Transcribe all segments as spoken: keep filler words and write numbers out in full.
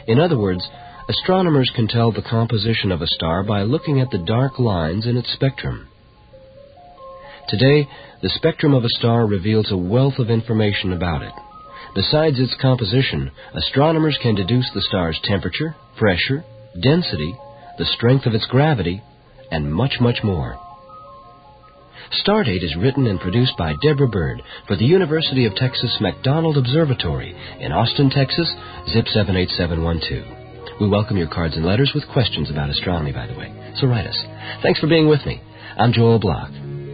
In other words, astronomers can tell the composition of a star by looking at the dark lines in its spectrum. Today, the spectrum of a star reveals a wealth of information about it. Besides its composition, astronomers can deduce the star's temperature, pressure, density, the strength of its gravity, and much, much more. Stardate is written and produced by Deborah Bird for the University of Texas McDonald Observatory in Austin, Texas, zip seven eight seven one two. We welcome your cards and letters with questions about astronomy, by the way, so write us. Thanks for being with me. I'm Joel Block.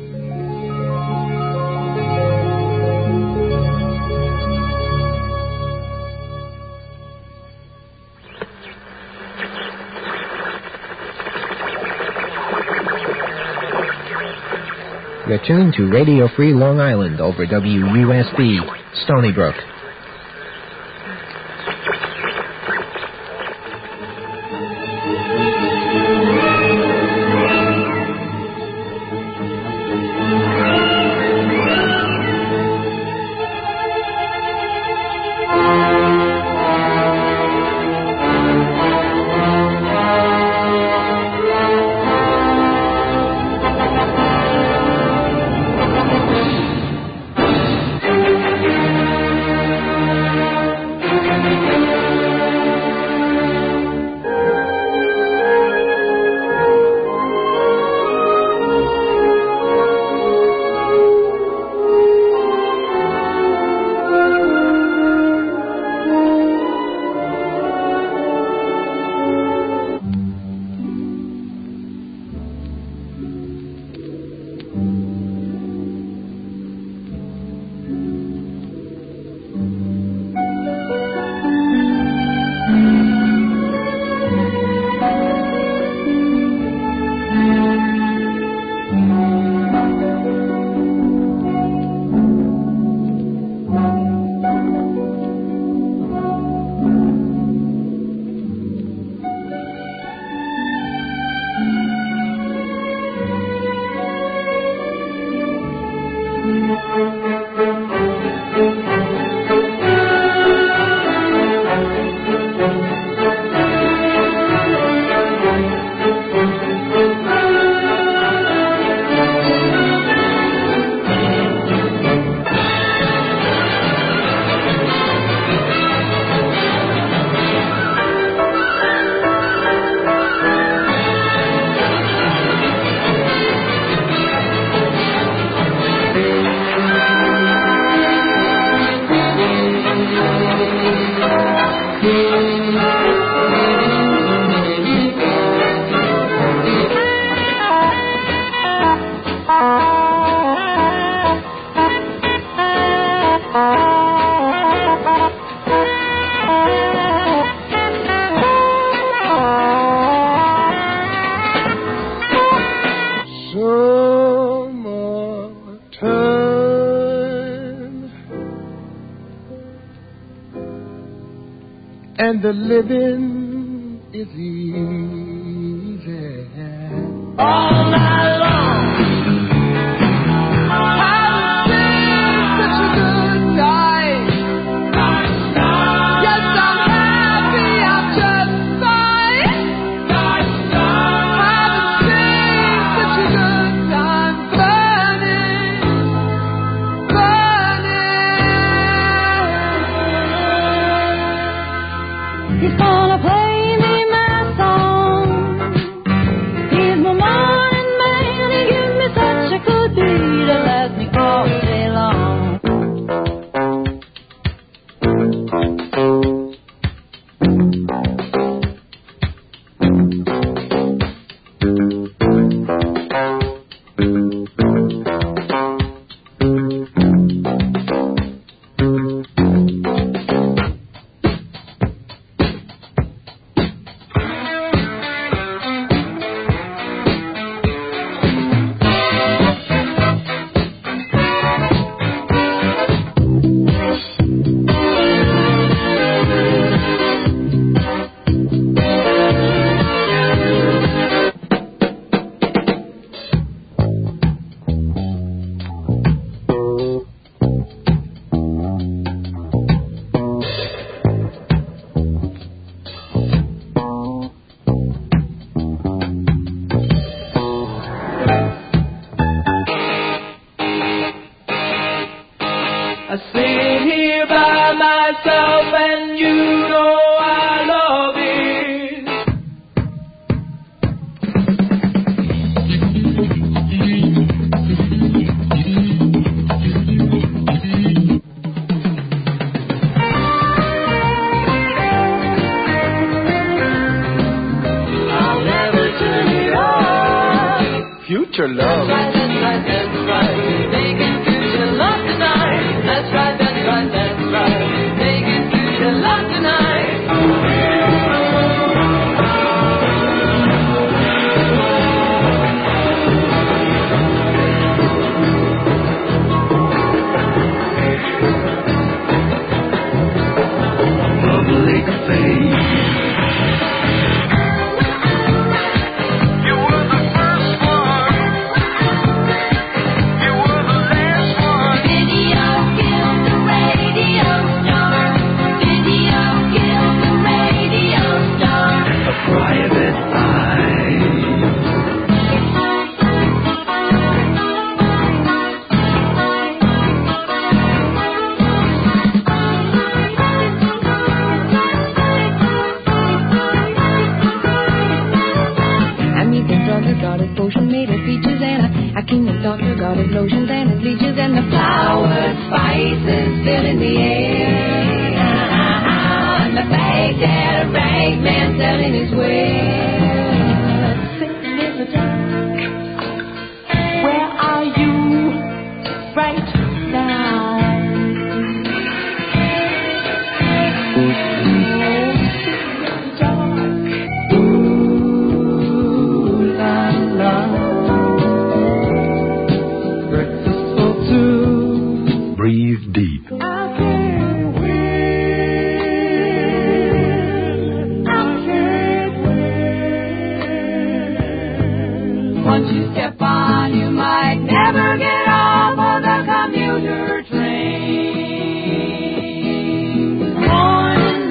You're tuned to Radio Free Long Island over W U S B, Stony Brook. And the living is easy all night long. I've been such a good night. Yes, I'm happy, I'm just fine. I've been such a good time burning, burning. He's gonna play me my song. He's my morning man. I sit here by myself and you know I love it. I'll never turn it off. Future love. That's right, that's right, making future love tonight. That's right, that's right, that's right, making future love tonight. Public face. You were the first one. You were the last one. Video killed the radio star. Video killed the radio star. A private eye. I meet the brother, got his potion, made his peaches, and I, I came the doctor, got his lotions and his leeches, and the flowers, spices filling the air. Ah, and the baghdad, a rag man selling his wares. Sitting in the dark, where are you right now? Breathe deep. Once you step on, you might never get off of the commuter train. Morning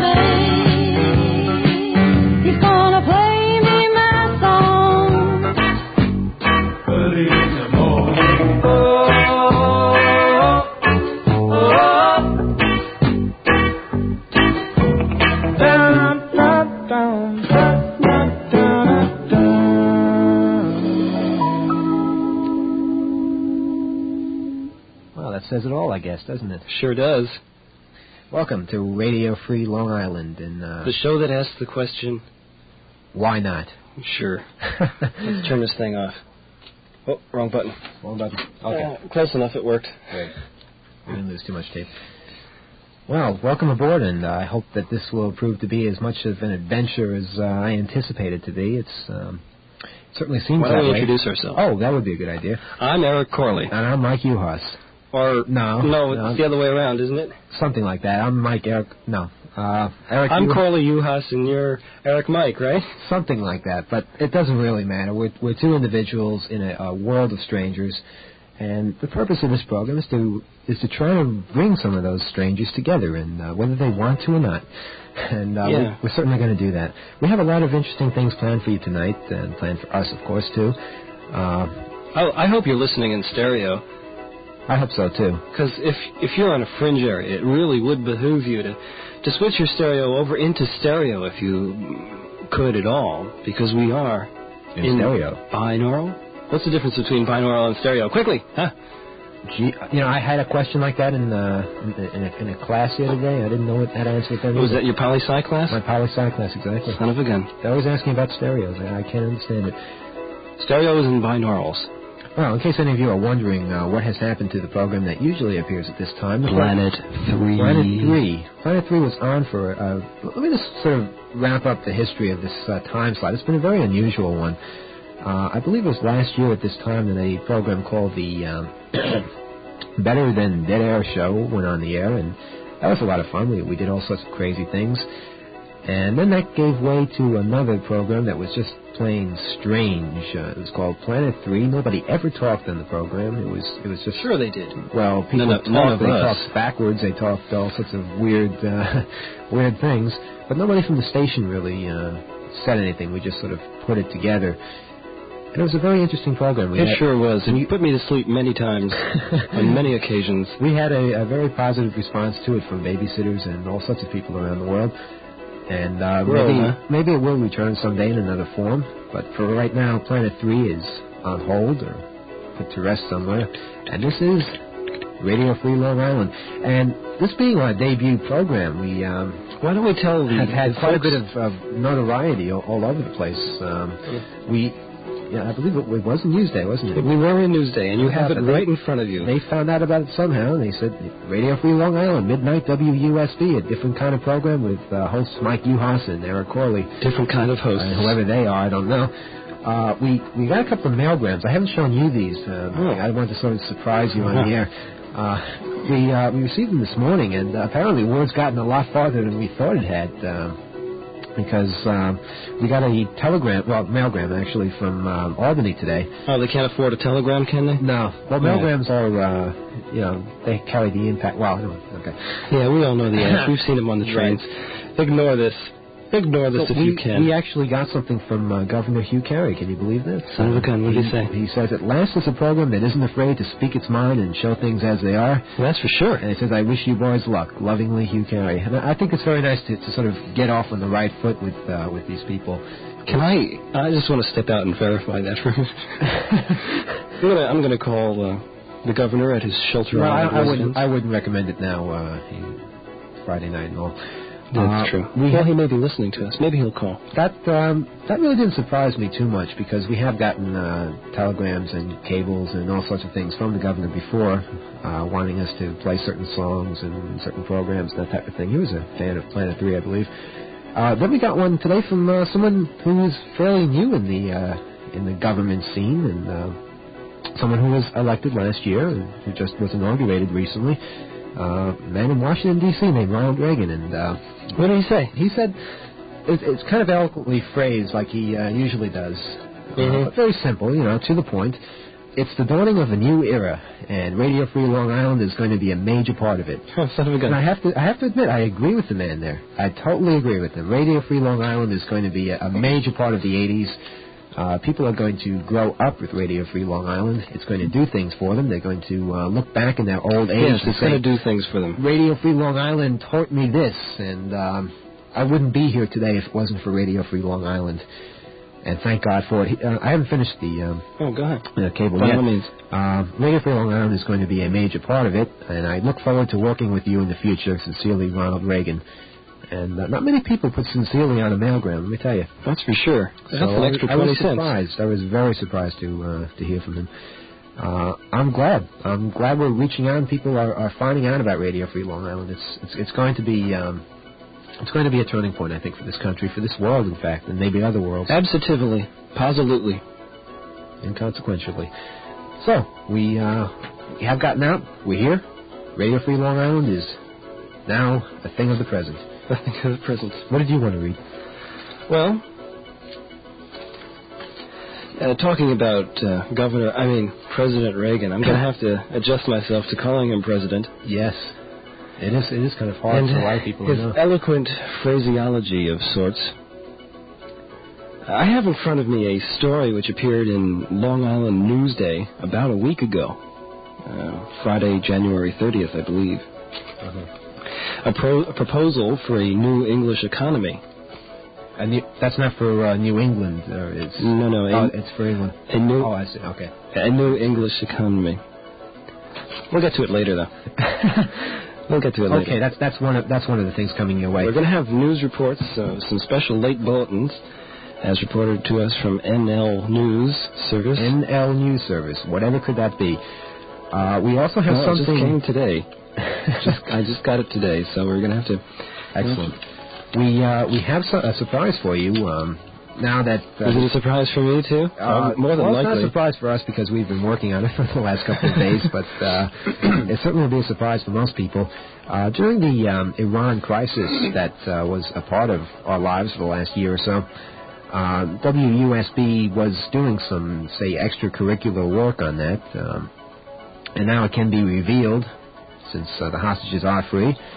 man, he's gonna play me my song. Early in the morning. Oh, oh, Dun, dun, dun, dun, dun, dun, dun. Well, that says it all, I guess, doesn't it? Sure does. Welcome to Radio Free Long Island, and uh, The show that asks the question, why not? sure. Let's turn this thing off. Oh, wrong button. Wrong button. Okay. Uh, close enough, it worked. Great. We didn't lose too much tape. Well, welcome aboard, and uh, I hope that this will prove to be as much of an adventure as uh, I anticipated to be. It's um, it certainly seems Why that don't we way. introduce ourselves? Oh, that would be a good idea. I'm Eric Corley. And I'm Mike Uhas. Or, No, no, no. it's the other way around, isn't it? Something like that. I'm Mike Eric. No, uh, Eric. I'm Uhas- Corley Uhas, and you're Eric Mike, right? Something like that, but it doesn't really matter. We're, we're two individuals in a, a world of strangers, and the purpose of this program is to is to try to bring some of those strangers together, and uh, whether they want to or not. And uh, Yeah. we, we're certainly going to do that. We have a lot of interesting things planned for you tonight, and planned for us, of course, too. Uh, I, I hope you're listening in stereo, I hope so, too. because if if you're on a fringe area, it really would behoove you to, to switch your stereo over into stereo if you could at all, because we are In, in stereo. binaural. What's the difference between binaural and stereo? Quickly, huh? Gee, you know, I had a question like that in, uh, in, in, a, in a class the other day. I didn't know what that answer then. Was that your poli-sci class? My poli-sci class, exactly. Son of a gun. They're always asking about stereos. I, I can't understand it. Stereos and binaurals. Well, in case any of you are wondering uh, what has happened to the program that usually appears at this time, the Planet three. Planet three. Planet three was on for. Uh, let me just sort of wrap up the history of this uh, time slot. It's been a very unusual one. Uh, I believe it was last year at this time that a program called the um, Better Than Dead Air Show went on the air, and that was a lot of fun. We we did all sorts of crazy things. And then that gave way to another program that was just plain strange. Uh, it was called Planet Three. Nobody ever talked on the program. It was it was just Sure they did. well, people None of- talked. none of they us. talked backwards. They talked all sorts of weird uh, weird things. But nobody from the station really uh, said anything. We just sort of put it together. And it was a very interesting program. We It had, sure was, and you put me to sleep many times on many occasions. We had a, a very positive response to it from babysitters and all sorts of people around the world. And uh, Well, maybe huh? maybe it will return someday in another form. But for right now, Planet three is on hold or put to rest somewhere. And this is Radio Free Long Island. And this being our debut program, we um, Why don't we tell the have had the quite a folks- bit of, of notoriety all, all over the place. Um, we, yeah, I believe it, it was Newsday, wasn't it? We were in Newsday, and you Yeah, have it but they- right in front of you. They found out about it somehow, and they said, Radio Free Long Island, Midnight W U S B, a different kind of program with uh, hosts Mike Uhas and Eric Corley. Different kind of hosts. Uh, whoever they are, I don't know. Uh, we, we got a couple of mailgrams. I haven't shown you these. Uh, Oh. I wanted to sort of surprise you on Uh-huh. the air. Uh, we, uh, we received them this morning, and uh, apparently word's gotten a lot farther than we thought it had. Um, because um, we got a telegram, well, mailgram actually, from um, Albany today. Oh, they can't afford a telegram, can they? No. Well, Right. mailgrams are, uh, you know, they carry the impact. Well, no, okay. Yeah, we all know the answer. We've seen them on the trains. Ignore this. Ignore this So if we, you can. we actually got something from uh, Governor Hugh Carey. Can you believe this? Son of a gun, what did he say? He says, at last is a program that isn't afraid to speak its mind and show things as they are. Well, that's for sure. And he says, I wish you boys luck. Lovingly, Hugh Carey. And I I think it's very nice to, to sort of get off on the right foot with uh, with these people. Can I? I just want to step out and verify that for a minute. I'm gonna, I'm gonna call uh, the governor at his shelter. Well, I, Island I wouldn't residence. I wouldn't recommend it now. Uh, he, Friday night and all. That's Uh, true. We well, have, he may be listening to us. Maybe he'll call. That um, that really didn't surprise me too much because we have gotten uh, telegrams and cables and all sorts of things from the governor before, uh, wanting us to play certain songs and certain programs and that type of thing. He was a fan of Planet Three, I believe. Uh, then we got one today from uh, someone who is fairly new in the uh, in the government scene and uh, someone who was elected last year and who just was inaugurated recently. Uh, a man in Washington, D C named Ronald Reagan, and uh, What did he say? he said it, it's kind of eloquently phrased like he uh, usually does, Mhm. uh, but very simple, you know, to the point. It's the dawning of a new era, and Radio Free Long Island is going to be a major part of it. Oh, son of a And I gun. have to, I have to admit, I agree with the man there. I totally agree with him. Radio Free Long Island is going to be a, a major part of the eighties. Uh, people are going to grow up with Radio Free Long Island. It's going to do things for them. They're going to uh, look back in their old age Yes, and it's say, going to do things for them. Radio Free Long Island taught me this, and um, I wouldn't be here today if it wasn't for Radio Free Long Island. And thank God for it. He, uh, I haven't finished the um, Oh, go ahead. uh, cable By yet. all means. Uh, Radio Free Long Island is going to be a major part of it, and I look forward to working with you in the future. Sincerely, Ronald Reagan. And uh, not many people put sincerely on a mailgram, let me tell you. That's for sure. That's So an I- extra I twenty was cents. surprised. I was very surprised to uh, to hear from him. Uh, I'm glad. I'm glad we're reaching out and people are, are finding out about Radio Free Long Island. It's it's, it's going to be um, it's going to be a turning point, I think, for this country, for this world, in fact, and maybe other worlds, Absolutely. Positively. inconsequentially. So we uh, we have gotten out. We're here. Radio Free Long Island is now a thing of the present. I think of the present. What did you want to read? Well, uh, talking about uh, Governor, I mean President Reagan, I'm going to have to adjust myself to calling him President. Yes, it is. It is kind of hard and for a lot of people his to know. eloquent phraseology of sorts. I have in front of me a story which appeared in Long Island Newsday about a week ago, uh, Friday, January thirtieth, I believe. Uh-huh. A, pro- a proposal for a new English economy. And you, that's not for uh, New England. Or it's No, no, oh, a, it's for England. a new Oh, I see. Okay. a new English economy. We'll get to it later, though. We'll get to it later. Okay, that's that's one of that's one of the things coming your way. We're going to have news reports, uh, some special late bulletins, as reported to us from N L News Service. N L News Service, whatever could that be? Uh, we also have Well, it just something. came today. just, I just got it today, so we're going to have to. Excellent. We uh, we have so- a surprise for you. Um, now that uh, Is it a surprise for me too? Uh, Um, more than well, it's not likely. a surprise for us because we've been working on it for the last couple of days, but uh, it certainly will be a surprise for most people. Uh, during the um, Iran crisis that uh, was a part of our lives for the last year or so, uh, W U S B was doing some, say, extracurricular work on that, um, and now it can be revealed, since uh, the hostages are free,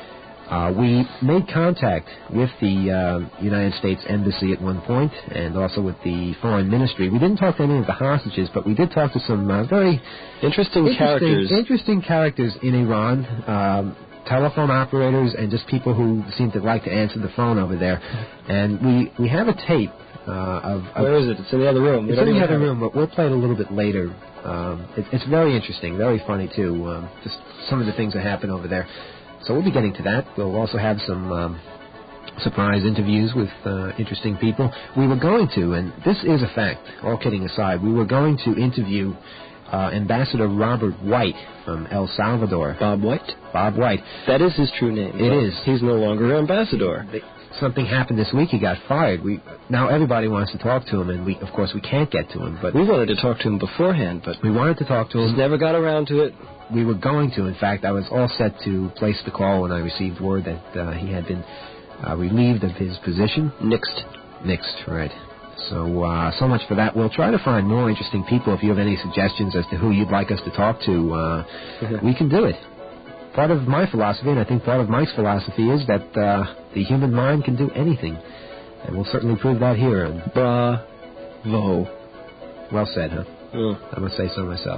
Uh, we made contact with the uh, United States Embassy at one point, and also with the Foreign Ministry. We didn't talk to any of the hostages, but we did talk to some uh, very Interesting, interesting characters. interesting characters in Iran, um, telephone operators, and just people who seem to like to answer the phone over there. And we, we have a tape uh, of, of... Where is it? It's in the other room. We It's don't in the even other have it. room, but we'll play it a little bit later. Um, it, it's very interesting, very funny, too. Um, just some of the things that happen over there. So we'll be getting to that. We'll also have some um, surprise interviews with uh, interesting people. We were going to, and this is a fact, all kidding aside, we were going to interview uh, Ambassador Robert White from El Salvador. Bob White? Bob White. That is his true name. It Well, is. He's no longer ambassador. Something happened this week. He got fired. We now everybody wants to talk to him, and we, of course, we can't get to him. But We wanted to talk to him beforehand, but we wanted to talk to just him. never got around to it. We were going to. In fact, I was all set to place the call when I received word that uh, he had been uh, relieved of his position. Nixed. Nixed, right. So, uh, so much for that. We'll try to find more interesting people. If you have any suggestions as to who you'd like us to talk to, uh, we can do it. Part of my philosophy, and I think part of Mike's philosophy, is that uh, the human mind can do anything. And we'll certainly prove that here. And Bravo. well said, huh? Mm. I must say so myself.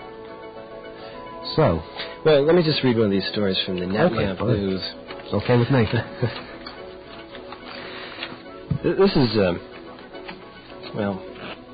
So, Well, let me just read one of these stories from the NetCamp fine. News. it's okay with me. Th- This is, um, well...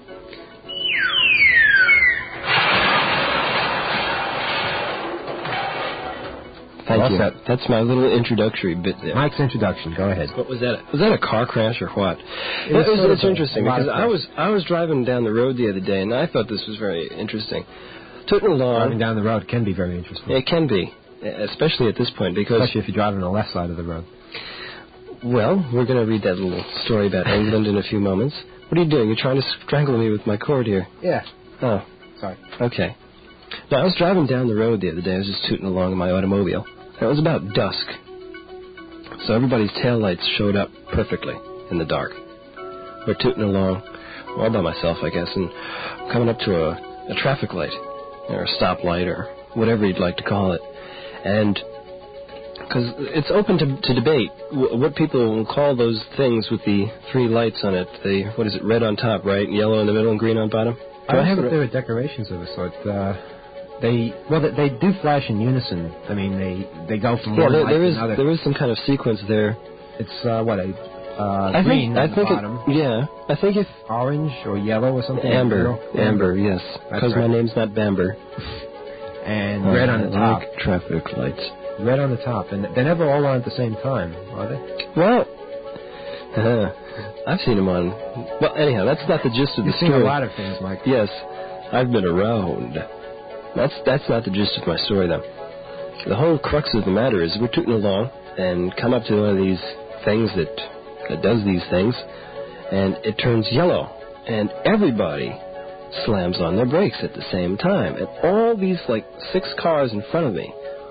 Thank Well you. said. That's my little introductory bit there. Mike's introduction. Go ahead. What was that? Was that a car crash or what? It was It was, sort it's of a- interesting a lot because of I was I was driving down the road the other day and I thought this was very interesting. Tooting along. Driving down the road can be very interesting. It can be, especially at this point because Especially if you're driving on the left side of the road. well, we're going to read that little story about England in a few moments. What are you doing? You're trying to strangle me with my cord here. Yeah. Oh, Sorry. okay. Now I was driving down the road the other day. I was just tooting along in my automobile. It was about dusk, so everybody's taillights showed up perfectly in the dark. We're tooting along, all by myself, I guess, and coming up to a, a traffic light, or a stoplight, or whatever you'd like to call it. And because it's open to, to debate w- what people will call those things with the three lights on it. The what is it? Red on top, right? Yellow in the middle and green on bottom. I don't have it there with decorations of a sort. Uh, they well, they, they do flash in unison. I mean, they they go from Yeah, one there, light there to is another. there is some kind of sequence there. It's uh, what a uh, I green think I on the think bottom, it, yeah. I think if orange or yellow or something. amber, Yellow. amber, yes, That's because my right. name's not Bamber. And red on the I top. like traffic lights. Red on the top, and they're never all on at the same time, are they? Well, uh, I've seen them on. Well, anyhow, that's not the gist of the You've seen story. a lot of things, Mike. Yes, I've been around. That's that's not the gist of my story, though. The whole crux of the matter is we're tooting along and come up to one of these things that that does these things, and it turns yellow, and everybody slams on their brakes at the same time, and all these like six cars in front of me,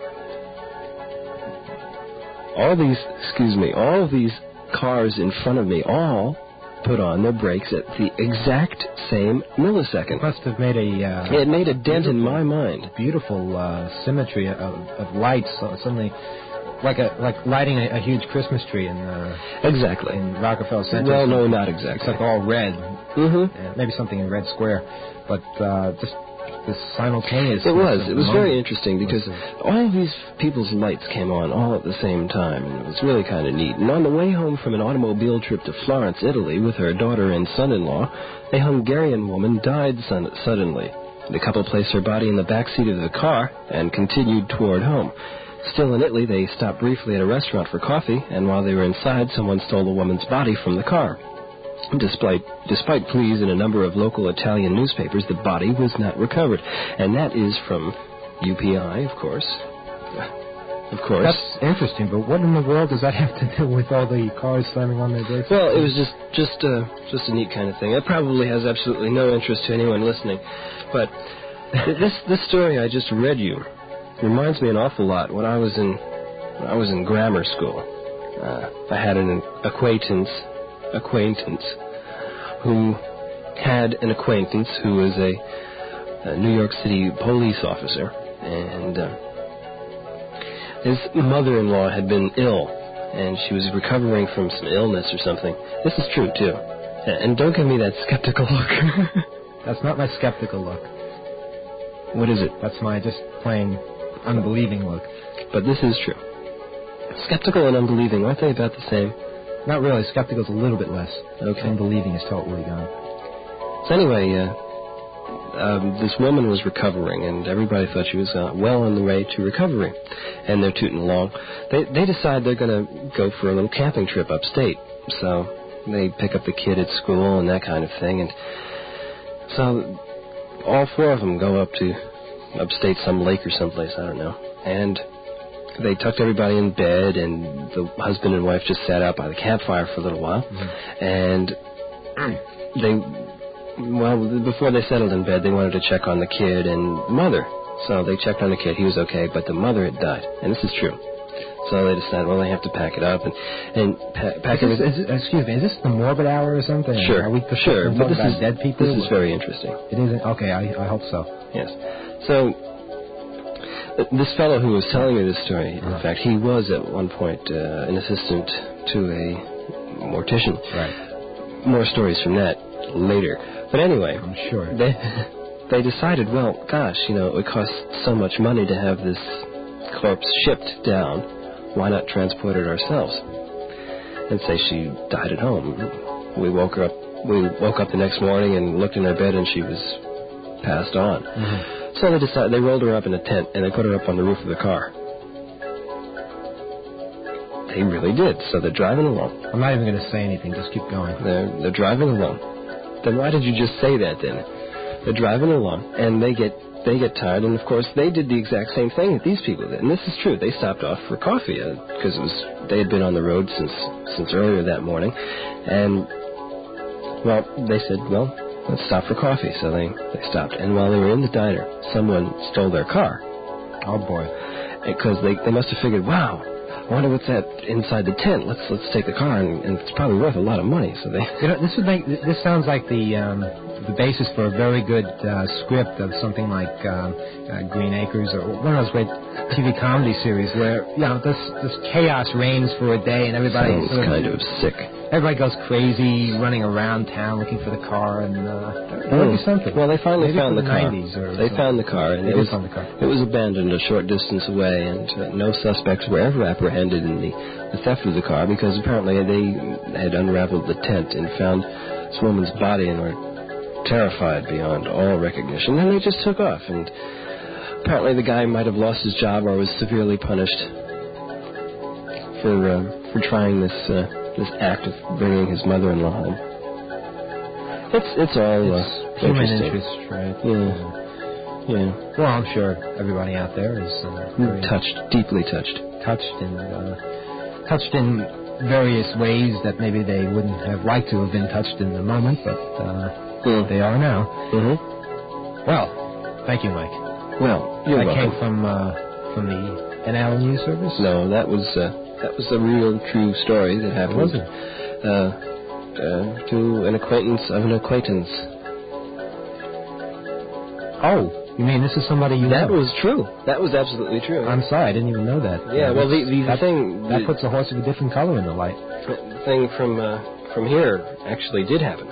all these, excuse me, all of these cars in front of me all put on their brakes at the exact same millisecond. Must have made a uh, It made a dent in my mind. beautiful uh, symmetry of, of lights. So suddenly, like a like lighting a, a huge Christmas tree in uh, Exactly. in Rockefeller Center. Well, no, Something. not It's exactly. like all red, Mm-hmm. and maybe something in Red Square, but uh, just this simultaneous. It was. It was very interesting because Was it? all of these people's lights came on all at the same time, and it was really kind of neat. And on the way home from an automobile trip to Florence, Italy, with her daughter and son-in-law, a Hungarian woman died son- suddenly. The couple placed her body in the back seat of the car and continued toward home. Still in Italy, they stopped briefly at a restaurant for coffee, and while they were inside, someone stole the woman's body from the car. Despite, despite pleas in a number of local Italian newspapers, the body was not recovered. And that is from U P I, of course. Of course. That's interesting, but what in the world does that have to do with all the cars slamming on their brakes? Well, it was just just uh, just a neat kind of thing. It probably has absolutely no interest to anyone listening. But th- this this story I just read you reminds me an awful lot when I was in when I was in grammar school. Uh, I had an acquaintance acquaintance who had an acquaintance who was a, a New York City police officer, and uh, his mother-in-law had been ill, and she was recovering from some illness or something. This is true, too. And don't give me that skeptical look. That's not my skeptical look. What is it? That's my just plain unbelieving look. But this is true. Skeptical and unbelieving, aren't they about the same? Not really. Skeptical's a little bit less. Okay. Unbelieving is totally gone. So anyway, uh, um, this woman was recovering, and everybody thought she was uh, well on the way to recovery. And they're tooting along. They they decide they're going to go for a little camping trip upstate. So they pick up the kid at school and that kind of thing. And so all four of them go up to upstate, some lake or someplace, I don't know. And they tucked everybody in bed, and the husband and wife just sat out by the campfire for a little while. Mm-hmm. And they, well, before they settled in bed, they wanted to check on the kid and mother. So they checked on the kid. He was okay, but the mother had died. And this is true. So they decided, well, they have to pack it up and and pa- pack is this, everything. is, excuse me, is this the morbid hour or something? Sure, Are we sure. But this about is dead people? This is very interesting. It isn't. Okay, I, I hope so. Yes. So th- this fellow who was telling me this story, in Uh-huh. fact, he was at one point uh, an assistant to a mortician. Right. More stories from that later. But anyway, I'm sure. They they decided, well, gosh, you know, it would cost so much money to have this corpse shipped down. Why not transport it ourselves? And say she died at home. We woke her up. We woke up the next morning and looked in her bed, and she was passed on. Mm-hmm. So they decided they rolled her up in a tent and they put her up on the roof of the car. They really did. So they're driving along. I'm not even going to say anything. Just keep going. They're they're driving along. Then why did you just say that then? They're driving along and they get. They get tired, and of course they did the exact same thing that these people did. And this is true. They stopped off for coffee because uh, it was they had been on the road since since earlier that morning, and well, they said, well, let's stop for coffee. So they they stopped, and while they were in the diner, someone stole their car. Oh boy! Because they they must have figured, wow, I wonder what's that inside the tent. Let's let's take the car, and, and it's probably worth a lot of money. So they. You know, this would make this sounds like the. Um, the basis for a very good uh, script of something like um, uh, Green Acres or one of those great T V comedy series where, you know, this this chaos reigns for a day and everybody sounds sort of, kind of sick. Everybody goes crazy, running around town looking for the car, and uh, that would be something. Well, they finally Maybe found the, the car. nineties or they something. found the car, and they it was found the car. It was abandoned a short distance away, and uh, no suspects were ever apprehended in the, the theft of the car because apparently they had unraveled the tent and found this woman's body and were terrified beyond all recognition, and they just took off. And apparently the guy might have lost his job or was severely punished for uh, for trying this uh, this act of bringing his mother-in-law home. It's it's all uh, it's human interesting. interest, right? Yeah, yeah. Well, I'm sure everybody out there is uh, very touched, deeply touched, touched and uh, touched in various ways that maybe they wouldn't have liked to have been touched in the moment, but. Uh, Mm. They are now. Mm-hmm. Well, thank you, Mike. Well, you're that welcome. came from uh, from the N L News Service. No, that was uh, that was a real, true story that happened. Was it? Uh, uh, to an acquaintance of an acquaintance. Oh, you mean this is somebody you That know? was true. That was absolutely true. I'm sorry, I didn't even know that. Yeah, uh, well, the, the that, thing that the, puts a horse of a different color in the light. The thing from uh, from here actually did happen.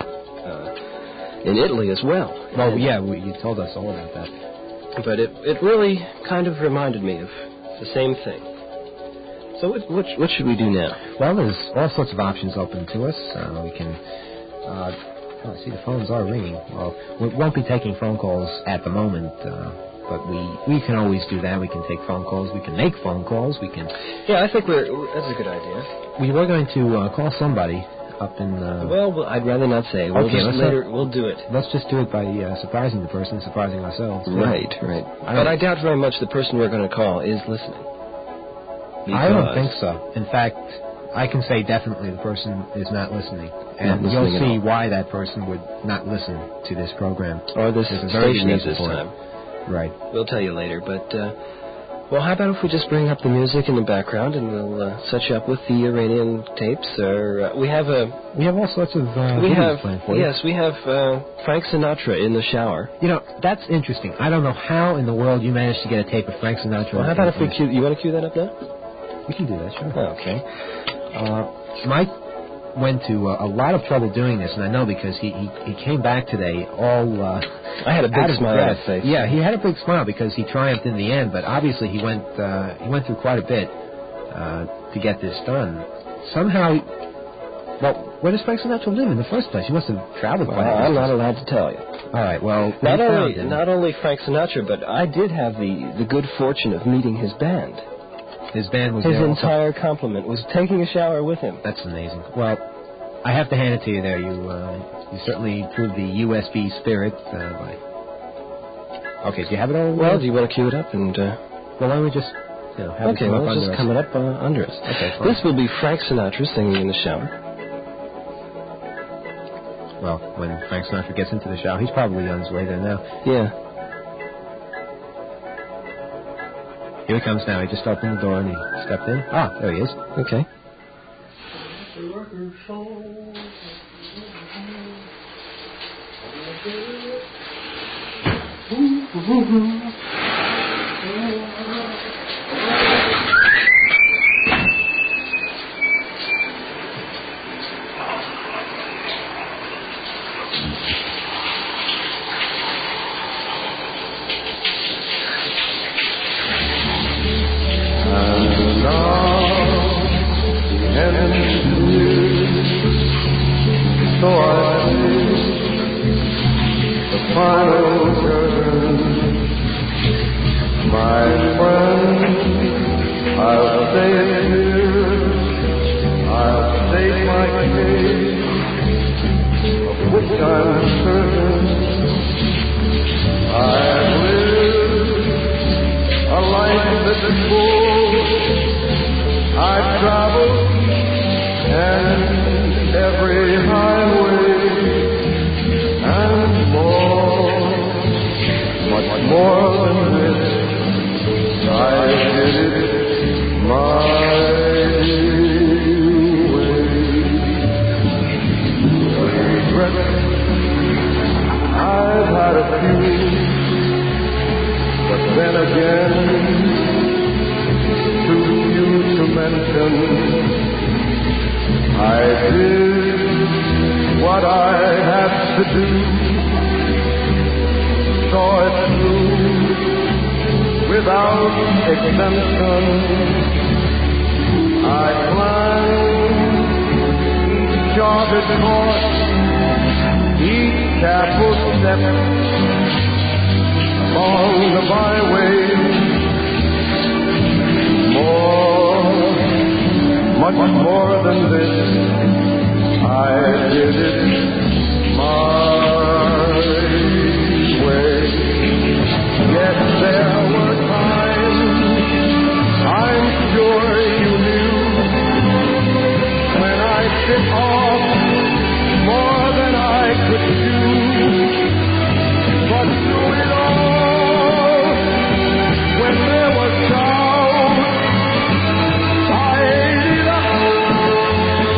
In Italy as well. Oh, and, yeah, we, you told us all about that. But it it really kind of reminded me of the same thing. So what what, what should we do now? Well, there's all sorts of options open to us. Uh, we can... Uh, oh, I see the phones are ringing. Well, we won't be taking phone calls at the moment, uh, but we, we can always do that. We can take phone calls. We can make phone calls. We can... Yeah, I think we're that's a good idea. We were going to uh, call somebody... Up in uh, well, well, I'd rather not say. We'll okay, just let's later not, we'll do it. Let's just do it by uh, surprising the person, surprising ourselves. Right, right. I but I doubt very much the person we're going to call is listening. I don't think so. In fact, I can say definitely the person is not listening, and not listening you'll see why that person would not listen to this program or this There's a very station good at this reason for it. time. Right. We'll tell you later, but uh, Well, how about if we just bring up the music in the background and we'll uh, set you up with the Iranian tapes? Or uh, we have a We have all sorts of uh, we goodies have planned for you. yes, we have uh, Frank Sinatra in the shower. You know, that's interesting. I don't know how in the world you managed to get a tape of Frank Sinatra. Well, how about if we cue? You want to cue that up now? We can do that, sure. Oh, okay. Uh, Mike went to uh, a lot of trouble doing this, and I know because he, he, he came back today all uh, I had a big out of smile on breath. his face. Yeah, he had a big smile because he triumphed in the end, but obviously he went uh, he went through quite a bit uh, to get this done. Somehow, well, where does Frank Sinatra live in the first place? He must have traveled Well, quite a I'm distance. not allowed to tell you. All right, well, Not we found only him. not only Frank Sinatra, but I did have the, the good fortune of meeting his band. His band was His there also. entire complement was taking a shower with him. That's amazing. Well, I have to hand it to you there. You uh, you certainly proved the U S B spirit uh, by... Okay, do you have it all? Well, do you want to cue it up and? Uh... Well, why don't we just, you know, have Okay, it come well, up it's under just us? coming up uh, under us. Okay, fine. This will be Frank Sinatra singing in the shower. Well, when Frank Sinatra gets into the shower, he's probably on his way there now. Yeah. Here he comes now. He just opened the door and he stepped in. Ah, there he is. Okay. And now the end is near, so I see the final curtain. My friend, I'll say it here, I'll state my case, of which I'm certain. I've lived a life that's full. I've traveled and every highway and more, much more than this. I did it my way. Regrets, I've had a few, but then again, too few to mention. I did what I had to do, saw it through without exemption. I planned each charted course, each careful step along the byway. More, much more than this, I did it my way. Yes, there were times, I'm sure you knew, when I bit off more than I could chew. But through it all, when there was doubt, I ate it up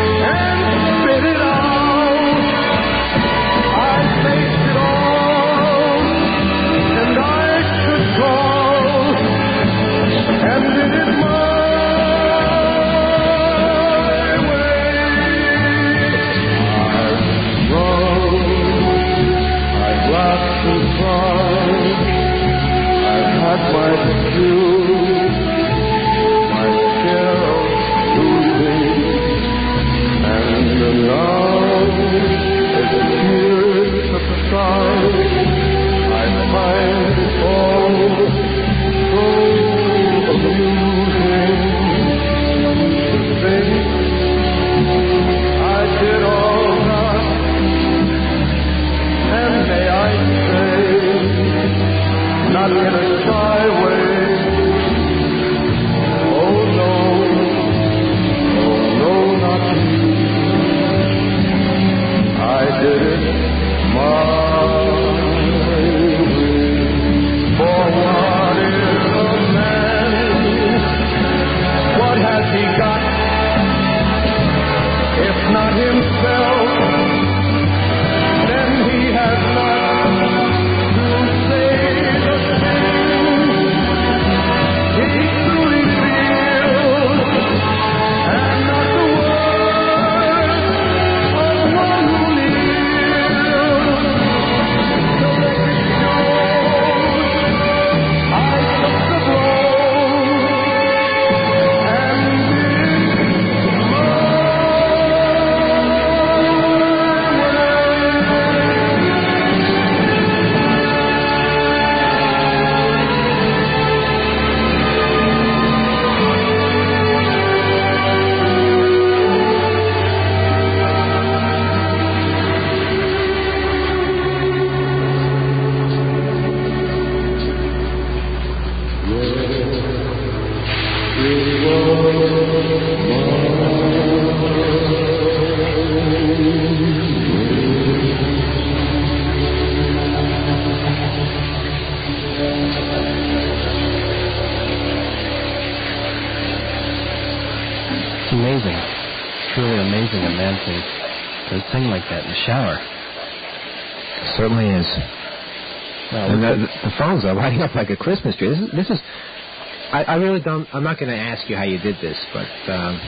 It's amazing. It's truly amazing a man can, can sing like that in the shower. It certainly is. Well, And the, the phones are lighting up like a Christmas tree. This is, this is I, I really don't, I'm not going to ask you how you did this, but, um,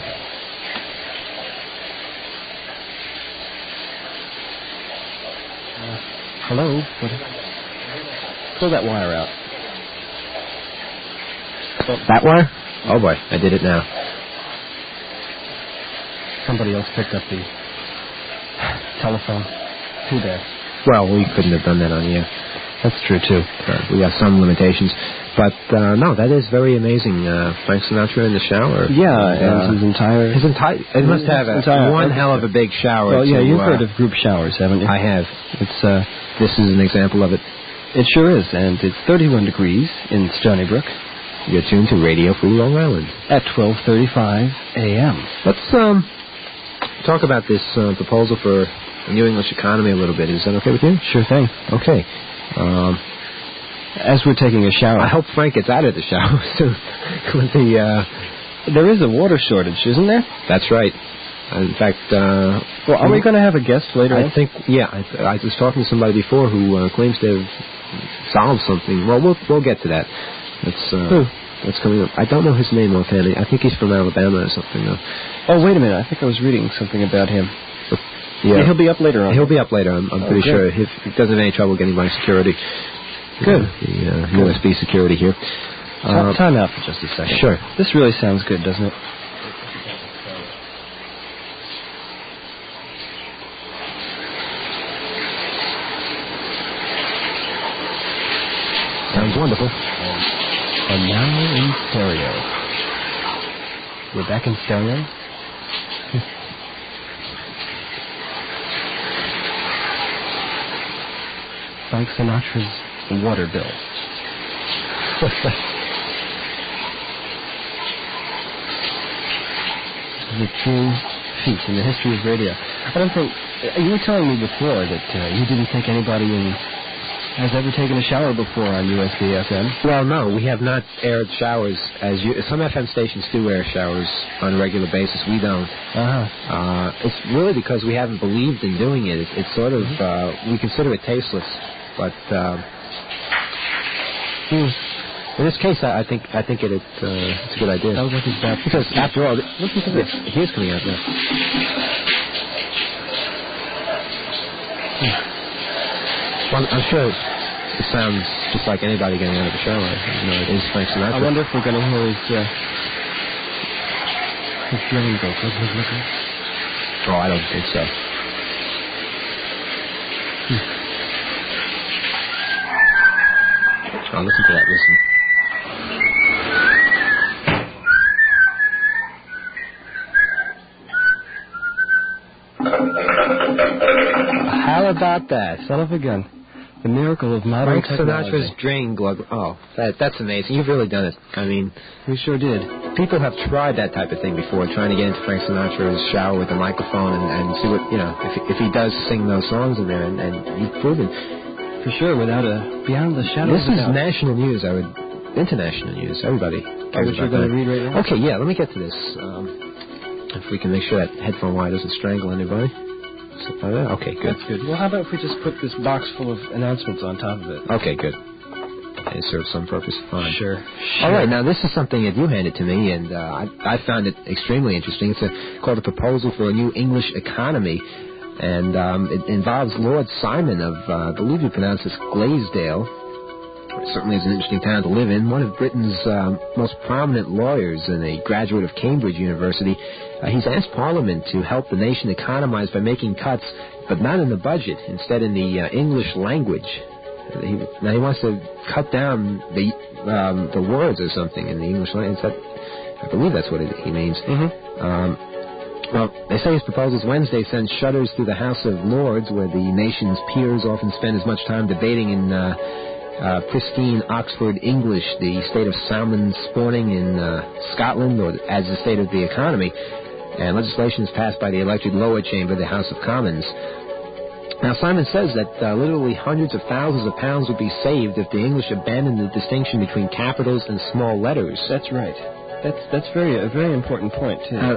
uh, hello? What? Pull that wire out. Oh, that wire? Oh boy, I did it now. Somebody else picked up the telephone. Too bad. Well, we couldn't have done that on the air. That's true, too. Uh, we have some limitations. But, uh, no, that is very amazing. Uh, Frank Sinatra in the shower. Yeah, and, and uh, his entire... His entire... It must have a, entire one orchestra. hell of a big shower. Well, yeah, to, you've uh, heard of group showers, haven't you? I have. It's, uh... This is an example of it. It sure is, and it's thirty-one degrees in Stony Brook. You're tuned to Radio Free Long Island. At twelve thirty-five a.m. Let's, um... talk about this uh, proposal for the New English economy a little bit. Is that okay with you? Sure thing. Okay. Um... As we're taking a shower... I hope Frank gets out of the shower soon. With the, uh... There is a water shortage, isn't there? That's right. In fact, uh... Well, are we going to have a guest later I on? think, yeah. I, I was talking to somebody before who uh, claims to have solved something. Well, we'll we'll get to that. That's, uh... Who? That's coming up. I don't know his name offhand. I think he's from Alabama or something, though. Oh, wait a minute. I think I was reading something about him. Yeah. Yeah, he'll be up later on. He'll be up later, I'm, I'm Oh, pretty good. sure. If he doesn't have any trouble getting by security. Good. Uh, the uh, U S B security here. Uh, Uh, time out for just a second. Sure. This really sounds good, doesn't it? Sounds wonderful. And now in stereo. We're back in stereo? Frank Sinatra's water bill. This is a true feat in the history of radio. I don't think... uh, You were telling me before that uh, you didn't think anybody in, has ever taken a shower before on U S B F M. Well, no, we have not aired showers as you. Some F M stations do air showers on a regular basis. We don't. Uh-huh. Uh, it's really because we haven't believed in doing it. It's, it's sort of uh, we consider it tasteless, but um, hmm, in this case, I, I think I think it, it uh, it's a good idea. That was like his bad. Because after all, Listen to this. he is coming out now. Well, I'm sure it sounds just like anybody getting out of the shower. You know, it is Frank Sinatra. I wonder if we're going to hear his, uh, his feeling go. Click, click, click, click. Oh, I don't think so. Oh, listen to that. Listen. How about that? Son of a gun. The miracle of modern Frank technology. Sinatra's drain glug. Oh, that, that's amazing. You've really done it. I mean, We sure did. people have tried that type of thing before, trying to get into Frank Sinatra's shower with a microphone and, and see what, you know, if, if he does sing those songs in there, and, and he's proven. For sure, without a... Beyond the shadow This of a is doubt. national news. I would... International news. Everybody Oh, cares what you're about going to that. read right now? Okay, yeah, let me get to this. Um, if we can make sure that headphone wire doesn't strangle anybody. Something like that. Okay, good. That's good. Well, how about if we just put this box full of announcements on top of it? Okay, good. It serves some purpose. Fine. Sure. All right, now this is something that you handed to me, and uh, I, I found it extremely interesting. It's a, called a proposal for a new English economy, and um, it involves Lord Simon of, uh, I believe you pronounce this Glaisdale. It certainly is an interesting town to live in. One of Britain's um, most prominent lawyers and a graduate of Cambridge University. Uh, he's asked Parliament to help the nation economize by making cuts, but not in the budget, instead in the uh, English language. Uh, he, now he wants to cut down the um, the words or something in the English language. That, I believe that's what it, he means. Mm-hmm. Um, well, they say his proposals Wednesday send shudders through the House of Lords, where the nation's peers often spend as much time debating in uh, uh, pristine Oxford English the state of salmon spawning in uh, Scotland, or as the state of the economy. And legislation is passed by the elected lower chamber, the House of Commons. Now, Simon says that uh, literally hundreds of thousands of pounds would be saved if the English abandoned the distinction between capitals and small letters. That's right. That's that's very a very important point, too. Uh,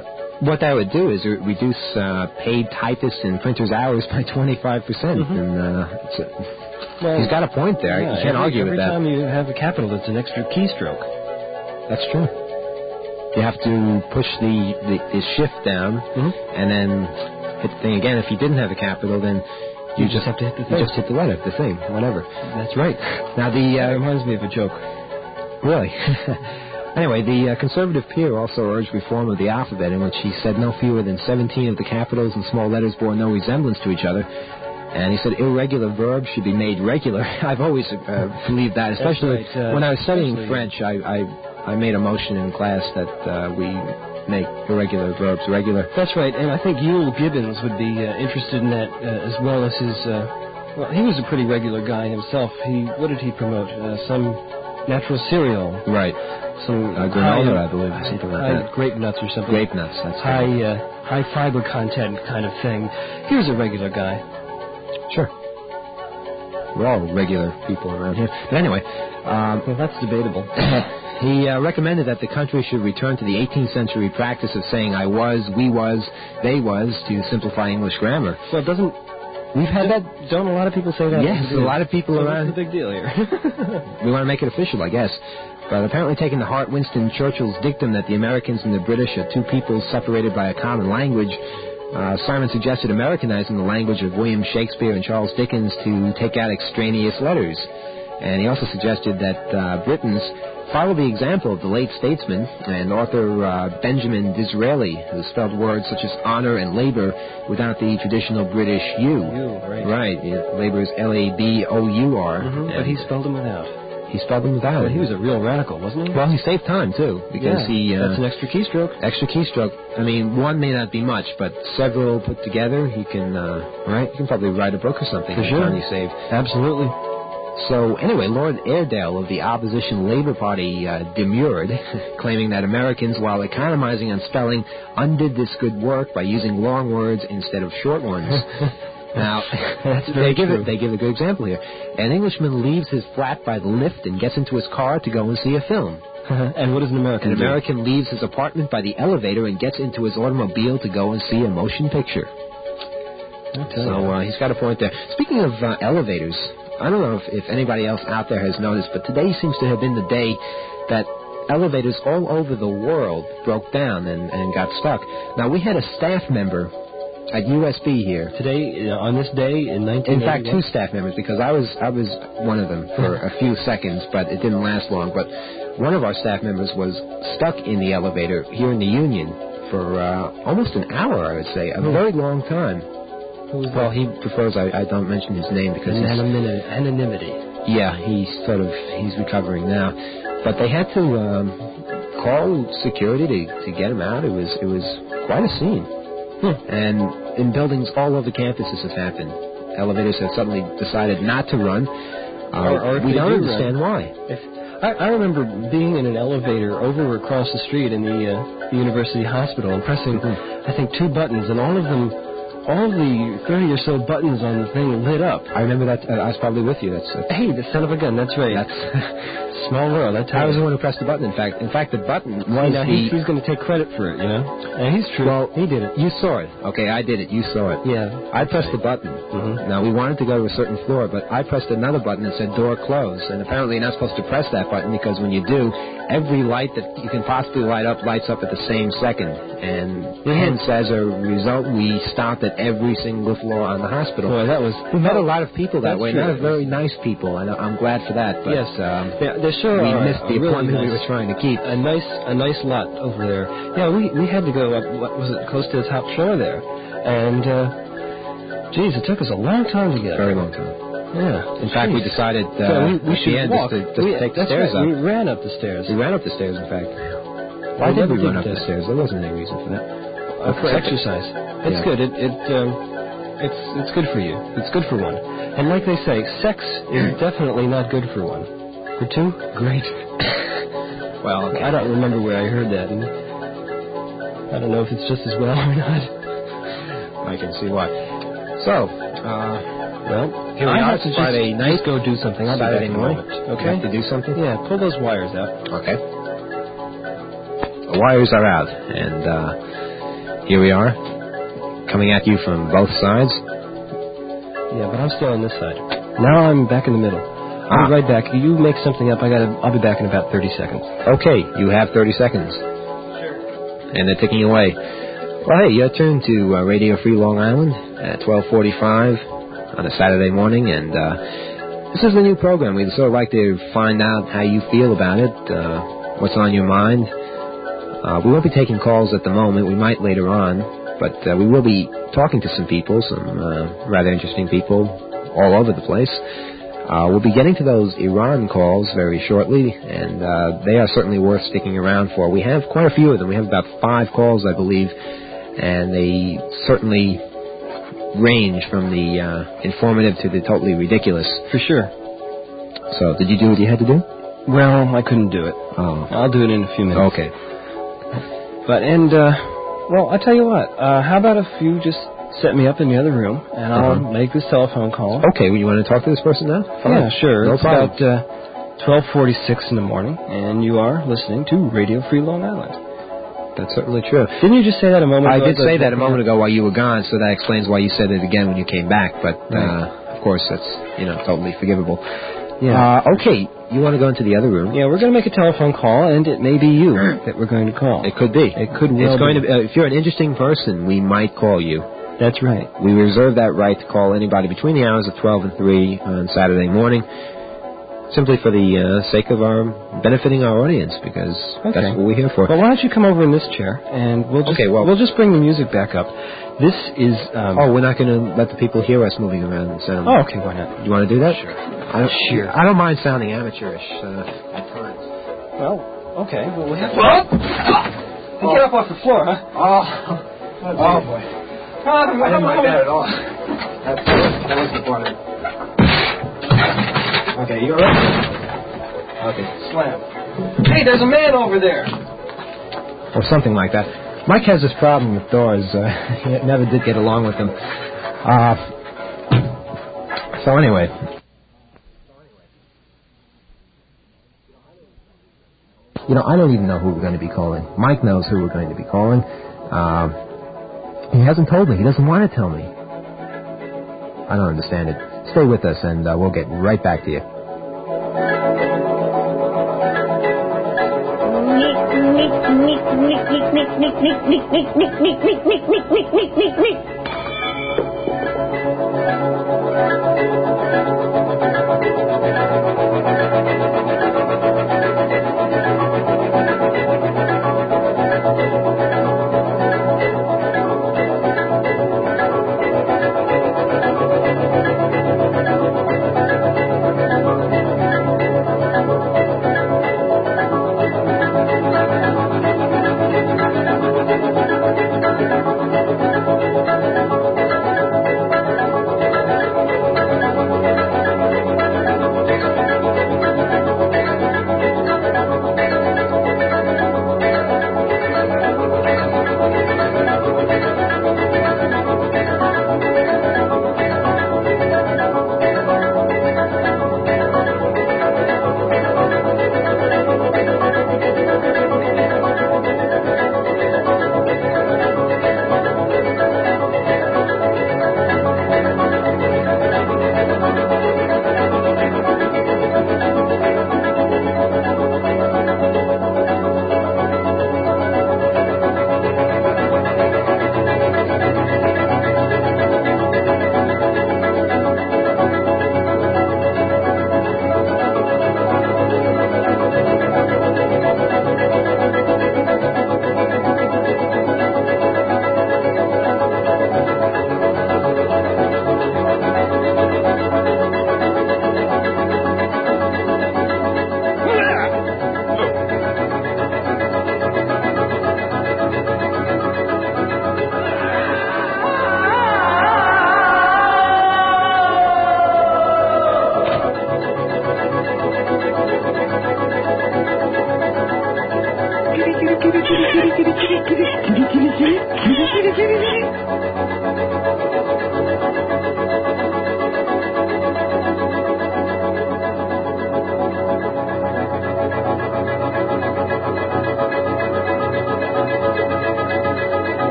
what that would do is re- reduce uh, paid typists and printers' hours by twenty-five percent. Mm-hmm. And uh, it's a, Well, he's got a point there. yeah, you can't every, argue every with that. time you have a capital, it's an extra keystroke. That's true. You have to push the, the, the shift down, Mm-hmm. and then hit the thing again. If you didn't have a capital, then you, You just have to hit the you thing. just hit the letter, the thing, whatever. That's right. Now the That uh, reminds me of a joke. really. Anyway, the uh, conservative peer also urged reform of the alphabet, in which he said no fewer than seventeen of the capitals and small letters bore no resemblance to each other. And he said irregular verbs should be made regular. I've always uh, believed that, especially right, uh, when I was studying especially- French. I, I I made a motion in class that uh, we make irregular verbs regular. That's right, and I think Yule Gibbons would be uh, interested in that uh, as well as his. Uh, well, he was a pretty regular guy himself. He what did he promote? Uh, some natural cereal, Right. some Uh, granola, high, I believe, or something like high that. grape nuts or something. Grape nuts. That's high right. uh, high fiber content kind of thing. He was a regular guy. Sure. We're all regular people around here. But anyway, um, Well, that's debatable. he uh, recommended that the country should return to the eighteenth century practice of saying I was, we was, they was to simplify English grammar. Well, doesn't We've had that. don't a lot of people say that? Yes, a lot of people So around. what's the big deal here? We want to make it official, I guess. But apparently taking to heart Winston Churchill's dictum that the Americans and the British are two peoples separated by a common language, uh, Simon suggested Americanizing the language of William Shakespeare and Charles Dickens to take out extraneous letters. And he also suggested that uh, Britons follow the example of the late statesman and author uh, Benjamin Disraeli, who spelled words such as honor and labor without the traditional British U. You, right. Right. It, labor is L A B O U R. Mhm, but and he spelled them without. he spelled them without. Well, he was a real radical, wasn't he? Well, he saved time, too, because yeah, he... Uh, that's an extra keystroke. extra keystroke. I mean, one may not be much, but several put together, you can, uh, right? You can probably write a book or something. For the sure. time you saved. Absolutely. So, anyway, Lord Airedale of the opposition Labour Party uh, demurred, claiming that Americans, while economizing on spelling, undid this good work by using long words instead of short ones. Now, That's they very give true. it. They give a good example here. An Englishman leaves his flat by the lift and gets into his car to go and see a film. And what does an American An do? American leaves his apartment by the elevator and gets into his automobile to go and see a motion picture. I'll tell So you. uh, he's got a point there. Speaking of uh, elevators, I don't know if, if anybody else out there has noticed, but today seems to have been the day that elevators all over the world broke down and, and got stuck. Now, we had a staff member at U S B here. Today, uh, on this day in nineteen In fact, eighty-one two staff members, because I was I was one of them for a few seconds, but it didn't last long. But one of our staff members was stuck in the elevator here in the Union for uh, almost an hour, I would say, a Hmm. very long time. Who was Well, that? he prefers I, I don't mention his name because An he's, anonymity. anonymity. yeah, he's sort of he's recovering now. But they had to um, call security to, to get him out. It was it was quite a scene. Hmm. And in buildings all over campus this has happened. Elevators have suddenly decided not to run. Uh, Or- or if we they don't do understand why. If, I, I remember being in an elevator over across the street in the, uh, the university hospital and pressing, I think, two buttons, and all of them, all the thirty or so buttons on the thing lit up. I remember that. Uh, I was probably with you. That's. Uh, Hey, the son of a gun, that's right. that's Small world, I tell I was the you. one who pressed the button. In fact, in fact, the button was See, now the. he's, he's going to take credit for it, you know? And he's true. Well, he did it. You saw it. Okay, I did it. You saw it. Yeah. I pressed the button. Mhm. Now, we wanted to go to a certain floor, but I pressed another button that said door closed. And apparently you're not supposed to press that button because when you do, every light that you can possibly light up lights up at the same second. And hence, as a result, we stopped at every single floor on the hospital. Boy, that was... We met a lot of people that That's way. true. Not very nice people, and I'm glad for that. But Yes. um, Yeah, there sure we are missed a the really appointment we nice- were trying to keep. A nice, a nice lot over there. Yeah, we we had to go up. What was it? Close to the top floor there, and uh, geez, it took us a long time to get. Very up. long time. Yeah. In fact, we Jeez. decided uh, Yeah, we, we at should the end walk. just to, just we, to take the that's stairs right. up. We ran up the stairs. We ran up the stairs, in fact. Why We did never we run did up the that. stairs? There wasn't any reason for that. Uh, for exercise. It's Yeah. good. It it um, it's it's good for you. It's good for one. And like they say, sex is definitely not good for one. For two, great. Well, I don't remember where I heard that, and I don't know if it's just as well or not. I can see why. So, uh, Well, here we I are. have to It's Friday just, night. just go do something. I'll be Saturday back in a morning. moment. Okay. Okay. You have to do something? Yeah, pull those wires out. Okay. The wires are out, and uh, here we are, coming at you from both sides. Yeah, but I'm still on this side. Now I'm back in the middle. I'll be right back. You make something up. I gotta. I'll be back in about thirty seconds. Okay, you have thirty seconds. Sure. And they're ticking away. Well, hey, your turn to uh, Radio Free Long Island at twelve forty-five on a Saturday morning, and uh, this is a new program. We'd sort of like to find out how you feel about it, uh, what's on your mind. Uh, we won't be taking calls at the moment. We might later on, but uh, we will be talking to some people, some uh, rather interesting people all over the place. Uh, we'll be getting to those Iran calls very shortly, and uh, they are certainly worth sticking around for. We have quite a few of them. We have about five calls, I believe, and they certainly range from the uh, informative to the totally ridiculous. For sure. So, did you do what you had to do? Well, I couldn't do it. Oh. I'll do it in a few minutes. Okay. But, and, uh, well, I'll tell you what. Uh, how about if you just set me up in the other room, and I'll uh-huh. make this telephone call. Okay, well, you want to talk to this person now? Fine. Yeah, sure. No it's problem. about uh, twelve forty-six in the morning, and you are listening to Radio Free Long Island. That's certainly true. Didn't you just say that a moment I ago? did say that a moment ago while you were gone, so that explains why you said it again when you came back, but, right. uh, of course, that's, you know, totally forgivable. Yeah. Uh, okay, you want to go into the other room? Yeah, we're going to make a telephone call, and it may be you that we're going to call. It could be. It could well it's going be. to be. Uh, if you're an interesting person, we might call you. That's right. We reserve that right to call anybody between the hours of twelve and three on Saturday morning, simply for the uh, sake of our benefiting our audience, because okay. that's what we're here for. Well, why don't you come over in this chair, and we'll just, okay, well, we'll just bring the music back up. This is... Um, oh, we're not going to let the people hear us moving around and sound... Oh, okay, why not? You want to do that? Sure. I don't, sure. I don't mind sounding amateurish uh, at times. Well, okay. Well, we'll have to... What? Oh. Get up off the floor, huh? Oh, oh, oh boy. Oh, I didn't like that at all. That, that was the part of it. Okay, you all right? Okay. Slam. Hey, there's a man over there. Or something like that. Mike has this problem with doors. Uh, he never did get along with them. Uh, so anyway. You know, I don't even know who we're going to be calling. Mike knows who we're going to be calling. Uh, he hasn't told me. He doesn't want to tell me. I don't understand it. Stay with us, and uh, we'll get right back to you.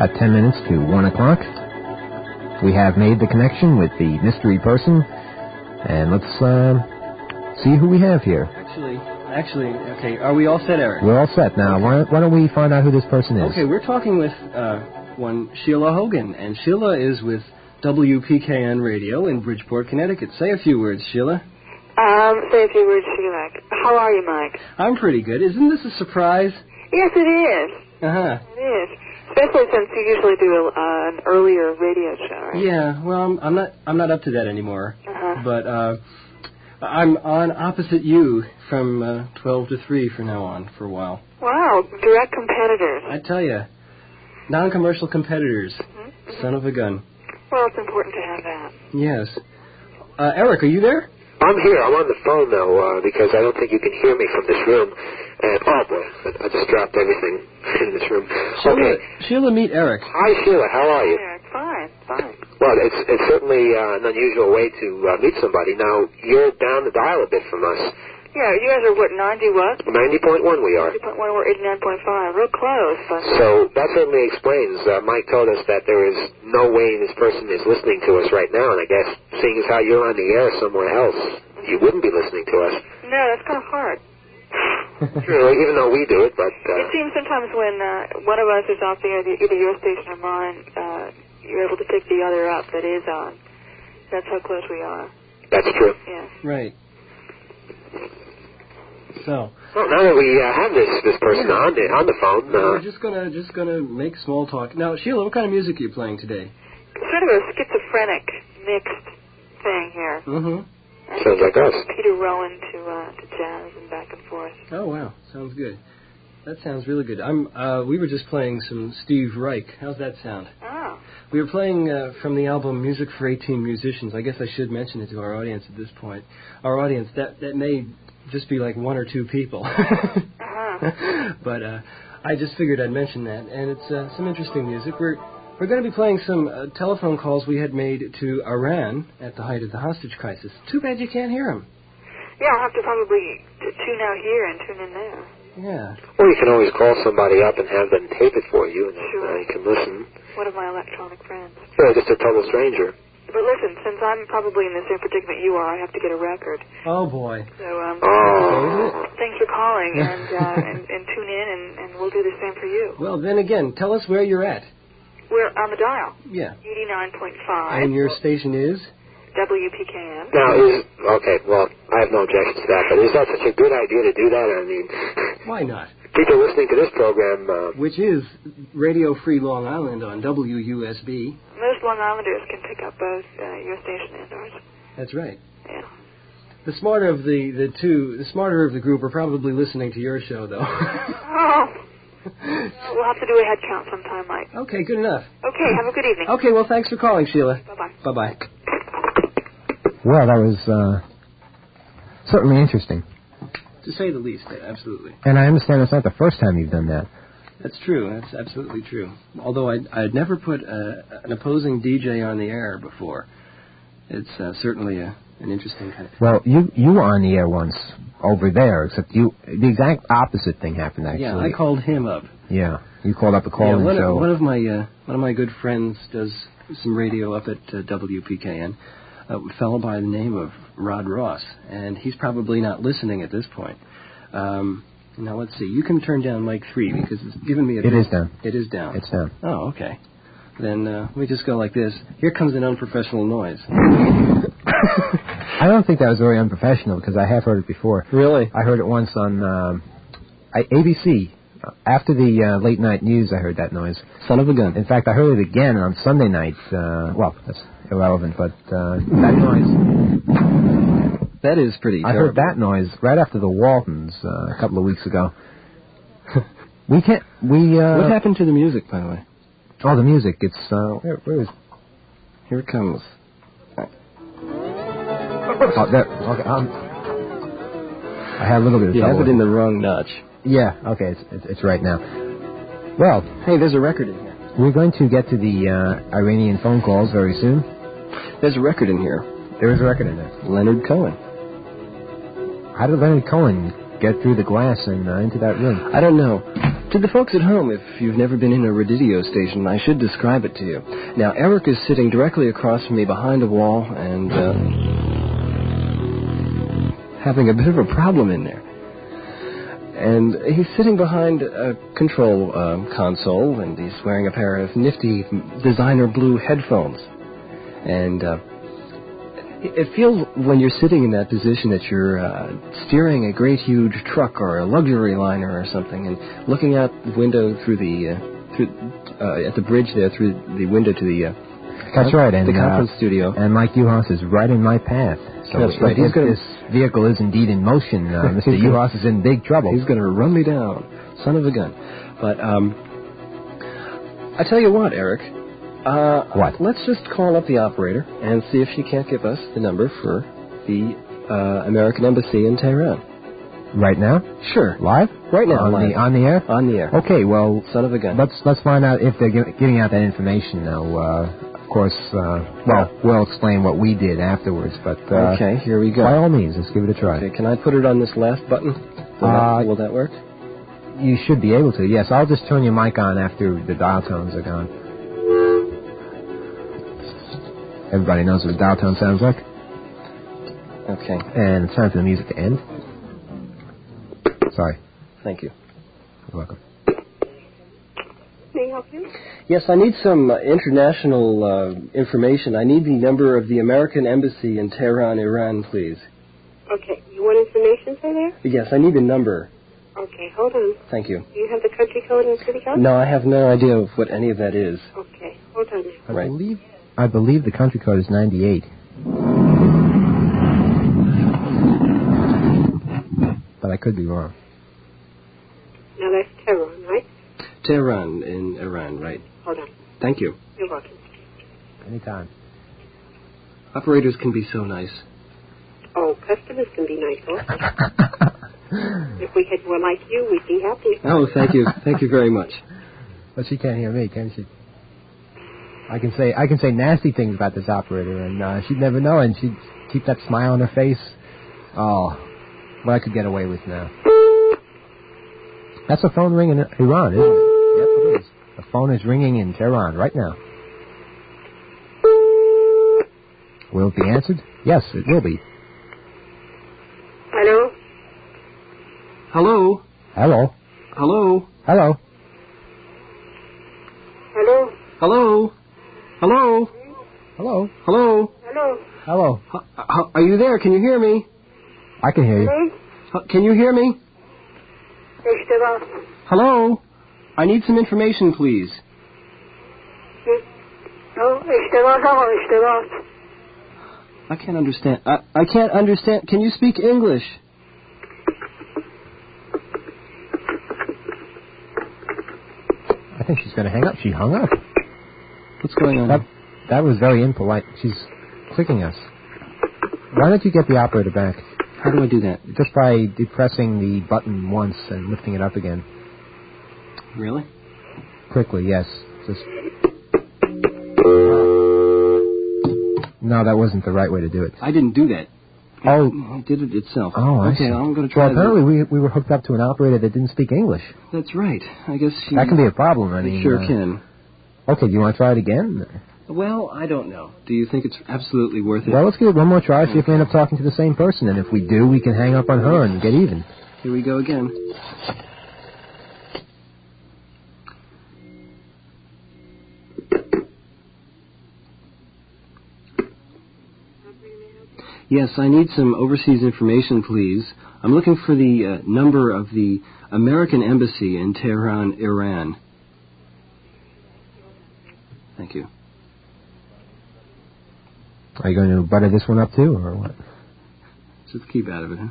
About ten minutes to one o'clock. We have made the connection with the mystery person, and let's uh, see who we have here. Actually, actually, okay, are we all set, Eric? We're all set now. Okay. Why, why don't we find out who this person is? Okay, we're talking with uh, one Sheila Hogan, and Sheila is with W P K N Radio in Bridgeport, Connecticut. Say a few words, Sheila. Um, say a few words, Sheila. How are you, Mike? I'm pretty good. Isn't this a surprise? Yes, it is. Uh-huh. It is. Especially since you usually do a, uh, an earlier radio show, right? Yeah, well, I'm, I'm not I'm not up to that anymore. Uh-huh. But uh, I'm on opposite you from uh, twelve to three from now on for a while. Wow, direct competitors. I tell you, non-commercial competitors, Mm-hmm. son of a gun. Well, it's important to have that. Yes. Uh, Eric, are you there? I'm here. I'm on the phone now uh, because I don't think you can hear me from this room. And oh boy, I, I just dropped everything in this room. Sheila, Okay. Sheila, meet Eric. Hi, Sheila. How are you? Yeah, fine, fine. Well, it's it's certainly uh, an unusual way to uh, meet somebody. Now you're down the dial a bit from us. Yeah, you guys are what, ninety what? ninety point one we are. ninety point one, we're eighty-nine point five. Real close, but... So that certainly explains. Uh, Mike told us that there is no way this person is listening to us right now, and I guess seeing as how you're on the air somewhere else, you wouldn't be listening to us. No, that's kind of hard. True, even though we do it, but... Uh, It seems sometimes when uh, one of us is off the air, either your station or mine, uh, you're able to pick the other up that is on. That's how close we are. that's true. Yeah. Right. So, Well, now that we uh, have this this person on the on the phone, uh, we're just gonna just gonna make small talk. Now, Sheila, what kind of music are you playing today? Sort of a schizophrenic mixed thing here. Mm-hmm. I Sounds think like it's us. from Peter Rowan to uh, to jazz and back and forth. Oh wow, sounds good. That sounds really good. I'm. Uh, we were just playing some Steve Reich. How's that sound? Oh. We were playing uh, from the album Music for eighteen Musicians. I guess I should mention it to our audience at this point. Our audience, that that may just be like one or two people. Uh-huh. But uh, I just figured I'd mention that, and it's uh, some interesting music. We're we're going to be playing some uh, telephone calls we had made to Iran at the height of the hostage crisis. Too bad you can't hear them. Yeah, I'll have to probably t- tune out here and tune in there. Yeah. or you can always call somebody up and have them tape it for you, and then, Sure. uh, you can listen. One of my electronic friends. Or just a total stranger. But listen, since I'm probably in the same predicament you are, I have to get a record. Oh boy. So um, Oh. thanks for calling, and, uh, and and tune in, and, and we'll do the same for you. Well, then again, tell us where you're at. We're on the dial, Yeah. eighty-nine point five. And your station is? W P K N. Now, is... Okay, well, I have no objection to that, but is that such a good idea to do that? I mean, Why not? people listening to this program... Uh, Which is Radio Free Long Island on W U S B. Most Long Islanders can pick up both uh, your station and ours. That's right. Yeah. The smarter of the, the two, the smarter of the group are probably listening to your show, though. Oh. We'll have to do a head count sometime, Mike. Okay, good enough. Okay, have a good evening. Okay, well, thanks for calling, Sheila. Bye-bye. Bye-bye. Well, that was uh, certainly interesting. To say the least, absolutely. And I understand it's not the first time you've done that. That's true. That's absolutely true. Although I I'd never put a, an opposing D J on the air before. It's uh, certainly a, an interesting kind of... Well, you you were on the air once over there, except you the exact opposite thing happened, actually. Yeah, I called him up. Yeah, you called up a Yeah, call-in one, show. of, one of my uh, one of my good friends does some radio up at uh, W P K N. A fellow by the name of Rod Ross, and he's probably not listening at this point. Um, now let's see. You can turn down mic three because it's giving me a. It bit- is down. It is down. It's down. Oh, okay. Then uh, let me just go like this. Here comes an unprofessional noise. I don't think that was very unprofessional because I have heard it before. Really? I heard it once on um, I, A B C. After the uh, late night news, I heard that noise. Son of a gun. In fact, I heard it again on Sunday night. Uh, well, that's irrelevant, but uh, that noise. That is pretty I terrible. heard that noise right after the Waltons uh, a couple of weeks ago. we can't. We. Uh, What happened to the music, by the way? Oh, the music. It's uh, where, where is? Here it comes. Oh, there. Okay. Um, I had a little bit of You trouble. have it with in the wrong notch. Yeah. Okay. It's, it's it's right now. Well, Hey, there's a record in here. we're going to get to the uh, Iranian phone calls very soon. There's a record in here. There is a record in there. Leonard Cohen. How did Leonard Cohen get through the glass and uh, into that room? I don't know. To the folks at home, if you've never been in a radio station, I should describe it to you. Now, Eric is sitting directly across from me behind a wall and uh, having a bit of a problem in there. And he's sitting behind a control um, console, and he's wearing a pair of nifty designer blue headphones. And uh, it feels when you're sitting in that position that you're uh, steering a great huge truck or a luxury liner or something, and looking out the window through the uh, through uh, at the bridge there through the window to the uh, That's right, and the conference uh, studio. And Mike Uhas is right in my path. So That's right. If, He's if gonna, this vehicle is indeed in motion, uh, Mister Uhas is in big trouble. He's going to run me down, son of a gun. But um, I tell you what, Eric. Uh, what? Let's just call up the operator and see if she can't give us the number for the uh, American Embassy in Tehran. Right now? Sure. Live? Right now. On live. the on the air? On the air. Okay. Well, son of a gun. Let's let's find out if they're gi- giving out that information now. Uh, of course. Uh, well, we'll explain what we did afterwards. But uh, okay, here we go. By all means, let's give it a try. Okay. Can I put it on this last button? Will, uh, that, will that work? You should be able to. Yes. I'll just turn your mic on after the dial tones are gone. Everybody knows what a dial tone sounds like. Okay. And it's time for the music to end. Sorry. Thank you. You're welcome. May I help you? Yes, I need some uh, international uh, information. I need the number of the American Embassy in Tehran, Iran, please. Okay. You want information, sir, there? Yes, I need the number. Okay, hold on. Thank you. Do you have the country code and city code? No, I have no idea of what any of that is. Okay, hold on there. I Right. believe I believe the country code is ninety-eight. But I could be wrong. Now that's Tehran, right? Tehran in Iran, right. Hold on. Thank you. You're welcome. Anytime. Operators can be so nice. Oh, customers can be nice, also. If we had more like you, we'd be happy. Oh, thank you. Thank you very much. But she can't hear me, can she? I can say I can say nasty things about this operator, and uh, she'd never know, and she'd keep that smile on her face. Oh, what I could get away with now. That's a phone ring in Iran, isn't it? Yep, it is. The phone is ringing in Tehran right now. Will it be answered? Yes, it will be. Hello? Hello? Hello? Hello? Hello? Hello? Hello? Hello? Hello? Hello? Hello? Hello? H- h- are you there? Can you hear me? I can hear you. Hey? H- can you hear me? Esteban. Hello? I need some information, please. No, Esteban, no, Esteban. I can't understand. I, I can't understand. Can you speak English? I think she's going to hang up. She hung up. What's going on? That, that was very impolite. She's clicking us. Why don't you get the operator back? How do I do that? Just by depressing the button once and lifting it up again. Really? Quickly, yes. Just. No, that wasn't the right way to do it. I didn't do that. Oh. It did it itself. Oh, I okay, see. I'm going to try Well, apparently we we were hooked up to an operator that didn't speak English. That's right. I guess she... That can be a problem. I It mean, sure uh, can. Okay, do you want to try it again? Well, I don't know. Do you think it's absolutely worth it? Well, let's give it one more try, see if we end up talking to the same person. And if we do, we can hang up on her and get even. Here we go again. Yes, I need some overseas information, please. I'm looking for the uh, number of the American Embassy in Tehran, Iran. Thank you. Are you going to butter this one up too, or what? Just keep out of it, huh?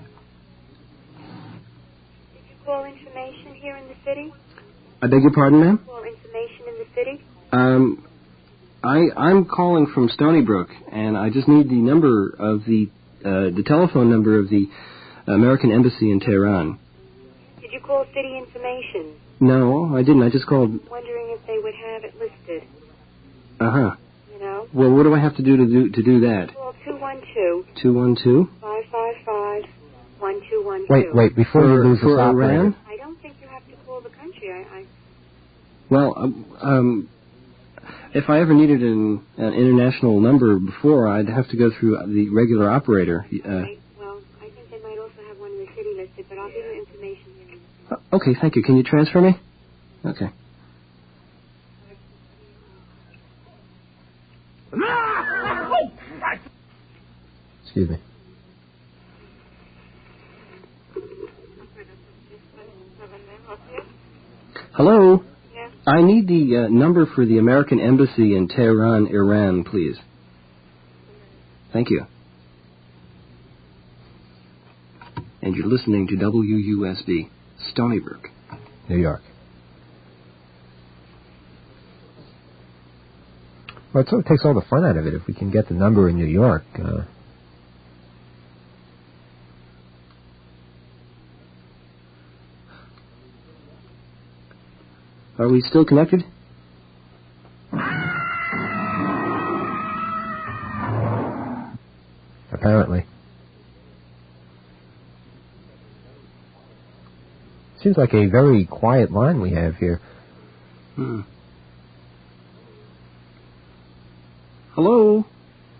Did you call information here in the city? I beg your pardon, ma'am? Call information in the city? Um, I, I'm calling from Stony Brook, and I just need the number of the, uh, the telephone number of the American Embassy in Tehran. Did you call city information? No, I didn't. I just called. Wondering if they would have it listed, Uh-huh. you know? Well, what do I have to do to do, to do that? Call two one two, two one two? five five five, one two one two. Wait, wait, before For, you lose for this operator. Iran? I don't think you have to call the country Well, um, um, if I ever needed an, an international number before, I'd have to go through the regular operator. Uh, right. Well, I think they might also have one in the city listed, but I'll give you information here. uh, okay, thank you. Can you transfer me? Okay. Excuse me. Hello? Yeah. I need the uh, number for the American Embassy in Tehran, Iran, please. Thank you. And you're listening to W U S B, Stony Brook, New York. Well, it sort of takes all the fun out of it if we can get the number in New York. Uh, Are we still connected? Apparently. Seems like a very quiet line we have here. Hmm. Hello?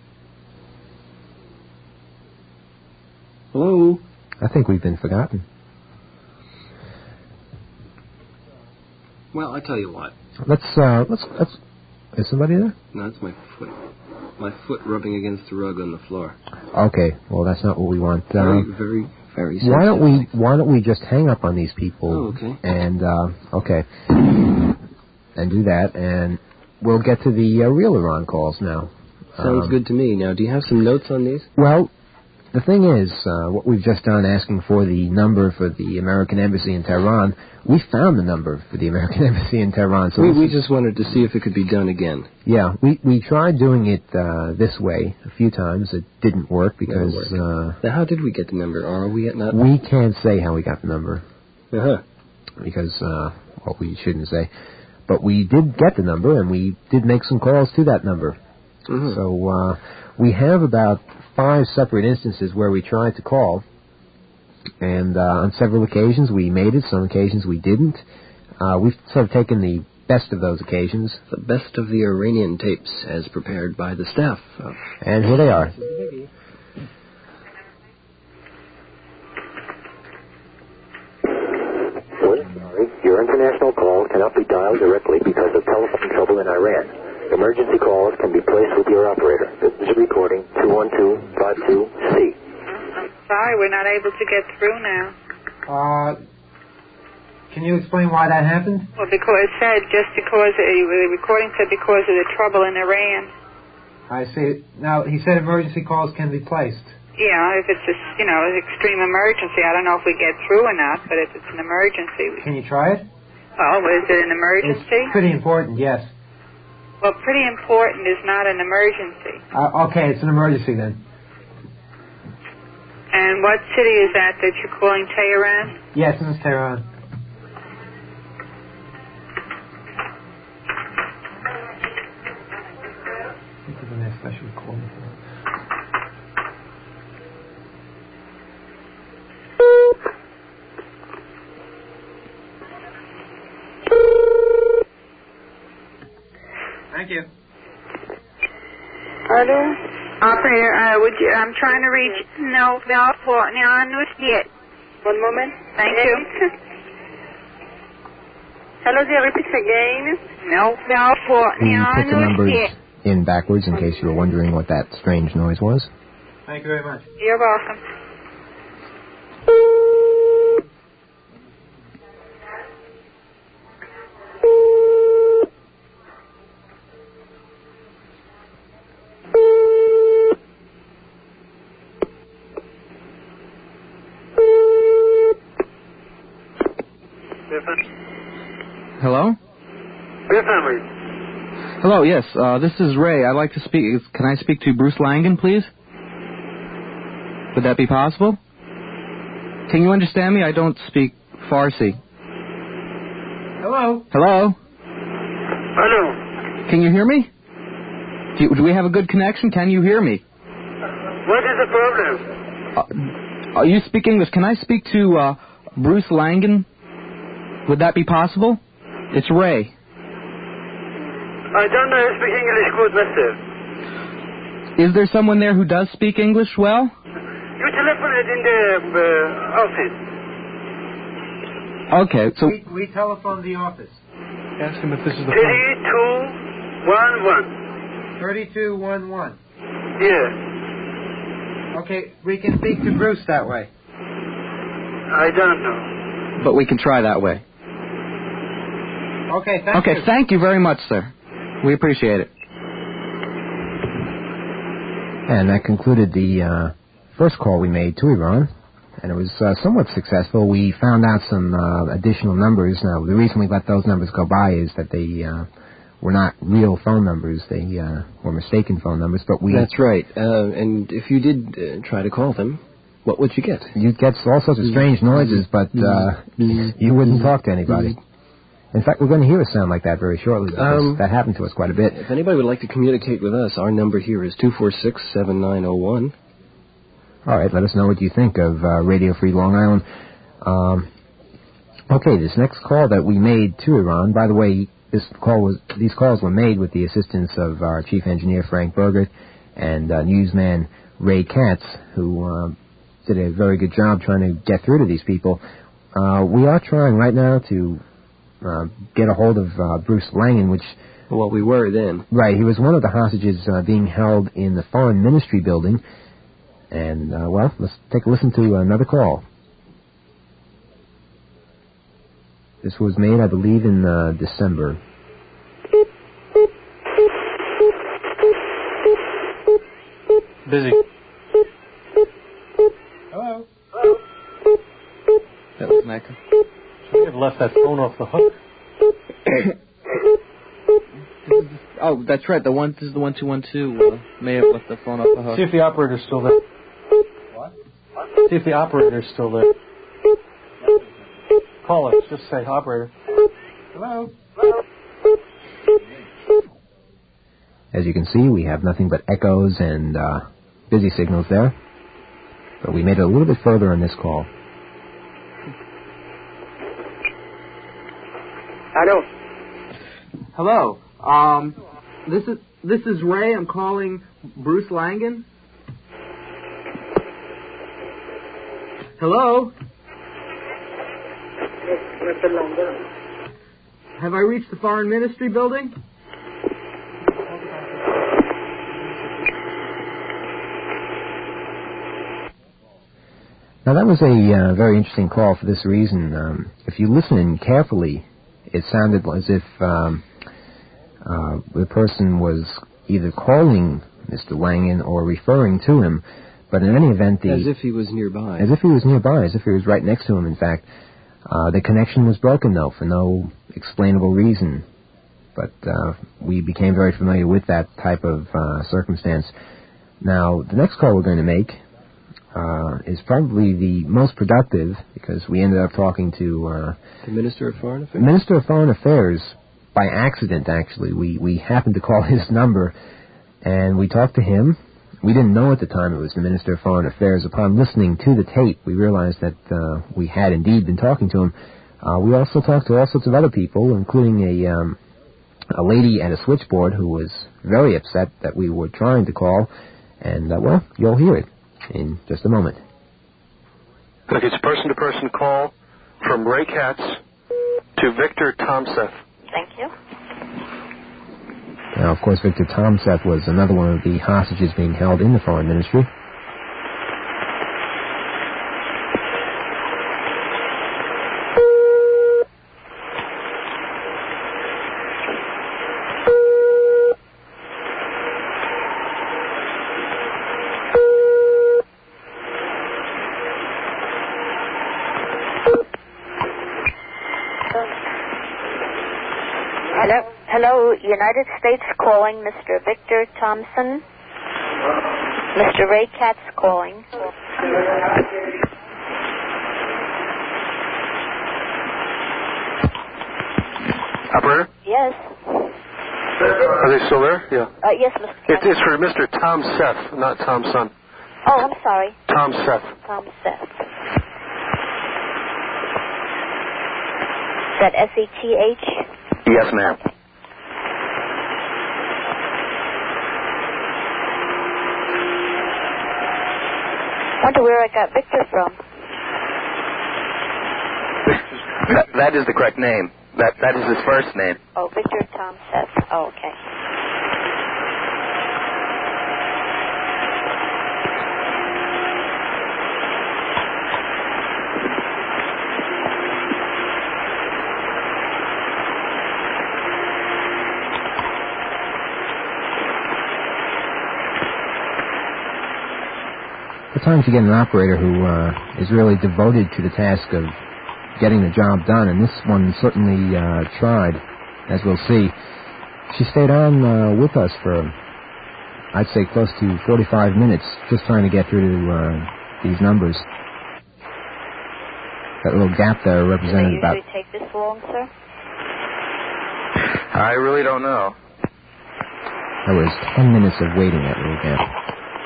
Hello? I think we've been forgotten. Well, I tell you what. Let's, uh, let's, let's, is somebody there? No, that's my foot. My foot rubbing against the rug on the floor. Okay, well, that's not what we want. Very, Um, very, very why don't we, sensitive. why don't we just hang up on these people? Oh, okay. And, uh, okay. And do that, and we'll get to the uh, real Iran calls now. Sounds Um, good to me. Now, do you have some notes on these? Well, the thing is, uh, what we've just done asking for the number for the American Embassy in Tehran, we found the number for the American Embassy in Tehran. So we this we is- just wanted to see if it could be done again. Yeah, we, we tried doing it uh, this way a few times. It didn't work because uh, Now, how did we get the number? Or are we at not? we can't say how we got the number Uh-huh. because, uh, well, we shouldn't say. But we did get the number, and we did make some calls to that number. Mhm. So uh, we have about five separate instances where we tried to call, and uh, on several occasions we made it, some occasions we didn't. Uh, we've sort of taken the best of those occasions. The best of the Iranian tapes as prepared by the staff. Of And here they are. We're sorry. Your international call cannot be dialed directly because of telephone trouble in Iran. Emergency calls can be placed with your operator. This is a recording two one two five two C. I'm sorry, we're not able to get through now. Uh, can you explain why that happened? Well, because it said just because, uh, the recording said because of the trouble in Iran. I see. Now, he said emergency calls can be placed. Yeah, if it's a, you know, an extreme emergency, I don't know if we get through or not, but if it's an emergency, we... Can you try it? Oh, is it an emergency? It's pretty important, yes. Well, pretty important is not an emergency. Uh, okay, it's an emergency then. And what city is that that you're calling Tehran? Yes, this is Tehran. This is the next special call. Thank you. Hello? Operator, uh, would you, I'm trying to reach... No, no, for, no, I'm not yet. One moment. Thank you. Hello, dear, repeat again. No, no, for, We no, put the I'm numbers yet. in backwards in case you were wondering what that strange noise was. Thank you very much. You're welcome. Hello? Hello, yes. Uh, this is Ray. I'd like to speak. Can I speak to Bruce Langan, please? Would that be possible? Can you understand me? I don't speak Farsi. Hello? Hello? Hello. Can you hear me? Do, you, do we have a good connection? Can you hear me? What is the problem? Uh, are you speak English? Can I speak to uh, Bruce Langan? Would that be possible? It's Ray. I don't know speak English good, mister. Is there someone there who does speak English well? You telephoned in the uh, office. Okay, so... We, we telephoned the office. Ask him if this is the thirty-two eleven. thirty-two eleven. Yeah. Okay, we can speak to Bruce that way. I don't know. But we can try that way. Okay, thank okay, you. thank you very much, sir. We appreciate it. And that concluded the uh, first call we made to Iran, and it was uh, somewhat successful. We found out some uh, additional numbers. Now, the reason we let those numbers go by is that they uh, were not real phone numbers. They uh, were mistaken phone numbers, but we... That's right. Uh, and if you did uh, try to call them, what would you get? You'd get all sorts of strange noises, but uh, you wouldn't talk to anybody. In fact, we're going to hear a sound like that very shortly, because Um, that happened to us quite a bit. If anybody would like to communicate with us, our number here is two four six, seven nine zero one. All right, let us know what you think of uh, Radio Free Long Island. Um, okay, this next call that we made to Iran, by the way, this call was these calls were made with the assistance of our chief engineer, Frank Berger, and uh, newsman Ray Katz, who uh, did a very good job trying to get through to these people. Uh, we are trying right now to uh, get a hold of uh, Bruce Langen, which... Well, we were then. Right, he was one of the hostages uh, being held in the Foreign Ministry building. And, uh, well, let's take a listen to another call. This was made, I believe, in uh, December. Busy. Hello? That was Mecca. Should we have left that phone off the hook? Oh, that's right. The one, this is the one two one two. Uh, may have left the phone off the hook. See if the operator's still there. What? See if the operator's still there. Call it. Just say, operator. Hello? As you can see, we have nothing but echoes and uh, busy signals there. But we made it a little bit further on this call. Hello. Hello. Um, this is this is Ray. I'm calling Bruce Langen. Hello. Mister Langen. Have I reached the Foreign Ministry building? Now, that was a uh, very interesting call for this reason. Um, if you listen carefully, it sounded as if um, uh, the person was either calling Mister Langen or referring to him. But in any event, the... As if he was nearby. As if he was nearby, as if he was right next to him, in fact. Uh, the connection was broken, though, for no explainable reason. But uh, we became very familiar with that type of uh, circumstance. Now, the next call we're going to make uh, is probably the most productive, because we ended up talking to... Uh, the Minister of Foreign Affairs? The Minister of Foreign Affairs, by accident, actually. We, we happened to call his number, and we talked to him. We didn't know at the time it was the Minister of Foreign Affairs. Upon listening to the tape, we realized that uh, we had indeed been talking to him. Uh, we also talked to all sorts of other people, including a um, a lady at a switchboard who was very upset that we were trying to call. And, uh, well, you'll hear it in just a moment. Look, it's a person-to-person call from Ray Katz to Victor Tomseth. Thank you. Now, of course, Victor Tomseth was another one of the hostages being held in the Foreign Ministry. Hello, hello, United States calling, Mister Victor Thompson. Mister Ray Katz calling. Operator? Yes. Are they still there? Yeah. Uh, yes, Mister It, it's for Mister Tom Seth, not Tom Son. Oh, I'm sorry. Tom Seth. Tom Seth. Is that S E T H? Yes, ma'am. wonder where I got Victor from. That, that is the correct name. That That is his first name. Oh, Victor Tom Seth. Oh, okay. At times you get an operator who uh, is really devoted to the task of getting the job done, and this one certainly uh, tried, as we'll see. She stayed on uh, with us for, I'd say, close to forty-five minutes, just trying to get through to uh, these numbers. That little gap there represented about... Does it usually take this long, sir? I really don't know. There was ten minutes of waiting, that little gap.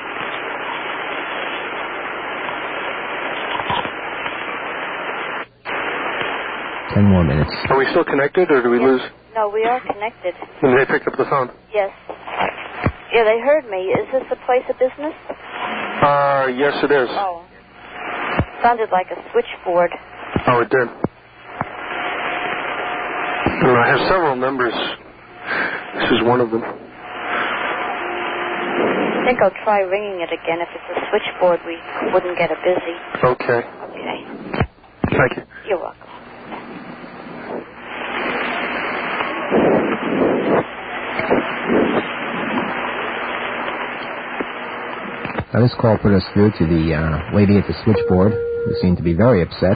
Ten more minutes. Are we still connected, or do we yes. lose? No, we are connected. And they picked up the phone? Yes. Yeah, they heard me. Is this a place of business? Uh, yes, it is. Oh. Sounded like a switchboard. Oh, it did. And I have several numbers. This is one of them. I think I'll try ringing it again. If it's a switchboard, we wouldn't get it busy. Okay. Okay. Thank you. You're welcome. Now, this call put us through to the uh, lady at the switchboard, who seemed to be very upset.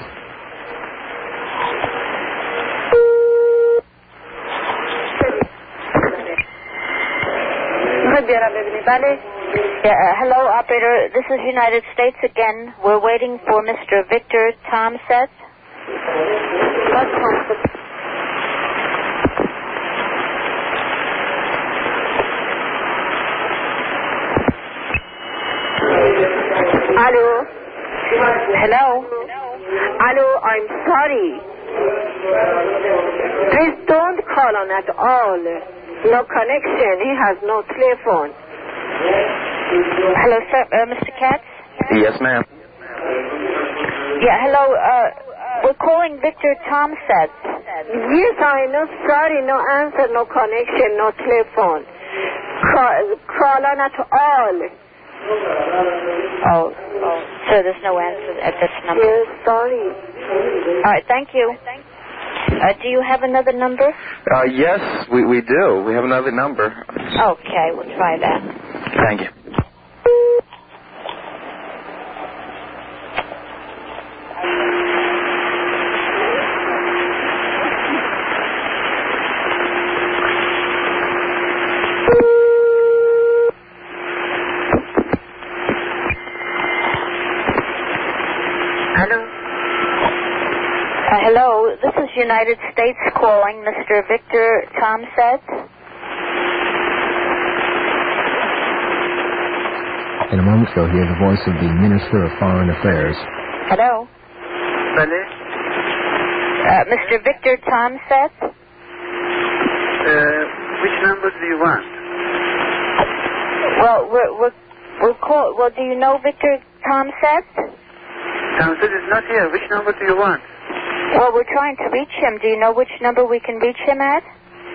Yeah, uh, hello, operator. This is United States again. We're waiting for Mister Victor Tomseth. Hello. Hello. Hello, I'm sorry. Please don't call on at all. No connection. He has no telephone. Hello, sir. Uh, Mister Katz? Yes, ma'am. Yeah, hello. Uh, we're calling Victor Tomseth. Yes, I know. Sorry, no answer, no connection, no telephone. Call, call on at all. Oh, oh, so there's no answer at this number? Yes, sorry. All right, thank you. Uh, do you have another number? Uh, yes, we, we do. We have another number. Okay, we'll try that. Thank you. Uh, hello, this is United States calling Mister Victor Tomseth. In a moment, you'll hear the voice of the Minister of Foreign Affairs. Hello? Hello? Uh, Mister Victor Tomseth? Uh, which number do you want? Well, we're, we're, we're call, well, do you know Victor Tomseth? Tomseth is not here. Which number do you want? Well, we're trying to reach him. Do you know which number we can reach him at?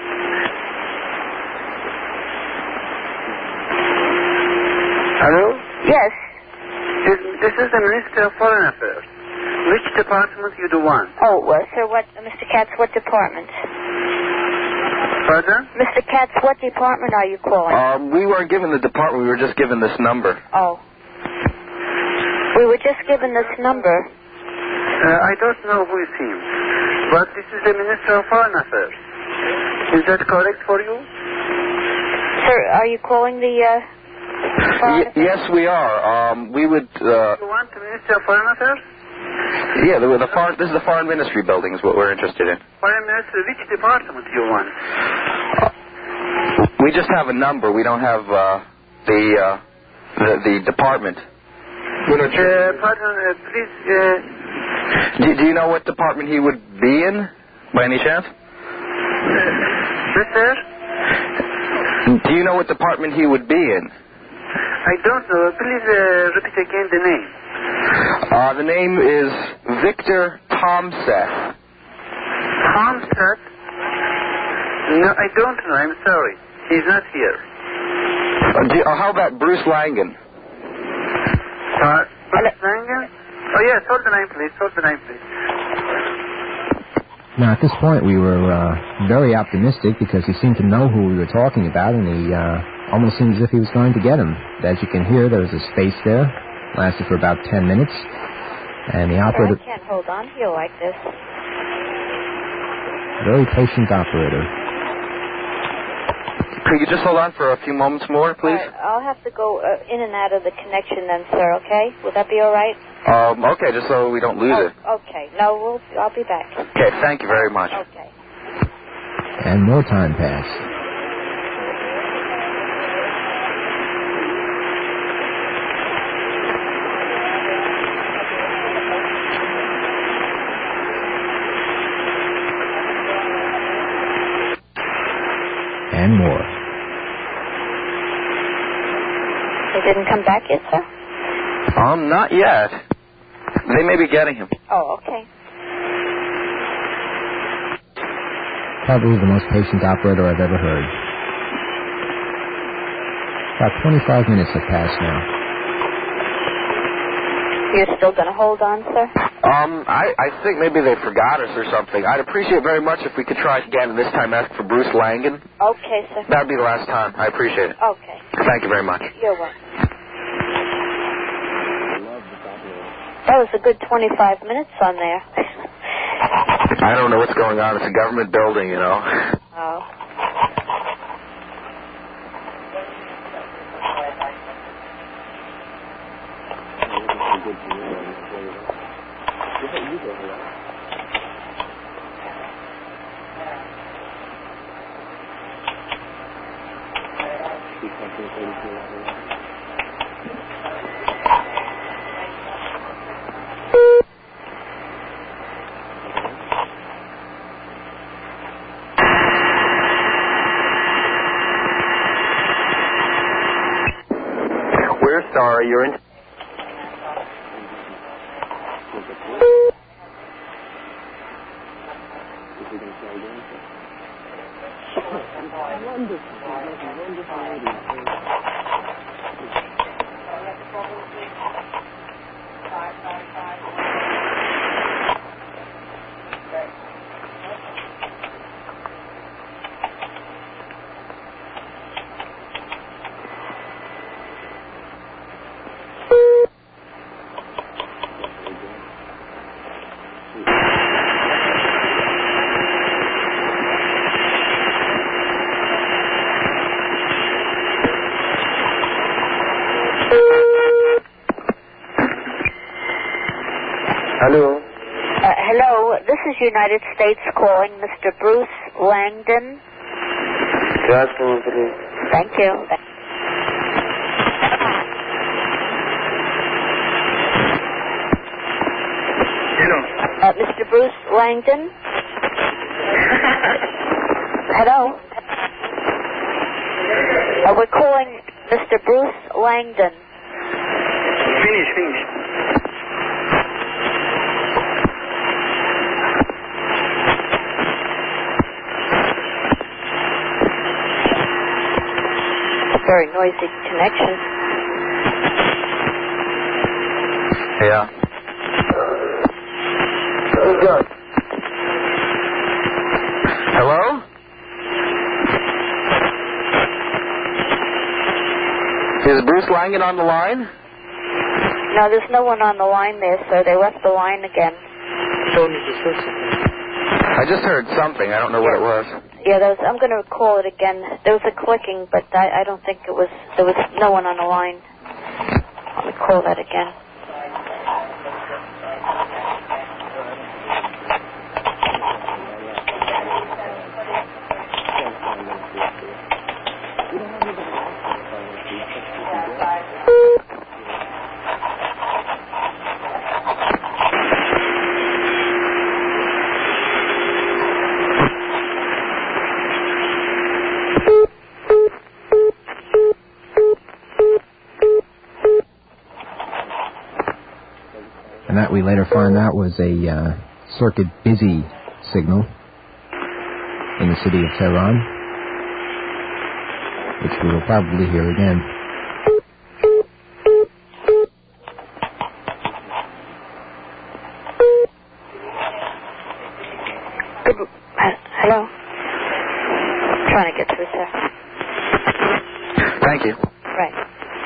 Hello? Yes. This, this is the Minister of Foreign Affairs. Which department you do want? Oh, uh, sir, what, uh, Mister Katz, what department? Pardon? Mister Katz, what department are you calling? Um, we weren't given the department. We were just given this number. Oh. We were just given this number. Uh, I don't know who is him, but this is the Minister of Foreign Affairs. Is that correct for you? Sir, are you calling the, uh... Y- yes, we are. Um, we would, uh... You want the Minister of Foreign Affairs? Yeah, the, the foreign, this is the Foreign Ministry building is what we're interested in. Foreign Minister, which department do you want? Uh, we just have a number. We don't have, uh, the, uh, the, the department. Uh, pardon, uh, please, uh... Do, do you know what department he would be in, by any chance? Mister? Do you know what department he would be in? I don't know. Please uh, repeat again the name. Uh, the name is Victor Tomseth. Tomseth? No, I don't know. I'm sorry. He's not here. Uh, do, uh, how about Bruce Langan? Uh, Bruce Langan? Oh, yes. Hold the line, please. Hold the line, please. Now, at this point, we were uh, very optimistic because he seemed to know who we were talking about, and he uh, almost seemed as if he was going to get him. As you can hear, there was a space there. Lasted for about ten minutes. And the operator... I can't hold on to you like this. Very patient operator. Could you just hold on for a few moments more, please? All right, I'll have to go uh, in and out of the connection then, sir, okay? Would that be all right? Um, okay, just so we don't lose oh, it. Okay. No, we'll, I'll be back. Okay, thank you very much. Okay. And more time passed. And more. He didn't come back yet, sir? Um, not yet. They may be getting him. Oh, okay. Probably the most patient operator I've ever heard. About twenty-five minutes have passed now. You're still going to hold on, sir? Um, I, I think maybe they forgot us or something. I'd appreciate very much if we could try again, and this time ask for Bruce Langan. Okay, sir. That would be the last time. I appreciate it. Okay. Thank you very much. You're welcome. That was a good twenty-five minutes on there. I don't know what's going on. It's a government building, you know. Oh. We're sorry, you're in... Hello. Uh, hello, this is United States calling Mister Bruce Langdon. Just a moment, please. Thank you. Hello. Uh, Mister Bruce Langdon? Hello? Uh, we're calling Mister Bruce Langdon. Finish, finish. Very noisy connection. Yeah. Hello? Is Bruce Langan on the line? No, there's no one on the line there, sir. They left the line again. I just heard something. I don't know what it was. Yeah, there was, I'm going to call it again. There was a clicking, but I, I don't think it was, there was no one on the line. Let me call that again. we later find out was a uh, circuit busy signal in the city of Tehran, which we will probably hear again. Good. Uh, hello. Trying to get through, sir. Thank you. Right.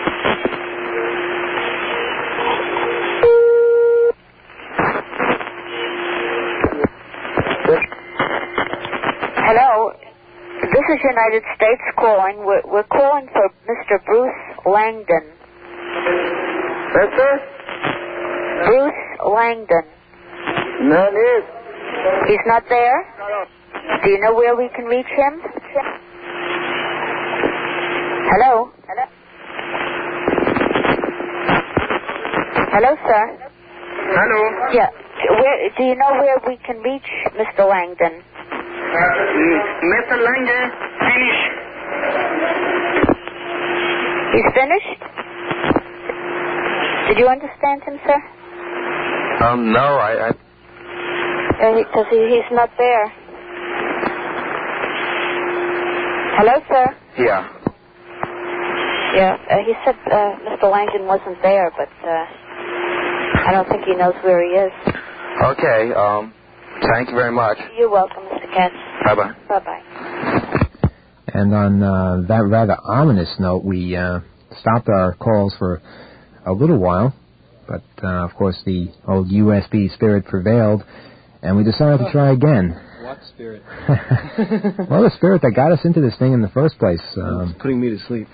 Hello. This is United States calling. We're, we're calling for Mister Bruce Langdon. Mister? Bruce Langdon. None is. He's not there? Do you know where we can reach him? Hello? Hello? Hello, sir? Hello? Yeah. Where, do you know where we can reach Mister Langdon? Mister Langdon, finish. He's finished? Did you understand him, sir? Um, no, I... I... Because he, he's not there. Hello, sir? Yeah. Yeah, uh, he said uh, Mister Langdon wasn't there, but uh, I don't think he knows where he is. Okay, um, thank you very much. You're welcome, Mister Katz. Bye-bye. Bye-bye. And on uh, that rather ominous note, we uh, stopped our calls for a little while, but uh, of course the old U S B spirit prevailed, and we decided to try again. What spirit? Well, the spirit that got us into this thing in the first place. Um, it's putting me to sleep.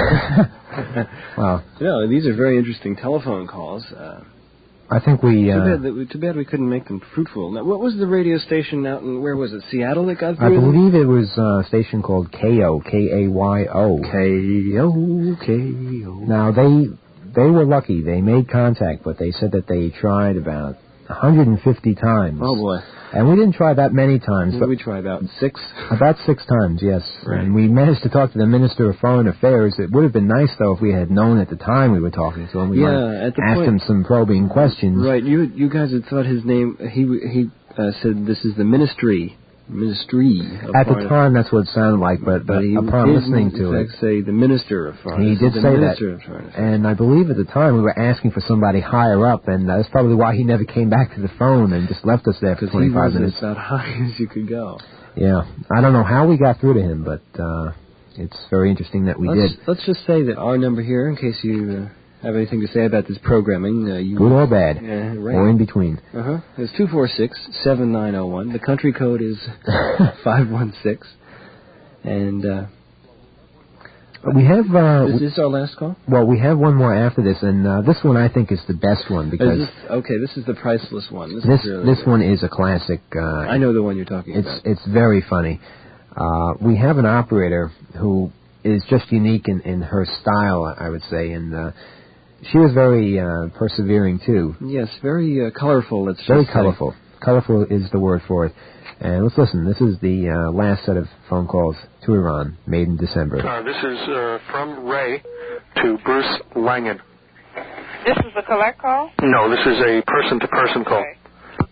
Well, you know, these are very interesting telephone calls. Uh, I think we... Uh, too, bad that we... Too bad we couldn't make them fruitful. Now, what was the radio station out in, where was it, Seattle that got through? I believe it was a station called K O, K A Y O. K O, K O. Now, they, they were lucky. They made contact, but they said that they tried about one hundred fifty times. Oh, boy. And we didn't try that many times. But we tried about six? About six times, yes. Right. And we managed to talk to the Minister of Foreign Affairs. It would have been nice, though, if we had known at the time we were talking to him. We yeah, might at the asked point, him some probing questions. Right. You you guys had thought his name, he he uh, said this is the Ministry. Ministry. Of At the Foreign time, that's what it sounded like, but, but he upon did, listening in to fact, it... say the Minister of Foreign He did the say Minister that. Of Foreign And I believe at the time we were asking for somebody higher up, and that's probably why he never came back to the phone and just left us there for twenty-five he minutes. about high as you could go. Yeah. I don't know how we got through to him, but uh, it's very interesting that we let's, did. Let's just say that our number here, in case you... Uh, have anything to say about this programming? Uh, you Good or bad, yeah, right. or in between. Uh-huh. It's two four six, seven nine zero one. The country code is five one six. And uh, we have... Uh, is this our last call? Well, we have one more after this, and uh, this one I think is the best one because... Is this, okay, this is the priceless one. This This, is really this good. one is a classic. Uh, I know the one you're talking it's, about. It's very funny. Uh, we have an operator who is just unique in, in her style, I would say, and... Uh, She was very uh, persevering, too. Yes, very uh, colorful, let's Very just colorful. say. Colorful is the word for it. And let's listen. This is the uh, last set of phone calls to Iran, made in December. Uh, this is uh, from Ray to Bruce Langen. This is a collect call? No, this is a person-to-person call. Okay.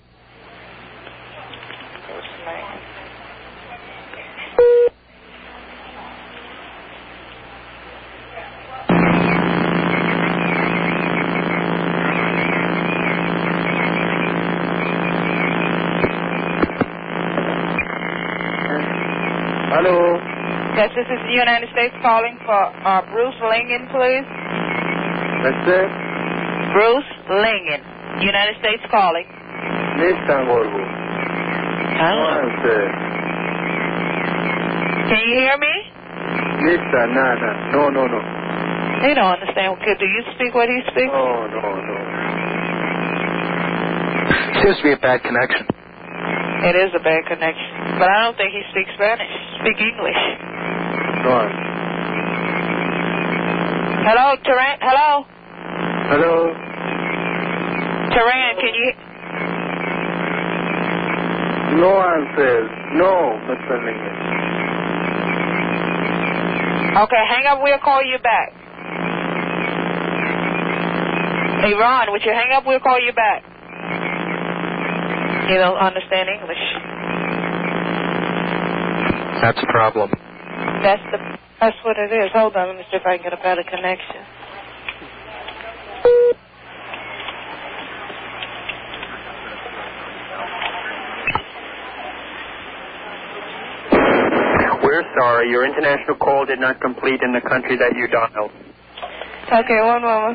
Hello. Yes, this is the United States calling for uh, Bruce Lingen, please. That's it. Bruce Lingen, United States calling. نیستم قربون. Can you hear me? نیستم نه نه. No, no, no. They don't understand. Okay, do you speak what he speaks? No, no, no. Seems to be a bad connection. It is a bad connection. But I don't think he speaks Spanish. Speak English. No. Hello, Taran. Hello? Hello. Taran, can you... No answer. No, Mister Lincoln. Okay, hang up. We'll call you back. Hey, Ron, would you hang up? We'll call you back. You don't understand English. That's a problem. That's the that's what it is. Hold on, let me see if I can get a better connection. We're sorry, your international call did not complete in the country that you dialed. Okay, one moment.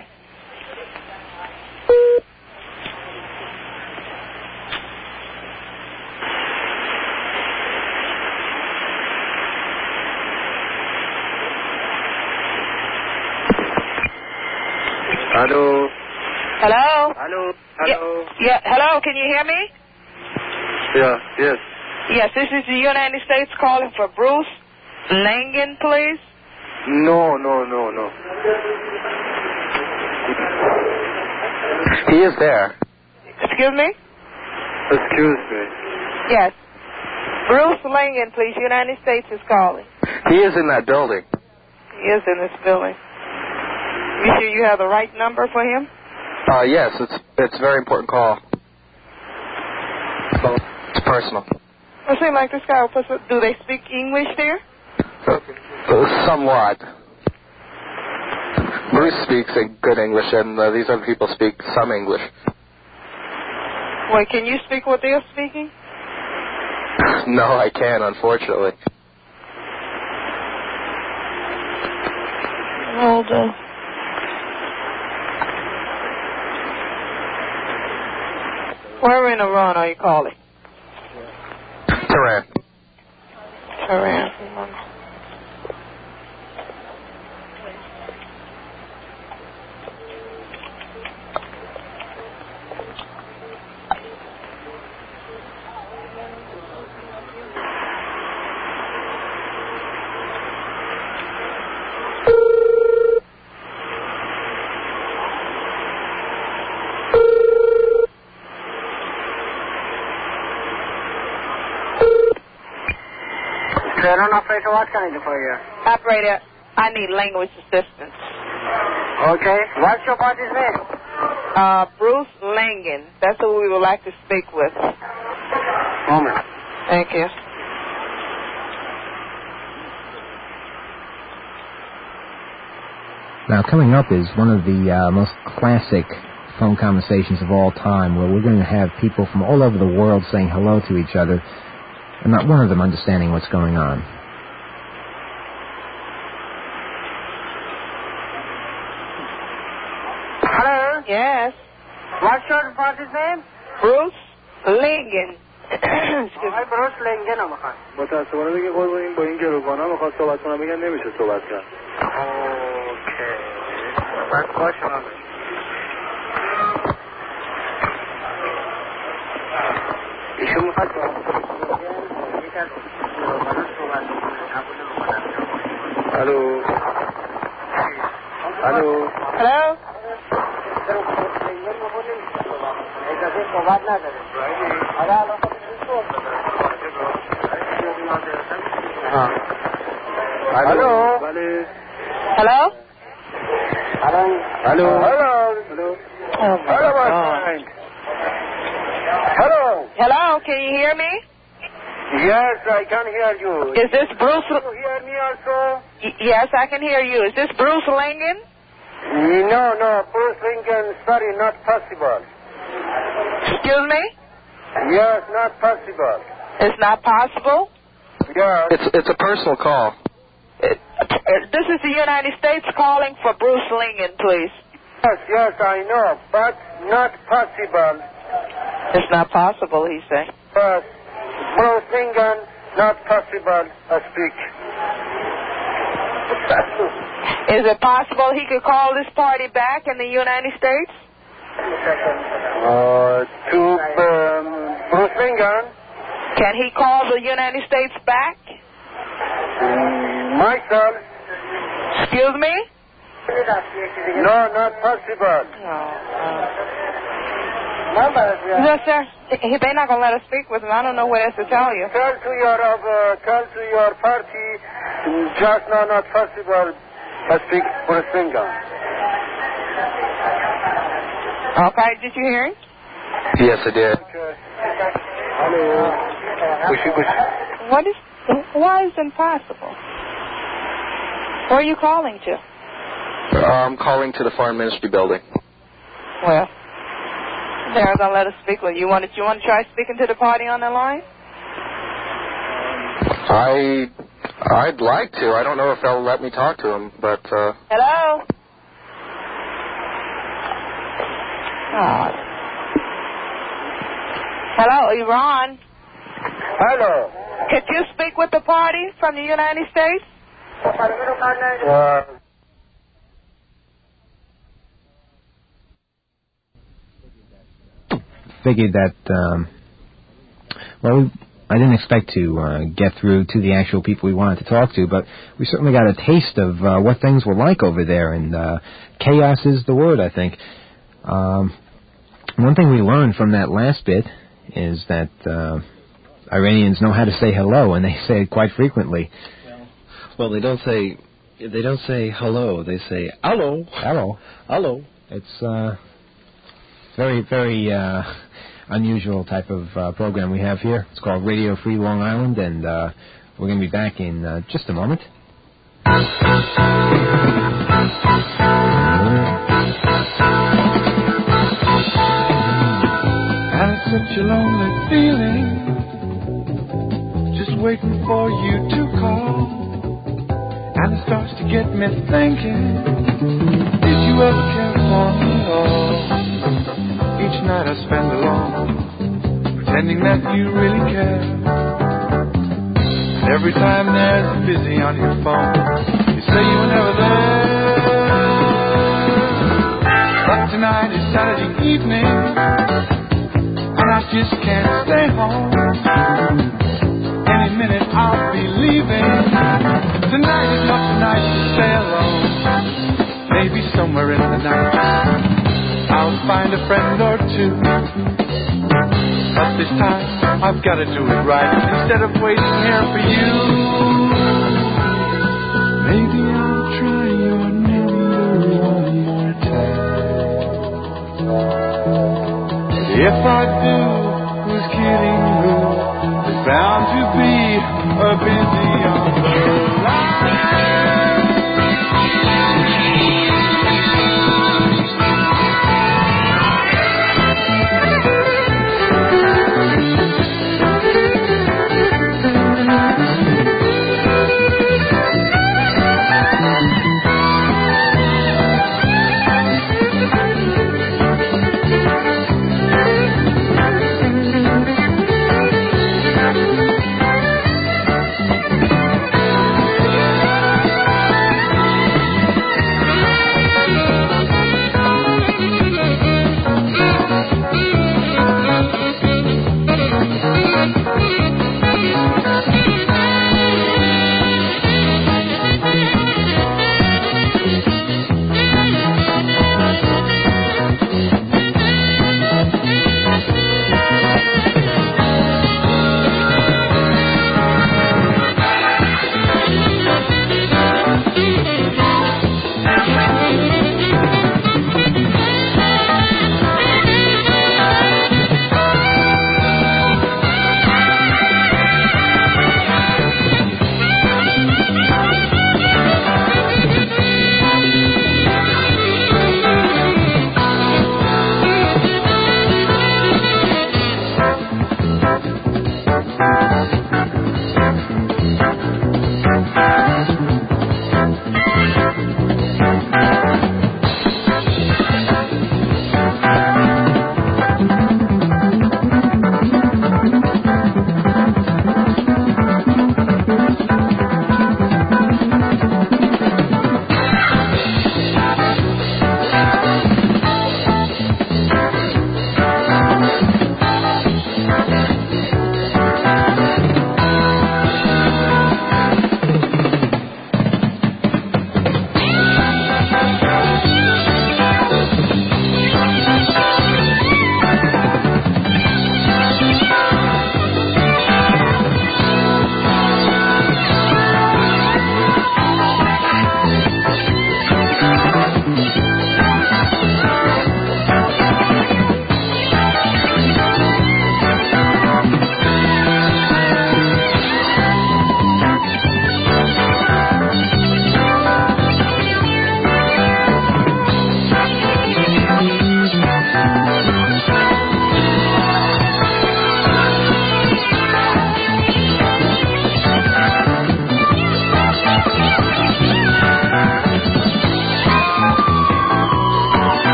Hello. Hello? Hello. Hello? Yeah, yeah, hello, can you hear me? Yeah, yes. Yes, this is the United States calling for Bruce Langen, please. No, no, no, no. He is there. Excuse me? Excuse me. Yes. Bruce Langen, please. United States is calling. He is in that building. He is in this building. You sure you have the right number for him? Uh, yes, it's it's a very important call. So it's personal. It seems like this guy will put some, do they speak English there? Uh, somewhat. Bruce speaks a good English, and uh, these other people speak some English. Wait, can you speak what they're speaking? No, I can't, unfortunately. Hold on. Where in Iran are you calling? Tehran. Tehran. Tehran operator, what can I do for you? Operator, I need language assistance. Okay. What's your party's name? Uh, Bruce Langen. That's who we would like to speak with. Moment. Thank you. Now, coming up is one of the uh, most classic phone conversations of all time, where we're going to have people from all over the world saying hello to each other, and not one of them understanding what's going on. Hello? Yes. What's your party's name? Bruce Langen. آقای بروس لنگن هم میخواد. متاسفانه دیگه قول این با این گروگانا میخواد صحبت کنم بگن نمیشه صحبت کرد. اوکی. بس باشه من ایشون میخواد با یک از گروگانا صحبت کنه. الو. الو. Hello? اجازه صحبت نداره. آره الان الو. بله. Hello? Hello. Hello. Hello. Hello. Oh, my Hello, my God. friend. Hello. Hello, can you hear me? Yes, I can hear you. Is this Bruce? Can you hear me also? Y- yes, I can hear you. Is this Bruce Langen? No, no, Bruce Lincoln, sorry, not possible. Excuse me? Yes, not possible. It's not possible? Yes. It's it's a personal call. It, uh, this is the United States calling for Bruce Langen, please. Yes, yes, I know, but not possible. It's not possible, he said. Yes, Bruce Lincoln, not possible to speak. Is it possible he could call this party back in the United States? Uh, to um, Bruce Lincoln. Can he call the United States back? Myself. Excuse me? No, not possible. No. Yes, sir. He- They're not going to let us speak with him. I don't know what else to tell you. Tell to your uh, tell to your party, just now not possible to speak Bruce Lincoln. Okay, did you hear him? Yes, I did. Okay. We should, we should. What is? Why is it impossible? Where are you calling to? I'm calling to the Foreign Ministry building. Well, they're gonna let us speak with you. You want to? You want to try speaking to the party on the line? I, I'd like to. I don't know if they'll let me talk to him, but. Uh... Hello. Oh. Hello, Iran. Hello. Could you speak with the party from the United States? Uh, Figured that, um, well, I didn't expect to uh, get through to the actual people we wanted to talk to, but we certainly got a taste of uh, what things were like over there, and uh, chaos is the word, I think. Um, one thing we learned from that last bit is that uh, Iranians know how to say hello, and they say it quite frequently. Well, they don't say they don't say hello. They say hello, hello, hello. It's uh, very, very uh, unusual type of uh, program we have here. It's called Radio Free Long Island, and uh, we're going to be back in uh, just a moment. And it's such a lonely feeling, just waiting for you to call. And it starts to get me thinking, did you ever care for me at all? Each night I spend alone, pretending that you really care. And every time there's busy on your phone, you say you were never there. But tonight is Saturday evening, and I just can't stay home. Any minute I'll be leaving. Tonight is not the night to stay alone. Maybe somewhere in the night I'll find a friend or two. But this time I've got to do it right instead of waiting here for you. Maybe I'll try your number one more time. If I do, who's kidding who? There's bound to be a busy on the line.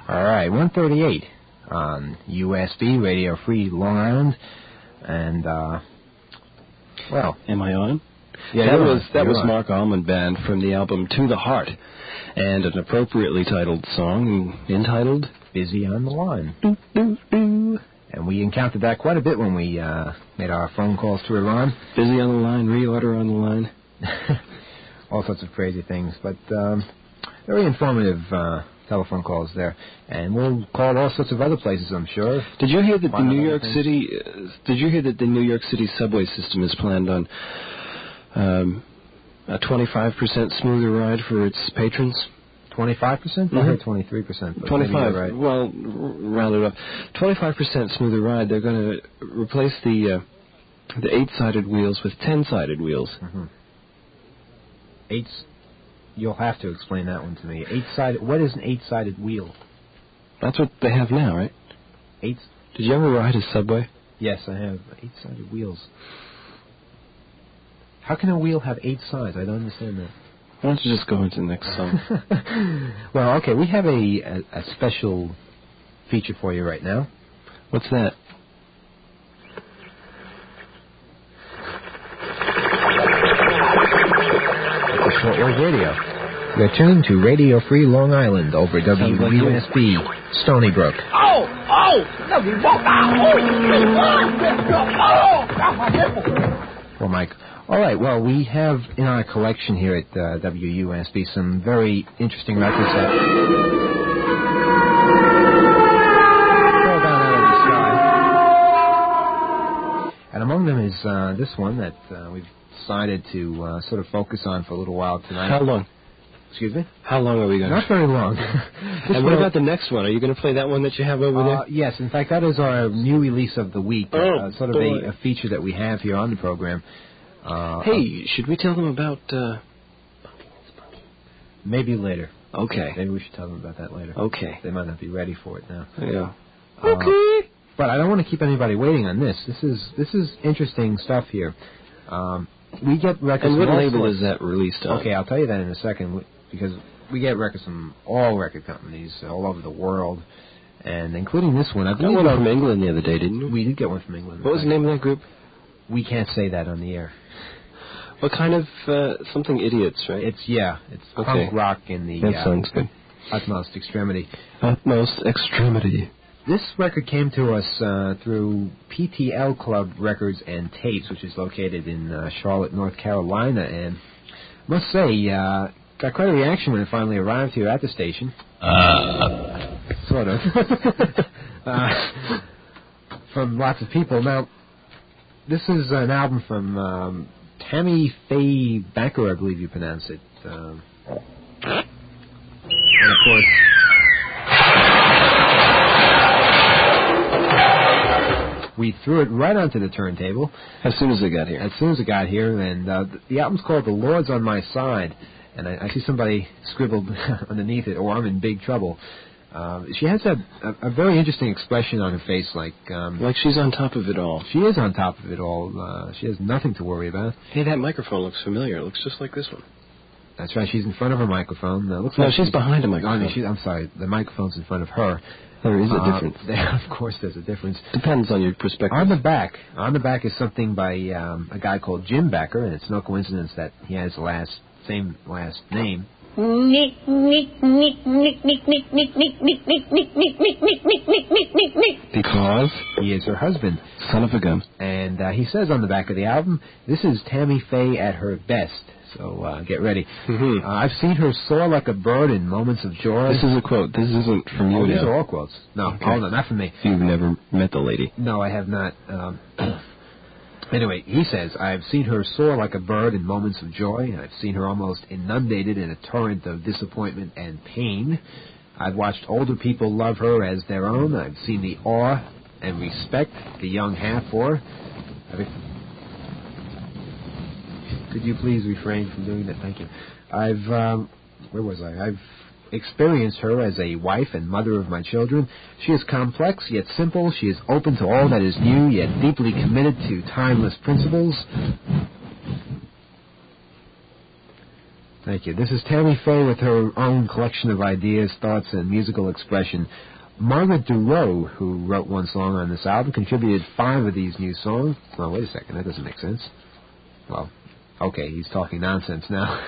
All right, one thirty-eight on U S B, Radio Free Long Island. And, uh, well. Am I on? Yeah, that you're was on. that You're was on. Mark Allman Band from the album To the Heart, and an appropriately titled song entitled Busy on the Line. Doo, doo, doo. And we encountered that quite a bit when we uh, made our phone calls to Iran. Busy on the line, reorder on the line. All sorts of crazy things, but um, very informative uh, telephone calls there. And we'll call all sorts of other places, I'm sure. Did you hear that the Find New out York other City? Uh, did you hear that the New York City subway system is planned on um, a twenty-five percent smoother ride for its patrons? twenty-five percent? Mm-hmm. I heard twenty-three percent. But twenty-five. Right. Well, r- rounded up. twenty-five percent smoother ride. They're going to replace the uh, the eight-sided wheels with ten-sided wheels. Mm-hmm. Eight. You'll have to explain that one to me. Eight-sided. What is an eight-sided wheel? That's what they have now, right? Eight. Did you ever ride a subway? Yes, I have. Eight-sided wheels. How can a wheel have eight sides? I don't understand that. Why don't you just go into the next song? Well, okay, we have a, a a special feature for you right now. What's that? It's a shortwave radio. You're tuned to Radio Free Long Island over W U S B, Stony Brook. Oh, oh, let me walk out. Oh, got my nipple. Well, Mike. All right, well, we have in our collection here at uh, W U S B some very interesting records that fall down out of the sky. And among them is uh, this one that uh, we've decided to uh, sort of focus on for a little while tonight. How long? Excuse me? How long are we going to... Not very long. And what about the next one? Are you going to play that one that you have over uh, there? Yes, in fact, that is our new release of the week, Oh, uh, sort of a, a feature that we have here on the program. Uh, hey, should we tell them about... Uh... Maybe later. Okay. Maybe we should tell them about that later. Okay. They might not be ready for it now. Yeah. Uh, Okay. But I don't want to keep anybody waiting on this. This is this is interesting stuff here. Um, we get records. And what from all label sorts. is that released on? Okay, I'll tell you that in a second, we- because we get records from all record companies all over the world, and including this one. I got believe one uh, from England the other day, didn't you? We did get one from England. What was the name of that group? We can't say that on the air. What kind of... Uh, something idiots, right? It's, yeah, it's Okay. punk rock in the That uh, sounds good. utmost extremity. Utmost extremity. This record came to us uh, through P T L Club Records and Tapes, which is located in uh, Charlotte, North Carolina, and I must say, uh, got quite a reaction when it finally arrived here at the station. Uh. Sort of. uh, from lots of people. Now, this is an album from um, Tammy Faye Backer, I believe you pronounce it. Um, and of course... We threw it right onto the turntable. As soon as it got here. As soon as it got here, and uh, the album's called The Lord's on My Side, and I, I see somebody scribbled underneath it, or I'm in big trouble. Uh, she has a, a, a very interesting expression on her face, like... Um, like she's on top of it all. She is on top of it all. Uh, she has nothing to worry about. Hey, that microphone looks familiar. It looks just like this one. That's right, she's in front of her microphone. Uh, looks No, like she's behind a microphone. I mean, she's, I'm sorry, the microphone's in front of her. There is a Uh, difference. there, of course, there's a difference. Depends on your perspective. On the back, on the back is something by um, a guy called Jim Backer, and it's no coincidence that he has the last same last name. Because he is her husband. Son of a gun. And uh, he says on the back of the album, this is Tammy Faye at her best. So uh, get ready. Mm-hmm. Uh, I've seen her soar like a bird in moments of joy. This is a quote. This isn't from you. Oh, these now. are all quotes. No, Okay. oh, no, not from me. You've never met the lady. No, I have not. Um, anyway, he says, I've seen her soar like a bird in moments of joy. I've seen her almost inundated in a torrent of disappointment and pain. I've watched older people love her as their own. I've seen the awe and respect the young have for her. I've Could you please refrain from doing that? Thank you. I've, um, where was I? I've experienced her as a wife and mother of my children. She is complex, yet simple. She is open to all that is new, yet deeply committed to timeless principles. Thank you. This is Tammy Faye with her own collection of ideas, thoughts, and musical expression. Margaret Durow, who wrote one song on this album, contributed five of these new songs. Well, wait a second. That doesn't make sense. Well, okay, he's talking nonsense now.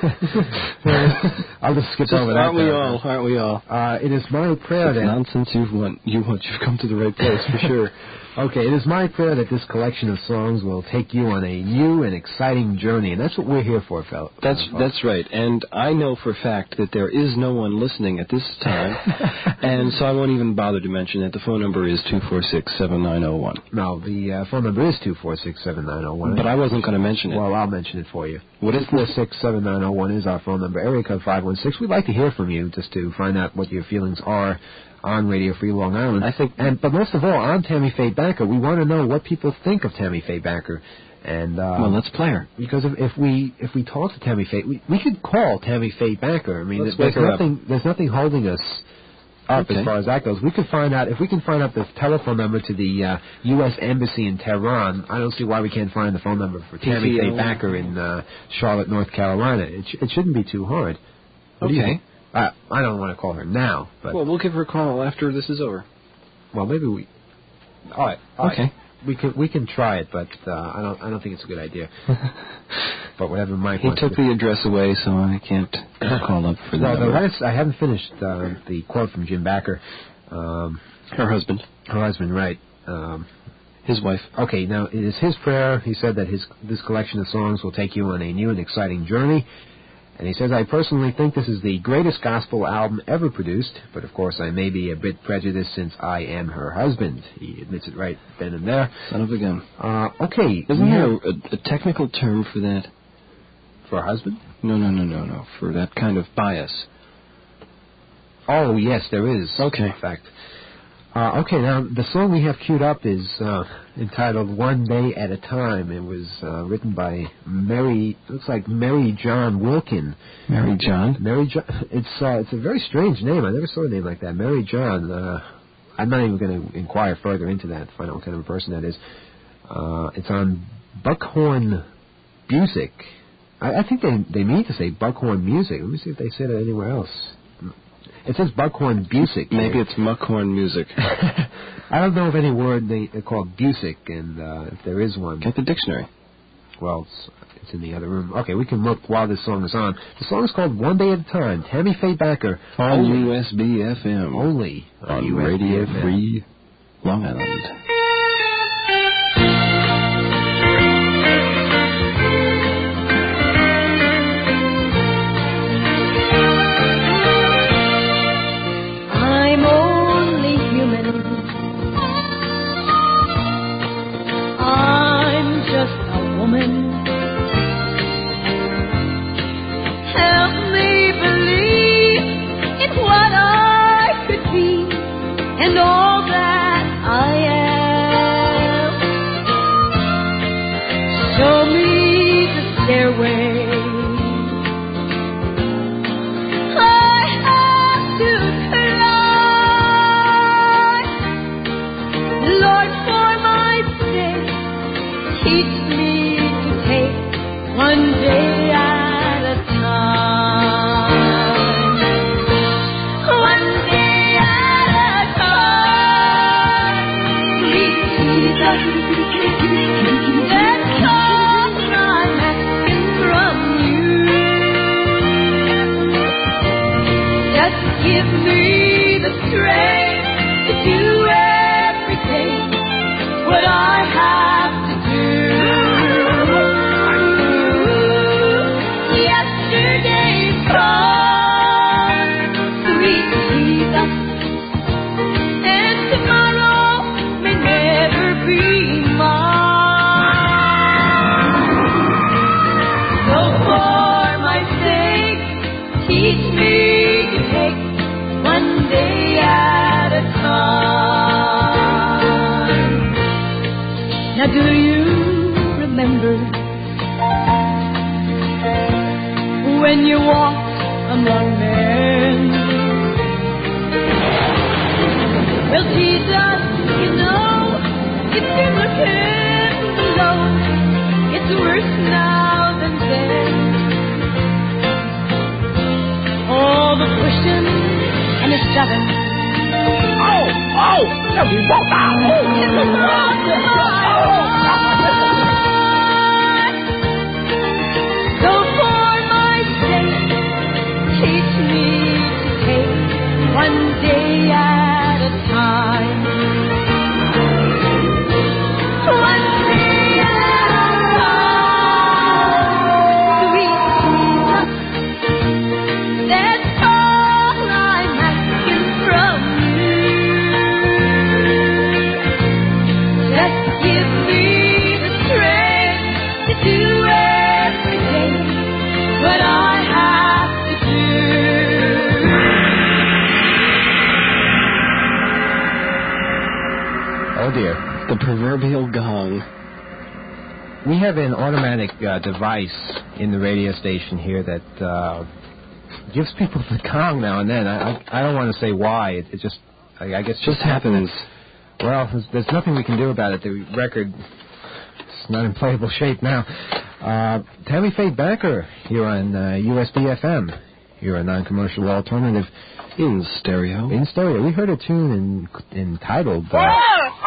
I'll just skip Just over that. aren't we all? Aren't we all? Uh, it is my prayer It's that... nonsense you've won. You want, you've come to the right place, for sure. Okay, it is my prayer that this collection of songs will take you on a new and exciting journey, and that's what we're here for, fellow. That's uh, that's right, and I know for a fact that there is no one listening at this time, and so I won't even bother to mention it. The phone number is two four six, seven nine zero one. No, the uh, phone number is two four six, seven nine zero one. But I wasn't going to mention it. Well, I'll mention it for you. What is two four six, seven nine zero one is our phone number. Area code five one six. We'd like to hear from you just to find out what your feelings are on Radio Free Long Island. I think, and but most of all, on Tammy Faye Bakker, we want to know what people think of Tammy Faye Bakker. And uh, well, let's play her. Because if, if we if we talk to Tammy Faye, we, we could call Tammy Faye Bakker. I mean, Let's there's wake her nothing up. there's nothing holding us up Okay. as far as that goes. We could find out if we can find out the telephone number to the uh, U S Embassy in Tehran. I don't see why we can't find the phone number for Tammy Faye Bakker in uh, Charlotte, North Carolina. It sh- it shouldn't be too hard. What do you Okay. think? Uh, I don't want to call her now, but Well, we'll give her a call after this is over. well, maybe we. All right. all right. Okay. We can we can try it, but uh, I don't I don't think it's a good idea. But whatever Mike He wants took to do. the address away, so I can't call up for that. Well, the number. last, I haven't finished uh, the quote from Jim Bakker. Um, Her husband. Her husband, right. Um, His wife. Okay, now it is his prayer. He said that his this collection of songs will take you on a new and exciting journey. And he says, I personally think this is the greatest gospel album ever produced, but of course I may be a bit prejudiced since I am her husband. He admits it right then and there. Son of a gun. Uh, okay. Isn't there now- a, a technical term for that? For a husband? No, no, no, no, no. For that kind of bias. Oh, yes, there is. Okay. In fact. Uh, okay, now the song we have queued up is uh, entitled One Day at a Time. It was uh, written by Mary, looks like Mary John Wilkin. Mary John? Mary John. It's uh, it's a very strange name. I never saw a name like that. Mary John. Uh, I'm not even going to inquire further into that to find out what kind of a person that is. Uh, it's on Buckhorn Music. I, I think they they mean to say Buckhorn Music. Let me see if they said it anywhere else. It says Buckhorn Busick. Maybe it's Muckhorn Music. I don't know of any word they, they call Busick, and uh, if there is one. Get the dictionary. Well, it's, it's in the other room. Okay, we can look while this song is on. The song is called One Day at a Time. Tammy Faye Bakker. On only, U S B F M. Only on, on U S B Radio F M. Free Long Island. I'm only human. I'm just a woman. Help me believe in what I could be and all that I am. Show me the stairway. I have to Lord, for my sake, teach me to take one day at a time. One day at a time. Sweet Jesus, that's all I'm asking from you. Just give me the strength to do it. What I have to do. Yesterday's gone, sweet Jesus, and tomorrow may never be mine. So for my sake, teach me to take one day at a time. Now do you remember when you walked among men? Well, Jesus, you know, it never came below. It's worse now than then. 叫你报答。 So for my sake, teach me to take one day at a time. One day at a time. Sweet Jesus, that's all I'm asking from you. Just give me the strength to do every day what I have to do. Oh dear. The proverbial gong. We have an automatic uh, device in the radio station here that uh, gives people the gong now and then. I I, I don't want to say why. It, it just I, I guess Just happens. Well, there's, there's nothing we can do about it. The record is not in playable shape now. Uh, Tammy Faye Backer here on uh, U S B F M. You're a non-commercial alternative in stereo. In stereo. We heard a tune in, entitled. Uh, Oh, yeah.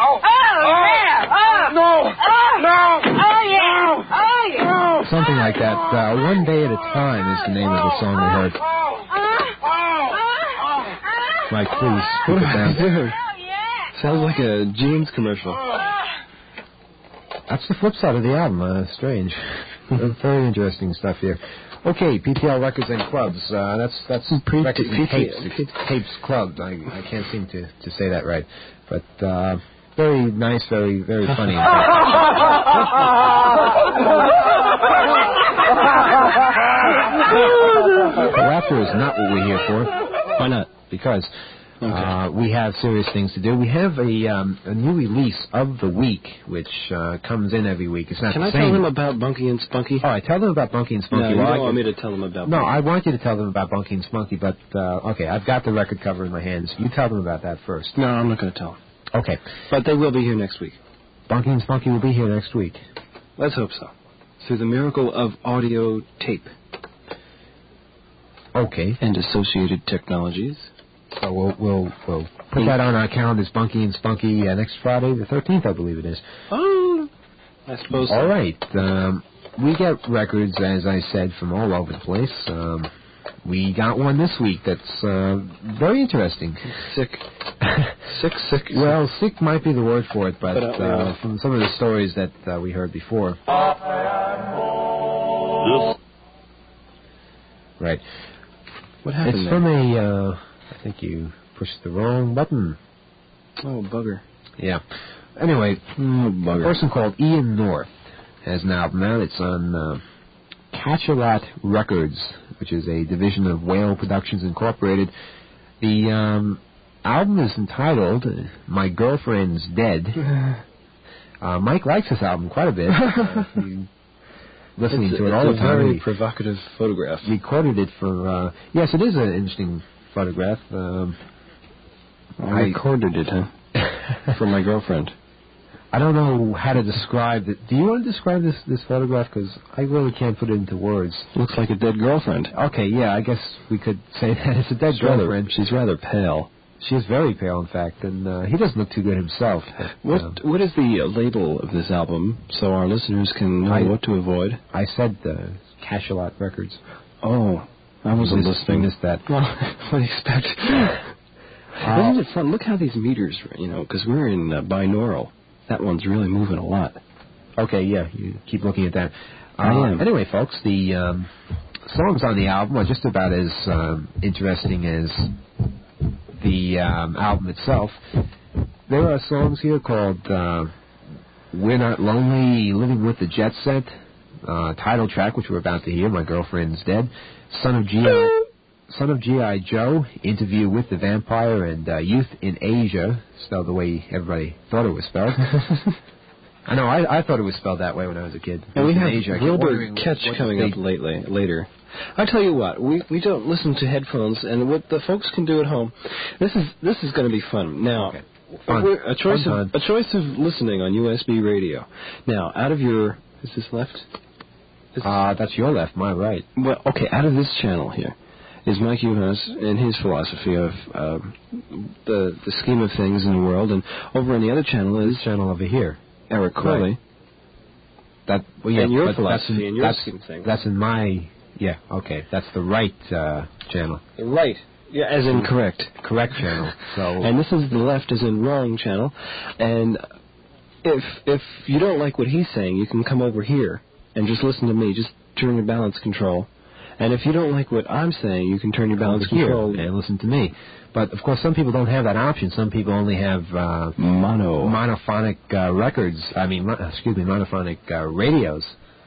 Oh, no. Oh, no. Oh, yeah. Oh, yeah. Something like that. Uh, One Day at a Time is the name of the song we heard. Mike, please put it down. Dude, sounds like a Jeans commercial. That's the flip side of the album. Uh, strange. Very interesting stuff here. Okay, P T L Records and Clubs. Uh, that's that's Pre- records and P T- tapes. It's tapes Club. I, I can't seem to, to say that right. But uh, very nice, very very funny. Laughter is not what we're here for. Why not? Because Okay. uh, we have serious things to do. We have a um, a new release of the week, which uh, comes in every week. It's not Can the I same. tell them about Bunky and Spunky? All right, tell them about Bunky and Spunky. No, you Well, I don't want can- me to tell them about No, Bunky. I want you to tell them about Bunky and Spunky, but, uh, okay, I've got the record cover in my hands. You tell them about that first. No, I'm not going to tell them. Okay. But they will be here next week. Bunky and Spunky will be here next week. Let's hope so. Through the miracle of audio tape. Okay. And associated technologies. So we'll, we'll, we'll put that on our calendars, Bunky and Spunky, uh, next Friday, the thirteenth, I believe it is. Oh, I suppose so. All right. Um, we get records, as I said, from all over the place. Um, we got one this week that's uh, very interesting. Sick. sick, sick. Well, sick might be the word for it, but, But, uh, uh, from some of the stories that uh, we heard before. Right. What happened It's there? from a, uh, I think you pushed the wrong button. Oh, bugger. Yeah. Anyway, Oh, a bugger. person called Ian North has an album out. It's on uh, Catch-A-Lot Records, which is a division of Whale Productions Incorporated. The um, album is entitled uh, My Girlfriend's Dead. Uh, Mike likes this album quite a bit. Uh, he- listening it's, to it it's all a the time. very He- provocative photograph. We quoted it for, uh, yes, it is an interesting photograph. Um, I I- recorded it, huh? For my girlfriend. I don't know how to describe it. Do you want to describe this, this photograph? Because I really can't put it into words. Looks like a dead girlfriend. Okay, yeah, I guess we could say that it's a dead She's rather, girlfriend. she's rather pale. She is very pale, in fact, and uh, he doesn't look too good himself. But, What uh, What is the uh, label of this album, so our listeners can know I- what to avoid? I said uh, Catch-A-Lot Records. Oh, I wasn't You missed- listening. you missed that. Well, what do you expect? Uh, Isn't it fun? Look how these meters, you know, because we're in uh, binaural. That one's really moving a lot. Okay, yeah, you keep looking at that. I Uh, am. Anyway, folks, the um, songs on the album are just about as um, interesting as the um, album itself. There are songs here called uh, We're Not Lonely, Living with the Jet Set, uh, title track, which we're about to hear, My Girlfriend's Dead, Son of G I Son of G I Joe, Interview with the Vampire, and uh, Youth in Asia, spelled the way everybody thought it was spelled. I know, I, I thought it was spelled that way when I was a kid. And we Youth have in Asia. I kept Wilbur wondering Ketch what coming they- up lately, later. I tell you what, we we don't listen to headphones, and what the folks can do at home. This is this is going to be fun. Now, Okay. Fun. we're- a choice Fun of a choice of listening on U S B radio. Now, out of your is this left? Is Uh, that's your left, my right. Well, okay, out of this channel here, is Mike Uhas and his philosophy of uh, the the scheme of things in the world. And over on the other channel is... This channel over here. Eric Corley. Right. That, well, yeah, and your but philosophy that's in, and your that's, scheme of things. That's in my... Yeah, okay. That's the right uh, channel. The right. Yeah, as in correct. Correct channel. So, and this is the left as in wrong channel. And if if you don't like what he's saying, you can come over here and just listen to me. Just turn your balance control. And if you don't like what I'm saying, you can turn your balance here control and listen to me. But of course, some people don't have that option. Some people only have uh, mono monophonic uh, records. I mean, mo- excuse me, monophonic uh, radios,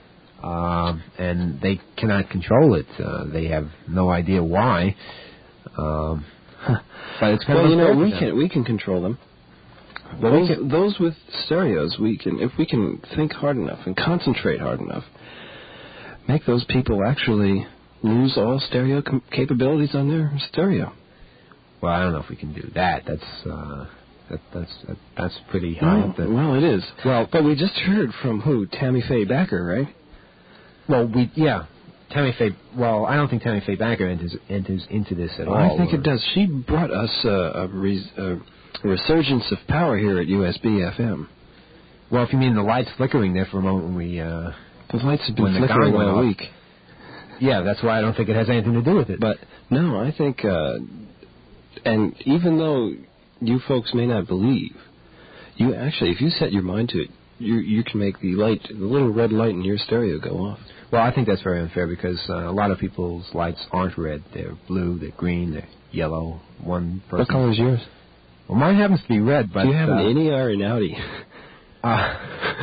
um, and they cannot control it. Uh, they have no idea why. Um, but it's kind well, of you know, we them. can we can control them. Well, those, we can, those with stereos, we can if we can think hard enough and concentrate hard enough, make those people actually lose all stereo com- capabilities on their stereo. Well, I don't know if we can do that. That's uh, that, that's that, that's pretty high Well, up there. well, it is. Well, but we just heard from who? Tammy Faye Backer, right? Well, we yeah, Tammy Faye. Well, I don't think Tammy Faye Backer enters, enters into this at all. I think or, it does. She brought us uh, a, res- a resurgence of power here at U S B F M. Well, if you mean the lights flickering there for a moment when we uh, the lights have been when flickering the all off, week. Yeah, that's why I don't think it has anything to do with it. But no, I think. Uh, And even though you folks may not believe, you actually, if you set your mind to it, you you can make the light, the little red light in your stereo go off. Well, I think that's very unfair because uh, a lot of people's lights aren't red. They're blue, they're green, they're yellow. One person. What color is yours? Well, mine happens to be red, but... Do you have uh, an innie or an outie? Uh,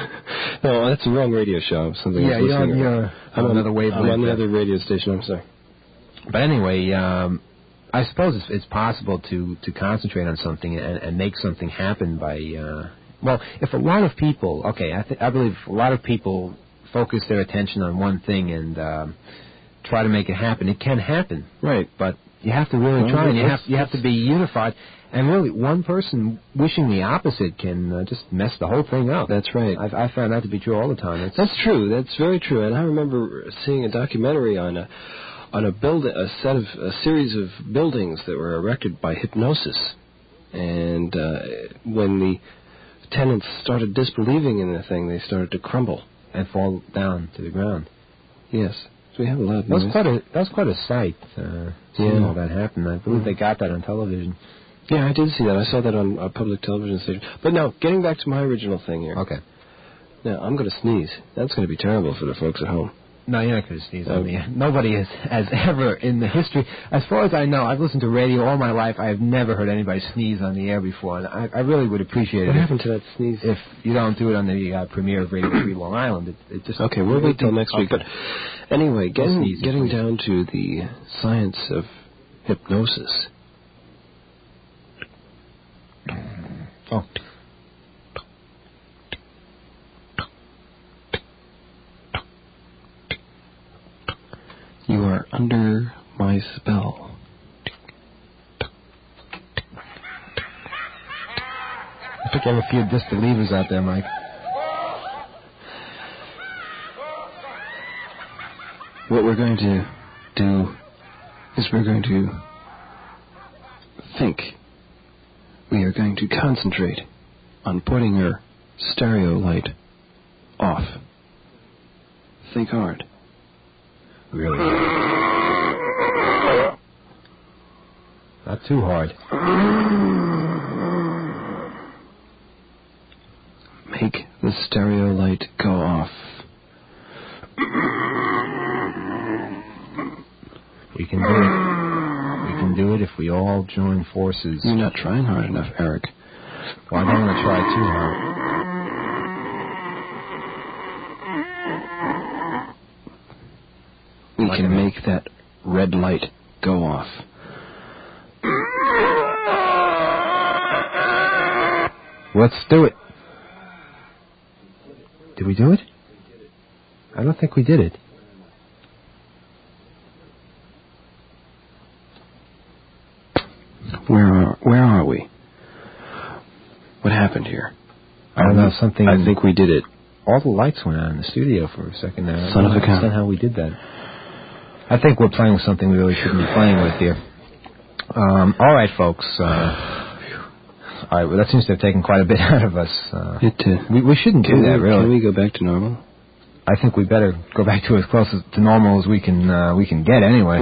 no, that's the wrong radio show. Something yeah, you're on, you're I'm on another on, wavelength. I'm on the there. other radio station, I'm sorry. But anyway, um, I suppose it's, it's possible to, to concentrate on something and, and make something happen by... Uh, well, if a lot of people... Okay, I, th- I believe if a lot of people focus their attention on one thing and um, try to make it happen, it can happen. Right. But you have to really well, try, and you have, let's, you have to be unified. And really, one person wishing the opposite can uh, just mess the whole thing up. That's right. I've, I found that to be true all the time. It's That's true. That's very true. And I remember seeing a documentary on a on a build a set of a series of buildings that were erected by hypnosis, and uh, when the tenants started disbelieving in the thing, they started to crumble and fall down to the ground. Yes. So we have a lot of that was noise. quite a that was quite a sight. Uh, seeing Yeah. all that happen. I believe they got that on television. Yeah, I did see that. I saw that on a public television station. But now, getting back to my original thing here. Okay. Now, I'm going to sneeze. That's going to be terrible for the folks at home. No, you're not going to sneeze Oh. on me. Nobody has, has ever in the history, as far as I know, I've listened to radio all my life. I have never heard anybody sneeze on the air before. And I, I really would appreciate What it. happened to that sneeze? If you don't do it on the uh, premiere of Radio Free Long Island, it, it just Okay, we'll wait till next week. Okay. But anyway, getting, sneeze, getting please. down to the science of hypnosis. Oh. You are under my spell. I think I have a few disbelievers out there, Mike. What we're going to do is we're going to think. We are going to concentrate on putting your stereo light off. Think hard. Really? Not too hard. Make the stereo light go off. We can do it. We can do it if we all join forces. You're not trying hard enough, Eric. Well, I don't want to try too hard. We can make that red light go off. Let's do it. Did we do it? I don't think we did it. Where are, where are we? What happened here? I don't know, something... I think we did it. All the lights went on in the studio for a second there. Son I of a don't gun. understand how we did that. I think we're playing with something we really shouldn't be playing with here. Um, all right, folks. Uh, all right, well, that seems to have taken quite a bit out of us. Uh, it did. We, we shouldn't can do that, we, really. Can we go back to normal? I think we better go back to as close as, to normal as we can uh, we can get, anyway.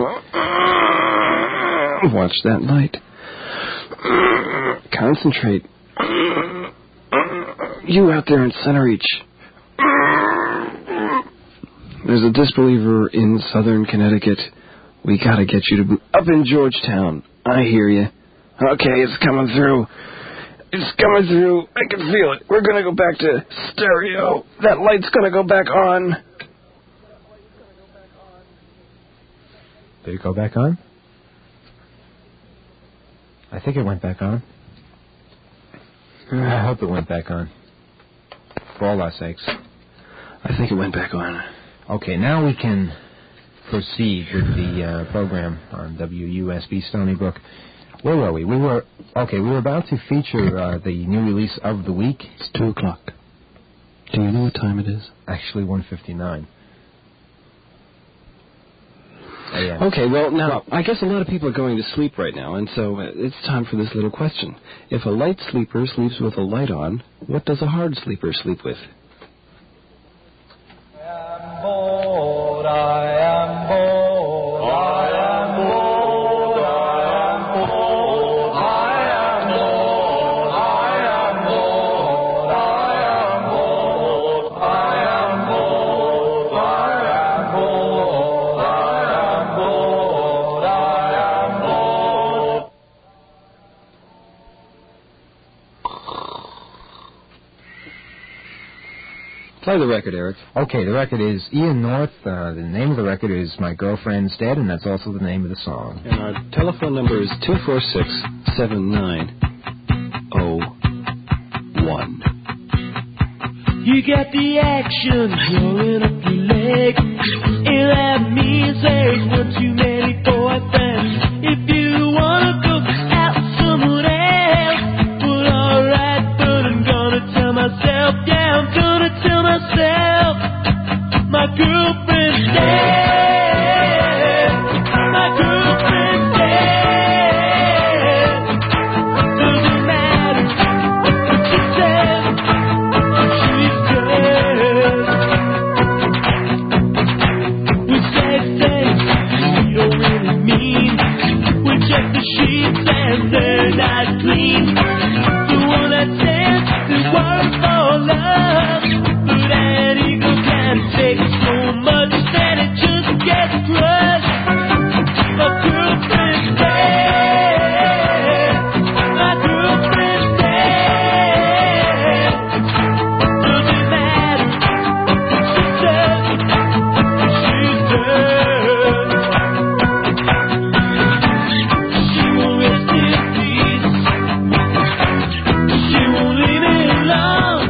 Watch that light. Concentrate. You out there in Center Reach. There's a disbeliever in southern Connecticut. We gotta get you to up in Georgetown. I hear you. Okay, it's coming through. It's coming through. I can feel it. We're gonna go back to stereo. That light's gonna go back on. Did it go back on? I think it went back on. I hope it went back on. For all our sakes. I think it went back on. Okay, now we can proceed with the uh, program on W U S B Stony Brook. Where were we? We were okay. We were about to feature uh, the new release of the week. It's two o'clock. Do you know what time it is? Actually, one fifty-nine. Yeah. Okay, well, now, I guess a lot of people are going to sleep right now, and so it's time for this little question. If a light sleeper sleeps with a light on, what does a hard sleeper sleep with? I am bored, I am bored, I am bored, I am bored, I am bored, I am bored, I am bored, I am bored, I am bored, I am bored, I am bored. Play the record, Eric. Okay, the record is Ian North. Uh, the name of the record is My Girlfriend's Dead, and that's also the name of the song. And our telephone number is two four six, seven nine zero one. You get the action rolling up your leg, and that means there's one too many boyfriends. If you wanna go out with someone else, well, alright, but I'm gonna tell myself, yeah, I'm gonna tell myself, my girlfriend's dead, my girlfriend's dead. Doesn't matter what she says, she's dead. We say things we don't really mean. We check the sheets and they're not clean. The one that says the word for love, but an ego can take so much that it just gets crushed. My girlfriend's dead. My girlfriend's dead. Doesn't matter what she says, she's dead. She won't rest in peace. She won't leave me alone.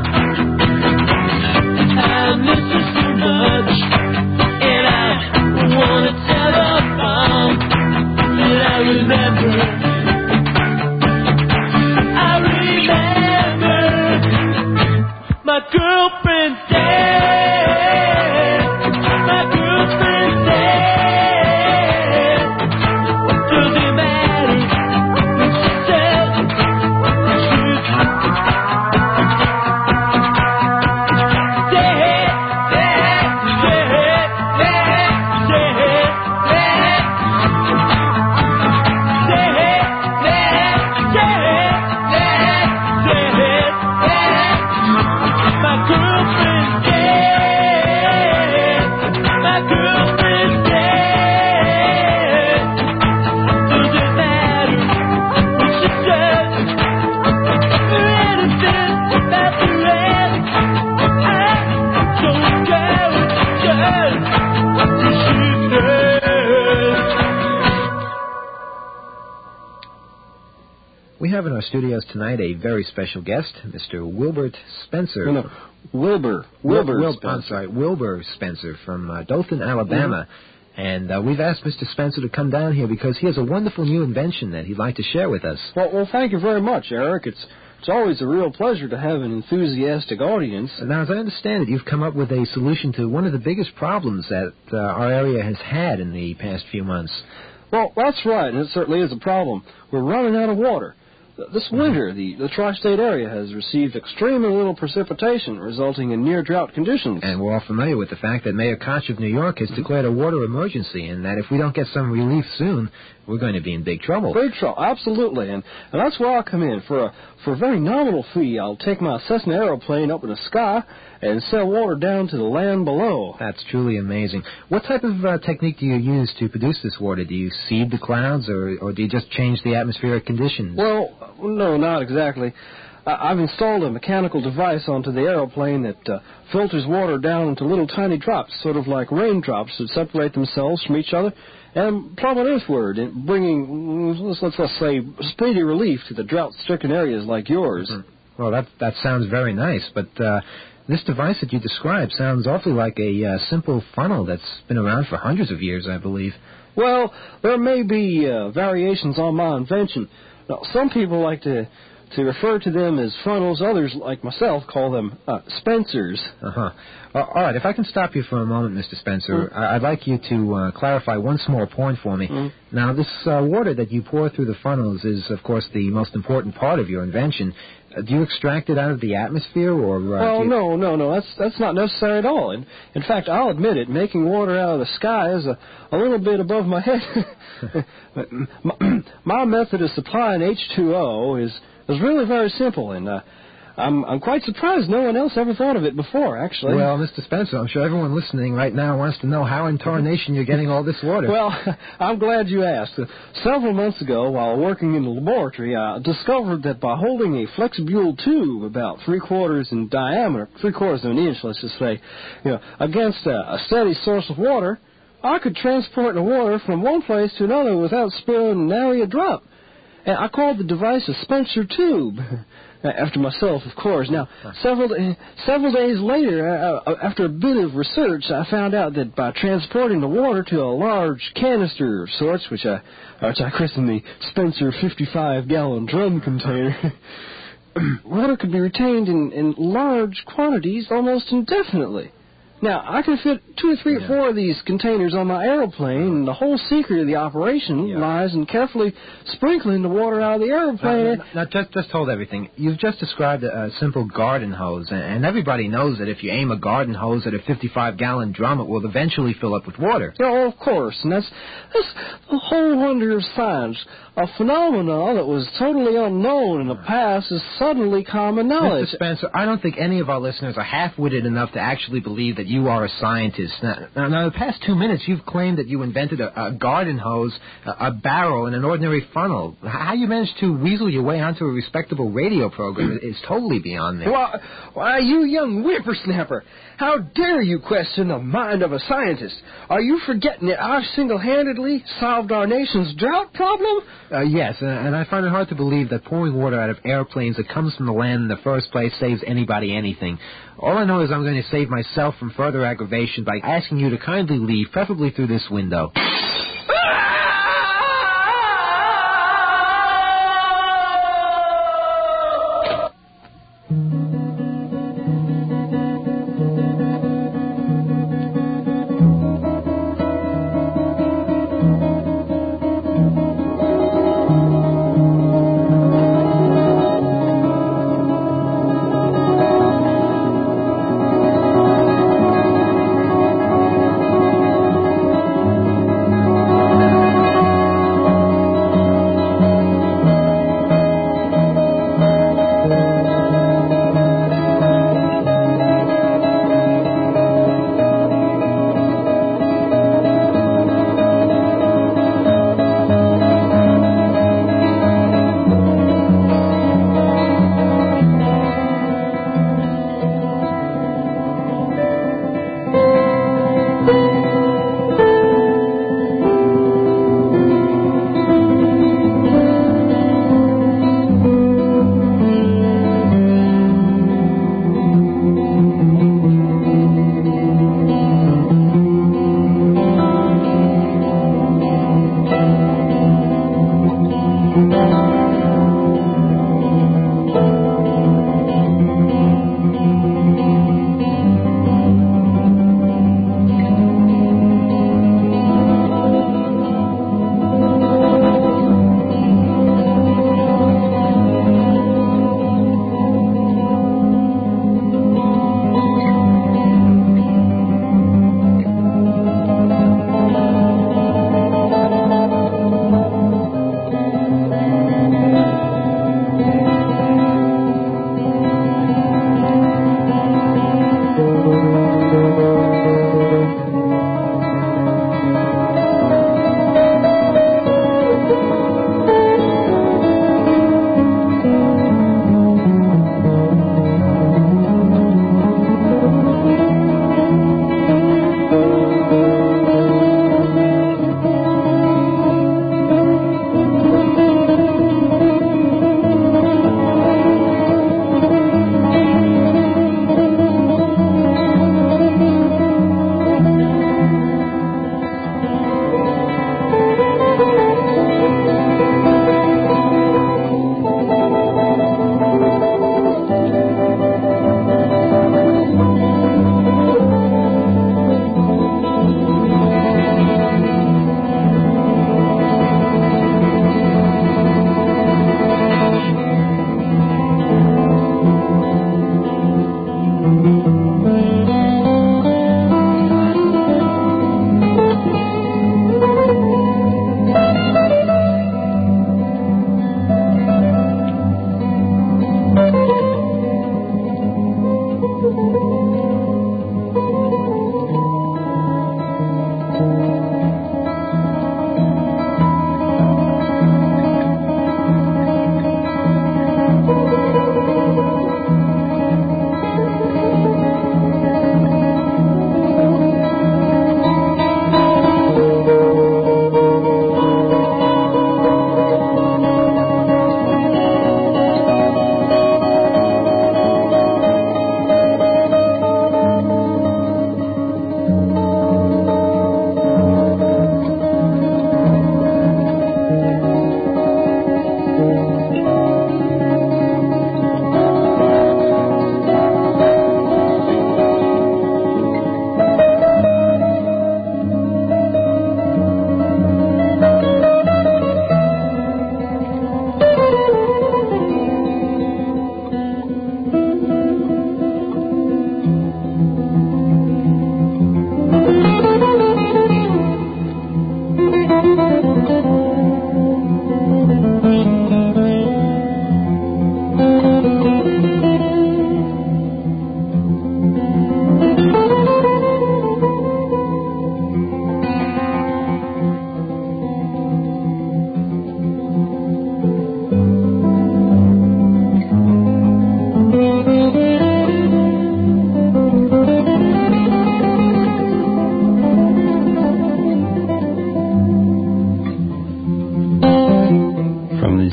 I miss her so much, and I wanna tell her mom that I remember. I remember my girlfriend's dead. My girlfriend's dead. Doesn't matter what she says, she's dead, dead, dead, dead, dead, My girlfriend's dead. My girlfriend's dead. Doesn't matter what she says, or anything about the rest. I don't care what she says, she's dead. We have in our studios tonight a very special guest, Mister Wilbert Spencer. No, no, Wilbur. Wilbur Wil- Spencer. I'm sorry, Wilbur Spencer from uh, Dothan, Alabama. And uh, we've asked Mister Spencer to come down here because he has a wonderful new invention that he'd like to share with us. Well, well, thank you very much, Eric. It's It's always a real pleasure to have an enthusiastic audience. Now, as I understand it, you've come up with a solution to one of the biggest problems that uh, our area has had in the past few months. Well, that's right, and it certainly is a problem. We're running out of water. This winter, the, the tri-state area has received extremely little precipitation, resulting in near-drought conditions. And we're all familiar with the fact that Mayor Koch of New York has declared a water emergency, and that if we don't get some relief soon, we're going to be in big trouble. Big trouble, absolutely. And, and that's where I'll come in. For a, for a very nominal fee, I'll take my Cessna aeroplane up in the sky and sell water down to the land below. That's truly amazing. What type of uh, technique do you use to produce this water? Do you seed the clouds, or, or do you just change the atmospheric conditions? Well, no, not exactly. I've installed a mechanical device onto the aeroplane that uh, filters water down into little tiny drops, sort of like raindrops that separate themselves from each other and plummet earthward, bringing, let's, let's, let's say, speedy relief to the drought-stricken areas like yours. Mm-hmm. Well, that that sounds very nice, but uh, this device that you described sounds awfully like a uh, simple funnel that's been around for hundreds of years, I believe. Well, there may be uh, variations on my invention. Now, some people like to to refer to them as funnels. Others, like myself, call them uh, Spencers. Uh-huh. Uh, all right, if I can stop you for a moment, Mister Spencer, mm. I'd like you to uh, clarify one small point for me. Mm. Now, this uh, water that you pour through the funnels is, of course, the most important part of your invention. Uh, do you extract it out of the atmosphere, or... Uh, well, you... no, no, no, that's that's not necessary at all. In, in fact, I'll admit it, making water out of the sky is a, a little bit above my head. my, my method of supplying H two O is, is really very simple, and... Uh, I'm, I'm quite surprised no one else ever thought of it before, actually. Well, Mister Spencer, I'm sure everyone listening right now wants to know how in tarnation you're getting all this water. Well, I'm glad you asked. Uh, several months ago, while working in the laboratory, I discovered that by holding a flexibule tube about three quarters in diameter, three quarters of an inch, let's just say, you know, against a, a steady source of water, I could transport the water from one place to another without spilling nary a drop. And I called the device a Spencer tube. After myself, of course. Now, several several days later, uh, after a bit of research, I found out that by transporting the water to a large canister of sorts, which I which I christened the Spencer fifty-five gallon drum container, water could be retained in, in large quantities almost indefinitely. Now, I can fit two or three yeah. or four of these containers on my aeroplane, and the whole secret of the operation yeah. lies in carefully sprinkling the water out of the aeroplane. Now, now, now just, just hold everything. You've just described a, a simple garden hose, and, and everybody knows that if you aim a garden hose at a fifty-five gallon drum, it will eventually fill up with water. Oh, of course, and that's, that's the whole wonder of science. A phenomenon that was totally unknown in the past is suddenly common knowledge. Mister Spencer, I don't think any of our listeners are half-witted enough to actually believe that you are a scientist. Now, now, now the past two minutes, you've claimed that you invented a, a garden hose, a, a barrel, and an ordinary funnel. How you managed to weasel your way onto a respectable radio program is totally beyond me. Why, why, you young whippersnapper, how dare you question the mind of a scientist? Are you forgetting that I've single-handedly solved our nation's drought problem? Uh, yes, uh, and I find it hard to believe that pouring water out of airplanes that comes from the land in the first place saves anybody anything. All I know is I'm going to save myself from further aggravation by asking you to kindly leave, preferably through this window.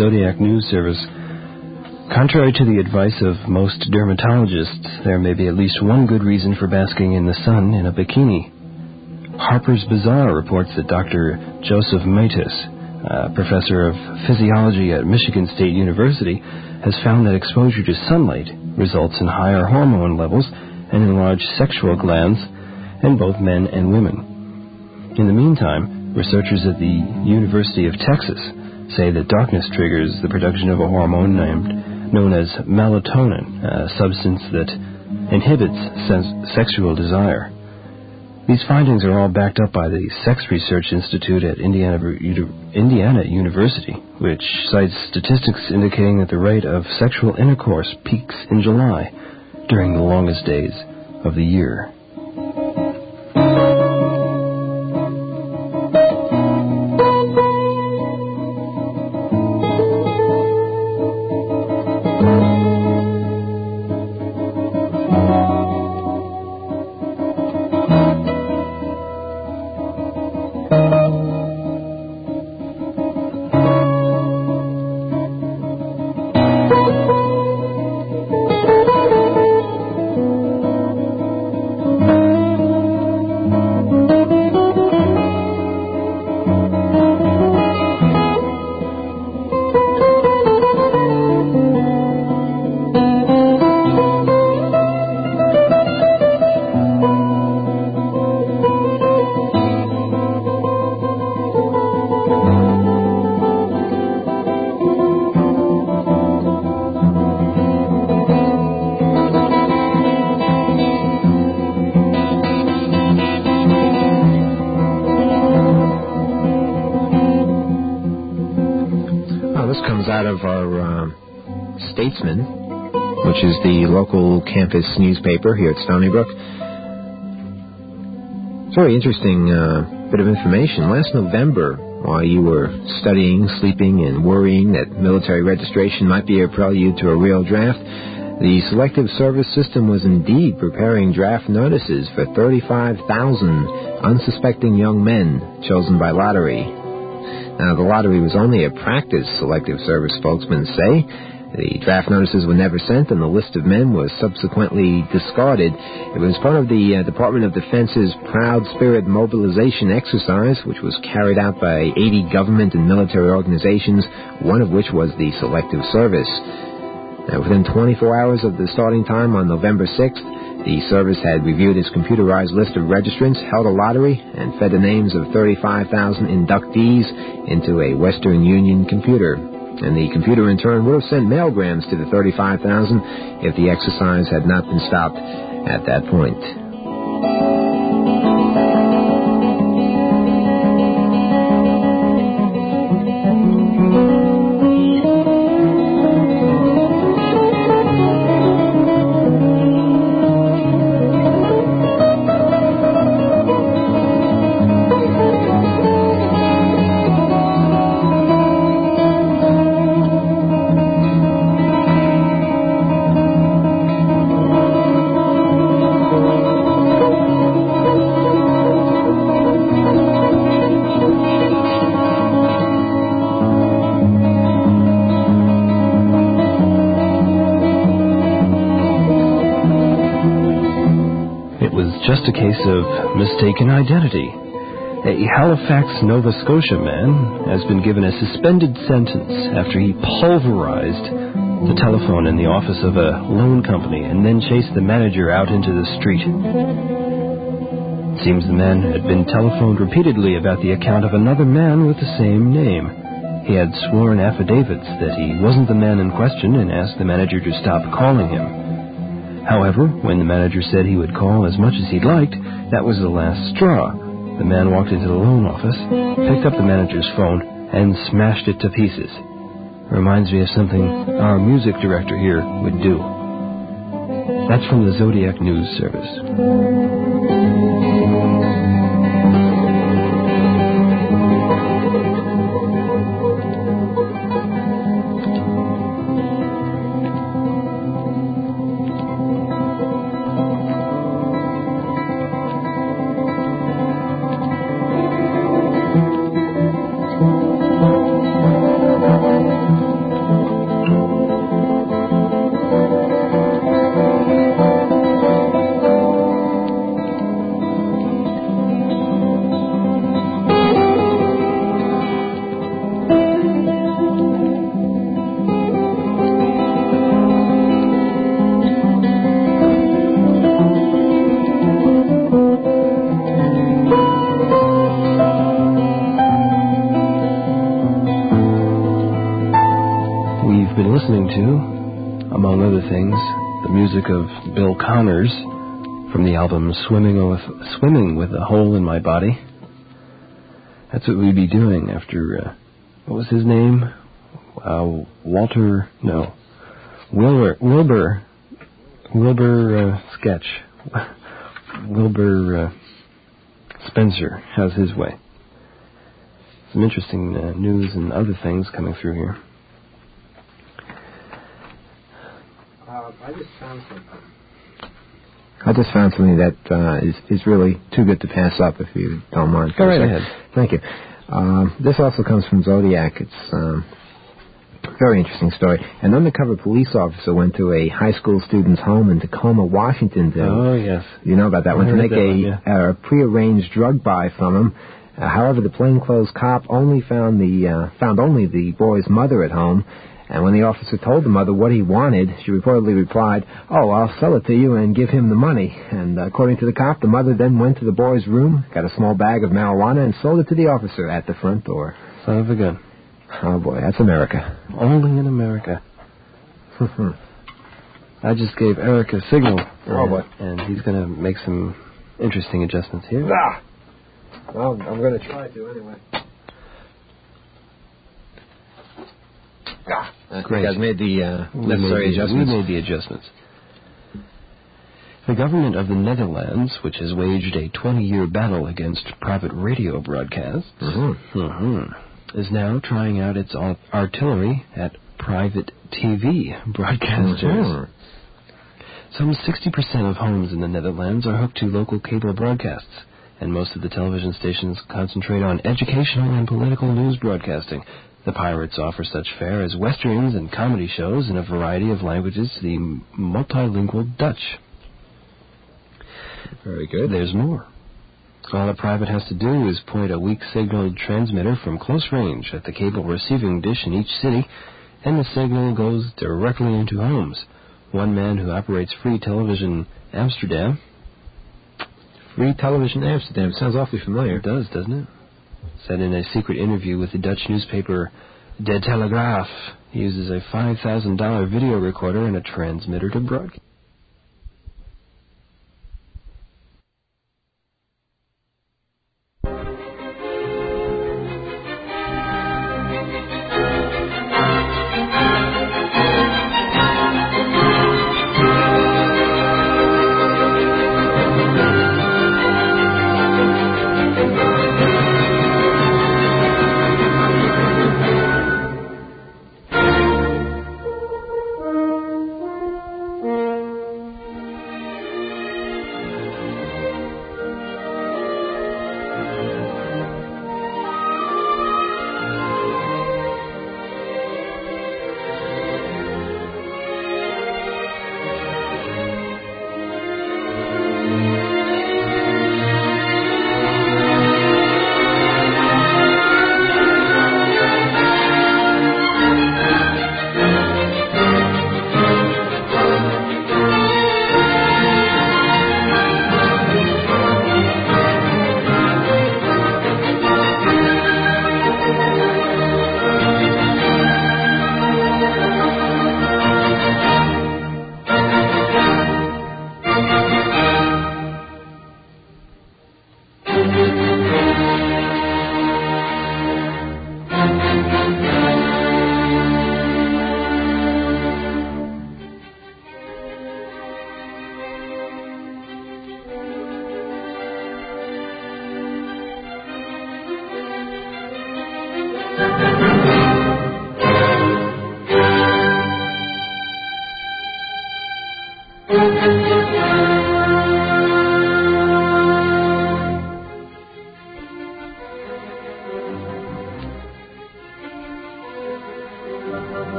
Zodiac News Service. Contrary to the advice of most dermatologists, there may be at least one good reason for basking in the sun in a bikini. Harper's Bazaar reports that Doctor Joseph Matus, a professor of physiology at Michigan State University, has found that exposure to sunlight results in higher hormone levels and enlarged sexual glands in both men and women. In the meantime, researchers at the University of Texas say that darkness triggers the production of a hormone named, known as melatonin, a substance that inhibits sen- sexual desire. These findings are all backed up by the Sex Research Institute at Indiana, Indiana University, which cites statistics indicating that the rate of sexual intercourse peaks in July, during the longest days of the year. Which is the local campus newspaper here at Stony Brook. Very interesting uh, bit of information. Last November, while you were studying, sleeping, and worrying that military registration might be a prelude to a real draft, the Selective Service System was indeed preparing draft notices for thirty-five thousand unsuspecting young men chosen by lottery. Now, the lottery was only a practice, Selective Service spokesmen say. The draft notices were never sent, and the list of men was subsequently discarded. It was part of the uh, Department of Defense's Proud Spirit Mobilization exercise, which was carried out by eighty government and military organizations, one of which was the Selective Service. Now, within twenty-four hours of the starting time on November sixth, the service had reviewed its computerized list of registrants, held a lottery, and fed the names of thirty-five thousand inductees into a Western Union computer. And the computer in turn would have sent mailgrams to the thirty-five thousand if the exercise had not been stopped at that point. Just a case of mistaken identity. A Halifax, Nova Scotia man has been given a suspended sentence after he pulverized the telephone in the office of a loan company and then chased the manager out into the street. It seems the man had been telephoned repeatedly about the account of another man with the same name. He had sworn affidavits that he wasn't the man in question and asked the manager to stop calling him. However, when the manager said he would call as much as he'd liked, that was the last straw. The man walked into the loan office, picked up the manager's phone, and smashed it to pieces. Reminds me of something our music director here would do. That's from the Zodiac News Service. other things, the music of Bill Connors from the album Swimming with, Swimming with a Hole in My Body. That's what we'd be doing after, uh, what was his name? Uh, Walter, no, Wilbur, Wilbur, Wilbur uh, Sketch. Wilbur uh, Spencer has his way. Some interesting uh, news and other things coming through here. Uh, I just found something. I just found something that uh, is, is really too good to pass up, if you don't mind. Go right ahead. Thank you. Um, this also comes from Zodiac. It's um, a very interesting story. An undercover police officer went to a high school student's home in Tacoma, Washington. To, oh, yes. You know about that I one. To heard make that a, one, yeah. a prearranged drug buy from him. Uh, however, the plainclothes cop only found the uh, found only the boy's mother at home. And when the officer told the mother what he wanted, she reportedly replied, "Oh, I'll sell it to you and give him the money." And uh, according to the cop, the mother then went to the boy's room, got a small bag of marijuana, and sold it to the officer at the front door. Son of a gun. Oh, boy, that's America. Only in America. I just gave Eric a signal. Oh, boy. And he's going to make some interesting adjustments here. Ah! Well, I'm going to try to anyway. Ah, I Great. think I've made the uh, We necessary made the- adjustments. We made the adjustments. The government of the Netherlands, which has waged a twenty-year battle against private radio broadcasts, Mm-hmm. Mm-hmm, is now trying out its ar- artillery at private T V broadcasters. Mm-hmm. Some sixty percent of homes in the Netherlands are hooked to local cable broadcasts, and most of the television stations concentrate on educational and political news broadcasting. The pirates offer such fare as westerns and comedy shows in a variety of languages to the multilingual Dutch. Very good. There's more. All a private has to do is point a weak-signaled transmitter from close range at the cable receiving dish in each city, and the signal goes directly into homes. One man who operates Free Television Amsterdam... Free Television Amsterdam. Sounds awfully familiar. It does, doesn't it? Said in a secret interview with the Dutch newspaper De Telegraaf, he uses a five thousand dollars video recorder and a transmitter to broadcast.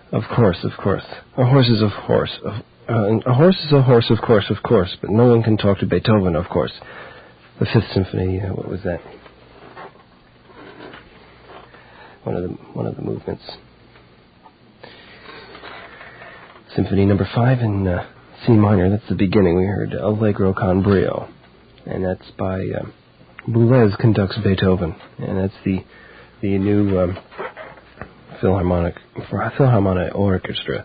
Of course, of course. A horse is a horse. Uh, a horse is a horse, of course, of course. But no one can talk to Beethoven, of course. The Fifth Symphony. Uh, what was that? One of the one of the movements. Symphony number five in uh, C minor. That's the beginning. We heard Allegro con brio, and that's by uh, Boulez conducts Beethoven, and that's the the new um, Philharmonic for Philharmonic Orchestra.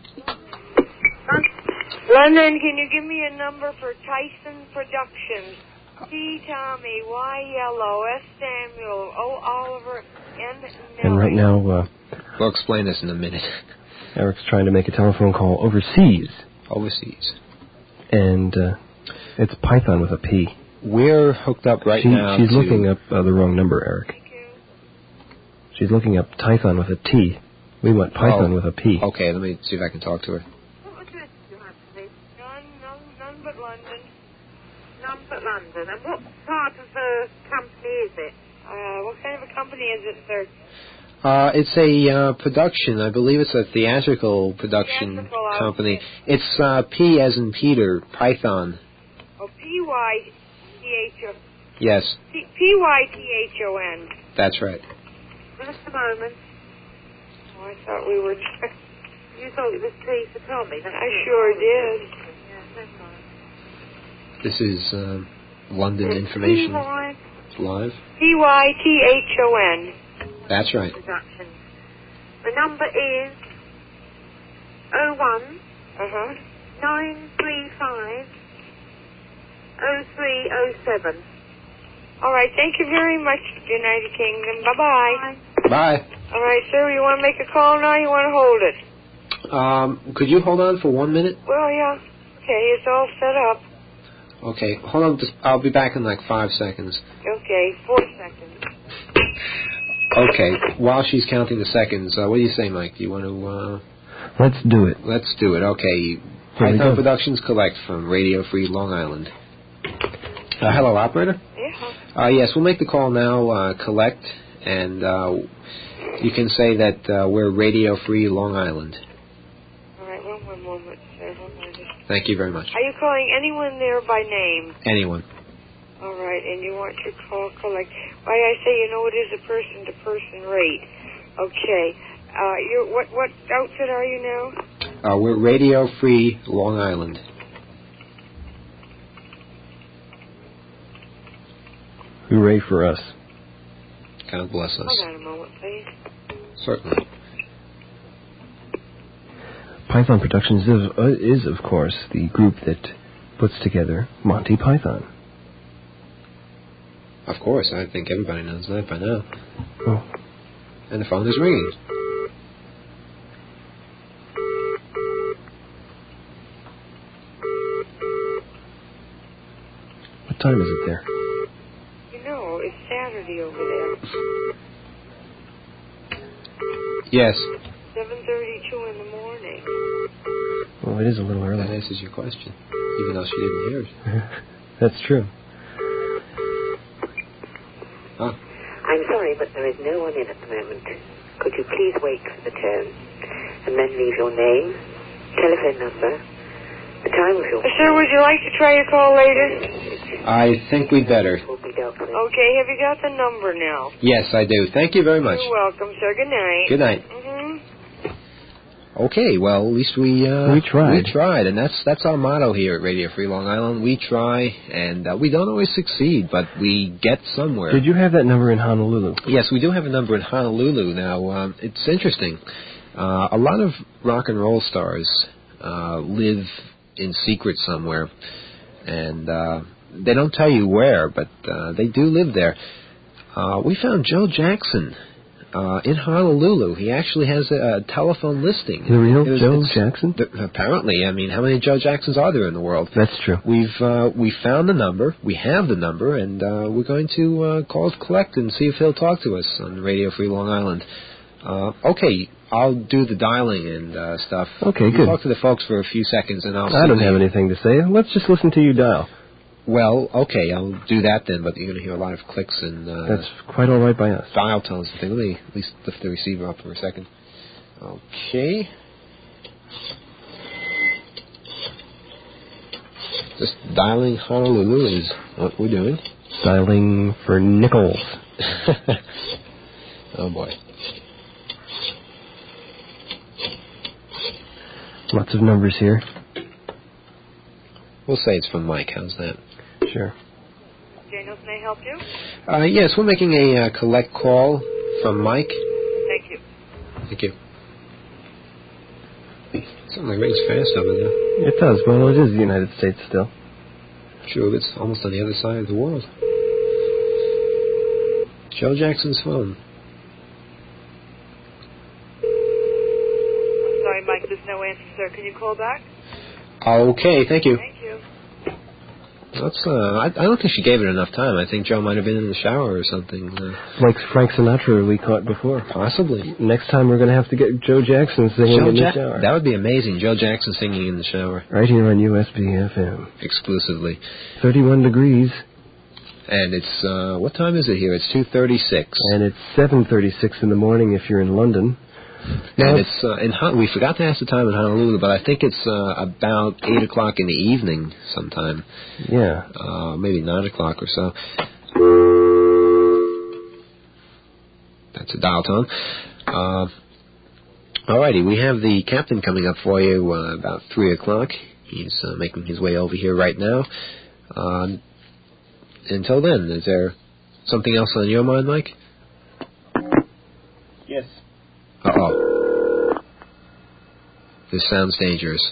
London, can you give me a number for Tyson Productions? T. Tommy, Y. Yellow, S. Samuel, O. Oliver, N. Nelly. And right now, uh, we'll explain this in a minute. Eric's trying to make a telephone call overseas. Overseas. And uh, it's Python with a P. We're hooked up right she, now. She's to... looking up uh, the wrong number, Eric. Thank you. She's looking up Python with a T. We want Python oh, with a P. Okay, let me see if I can talk to her. What was this you have to say? None, none, none but London. None but London. And what part of the company is it? Uh, what kind of a company is it, sir? Uh, it's a uh, production. I believe it's a theatrical production Theatrical company. It's uh, P as in Peter, Python. Oh, P Y T H O. Yes. P Y T H O N. That's right. Just a moment. Oh, I thought we were... You thought it was T for Tommy. I sure did. Yeah, that's fine. This is uh, London Information. It's live. P Y T H O N. That's right. Production. The number is oh one uh-huh. nine three five oh three oh seven. All right, thank you very much, United Kingdom. Bye-bye. Bye. All right, sir, you want to make a call now or you want to hold it? Um, could you hold on for one minute? Well, yeah. Okay, it's all set up. Okay, hold on. Just, I'll be back in like five seconds. Okay, four seconds. Okay, while she's counting the seconds, uh, what do you say, Mike? Do you want to... Uh, Let's do it. Let's do it. Okay. Python Productions Collect from Radio Free Long Island. Uh, hello, operator? Yeah. Uh, yes, we'll make the call now, uh, collect, and uh, you can say that uh, we're Radio Free Long Island. All right, one more moment, sir. One moment. Thank you very much. Are you calling anyone there by name? Anyone. All right, and you want your call collect. Why I say, you know, it is a person-to-person rate. Okay. Uh, you're, what, what outfit are you now? Uh, we're Radio Free Long Island. Hooray for us. God bless us. Hold on a moment, please. Certainly. Python Productions is, uh, is, of course, the group that puts together Monty Python. Of course, I think everybody knows that by now. Oh. And the phone is ringing. What time is it there? You know, it's Saturday over there. Yes. seven thirty-two in the morning. Well, it is a little early. That answers your question, even though she didn't hear it. That's true. Huh? I'm sorry, but there is no one in at the moment. Could you please wait for the tone, and then leave your name, telephone number, the time of your... Sir, would you like to try your call later? I think we'd better. Okay, have you got the number now? Yes, I do. Thank you very much. You're welcome, sir. Good night. Good night. Mm-hmm. Okay, well, at least we uh, we tried. We tried, and that's that's our motto here at Radio Free Long Island. We try, and uh, we don't always succeed, but we get somewhere. Did you have that number in Honolulu? Yes, we do have a number in Honolulu. Now, um, it's interesting. Uh, a lot of rock and roll stars uh, live in secret somewhere, and uh, they don't tell you where, but uh, they do live there. Uh, we found Joe Jackson. Uh, in Honolulu, he actually has a, a telephone listing. The real was, Joe Jackson? Th- apparently, I mean, how many Joe Jacksons are there in the world? That's true. We've uh, we found the number, we have the number, and uh, we're going to uh, call his collect and see if he'll talk to us on Radio Free Long Island. Uh, okay, I'll do the dialing and uh, stuff. Okay, you good. Talk to the folks for a few seconds, and I'll. I don't have you. anything to say. Let's just listen to you dial. Well, okay, I'll do that then, but you're going to hear a lot of clicks and... Uh, That's quite all right by us. Dial tones and things. Let me at least lift the receiver up for a second. Okay. Just dialing Honolulu is what we're doing. Dialing for Nichols. Oh, boy. Lots of numbers here. We'll say it's from Mike. How's that? Sure. Daniels, may I help you? Uh, yes, we're making a uh, collect call from Mike. Thank you. Thank you. Something rings fast over there. It does. Well, it is the United States still. True, it's almost on the other side of the world. Joe Jackson's phone. I'm sorry, Mike, there's no answer, sir. Can you call back? Okay, thank you. Thank you. That's, uh, I, I don't think she gave it enough time. I think Joe might have been in the shower or something. Uh, Like Frank Sinatra we caught before. Possibly. Next time we're going to have to get Joe Jackson singing Joe in the ja- shower. That would be amazing. Joe Jackson singing in the shower. Right here on U S B F M. Exclusively. thirty-one degrees. And it's, uh, what time is it here? It's two thirty-six. And it's seven thirty-six in the morning if you're in London. And it's, uh, in Hon- we forgot to ask the time in Honolulu, but I think it's uh, about eight o'clock in the evening sometime. Yeah. Uh, maybe nine o'clock or so. That's a dial tone. Uh, alrighty, we have the captain coming up for you uh, about three o'clock. He's uh, making his way over here right now. Uh, until then, is there something else on your mind, Mike? Yes. Uh-oh. This sounds dangerous.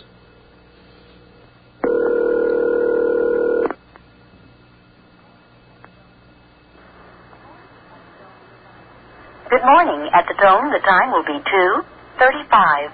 Good morning. At the tone, the time will be two thirty-five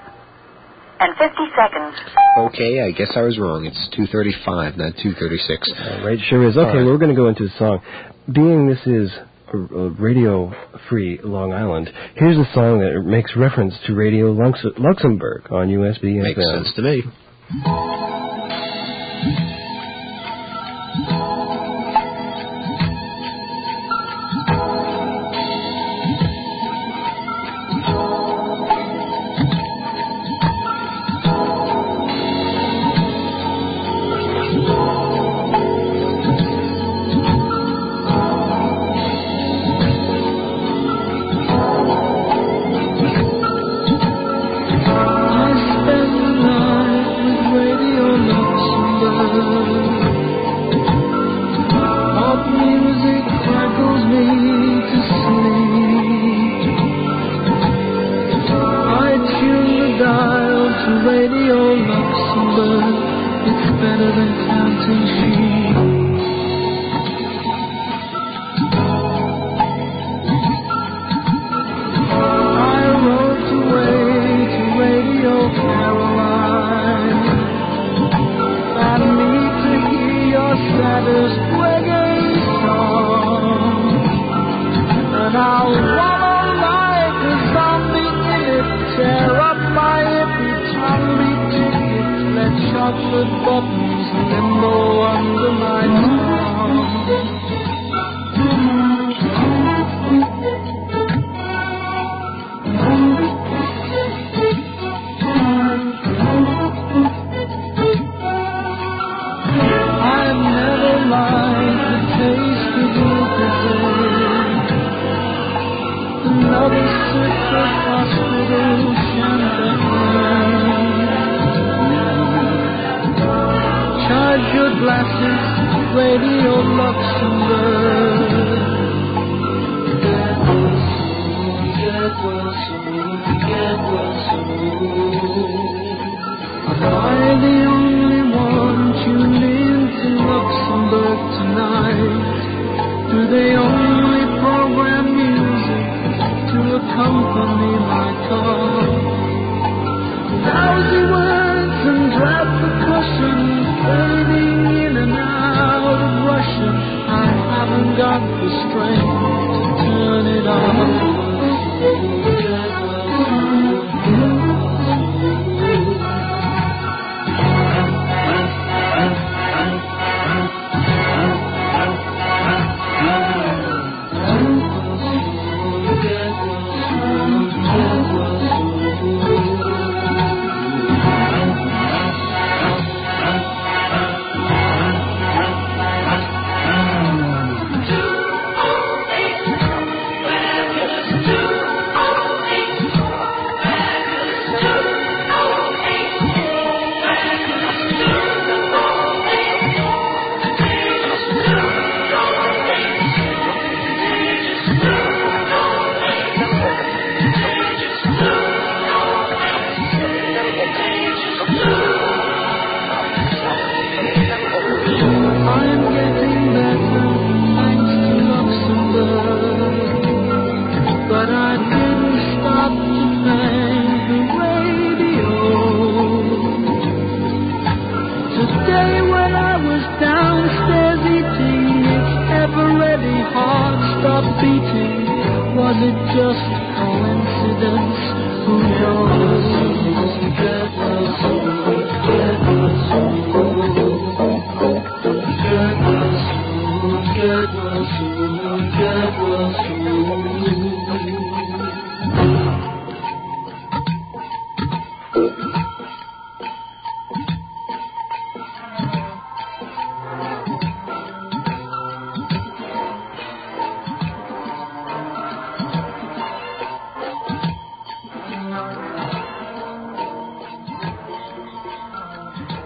and fifty seconds. Okay, I guess I was wrong. It's two thirty-five, not two thirty-six. Uh, right, sure is. Okay, All right. we're going to go into the song. Being this is a, a radio-free Long Island, here's a song that makes reference to Radio Lux- Luxembourg on U S B F M. Makes sense to me. Get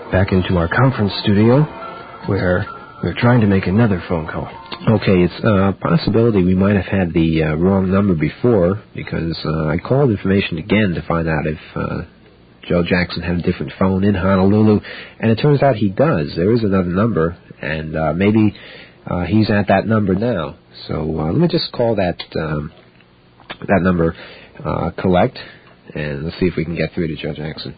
back into our conference studio where we're trying to make another phone call. Okay, it's a possibility we might have had the uh, wrong number before because uh, I called information again to find out if uh, Joe Jackson had a different phone in Honolulu, and it turns out he does. There is another number, and uh, maybe uh, he's at that number now. So uh, let me just call that um, that number, uh, collect, and let's see if we can get through to Joe Jackson.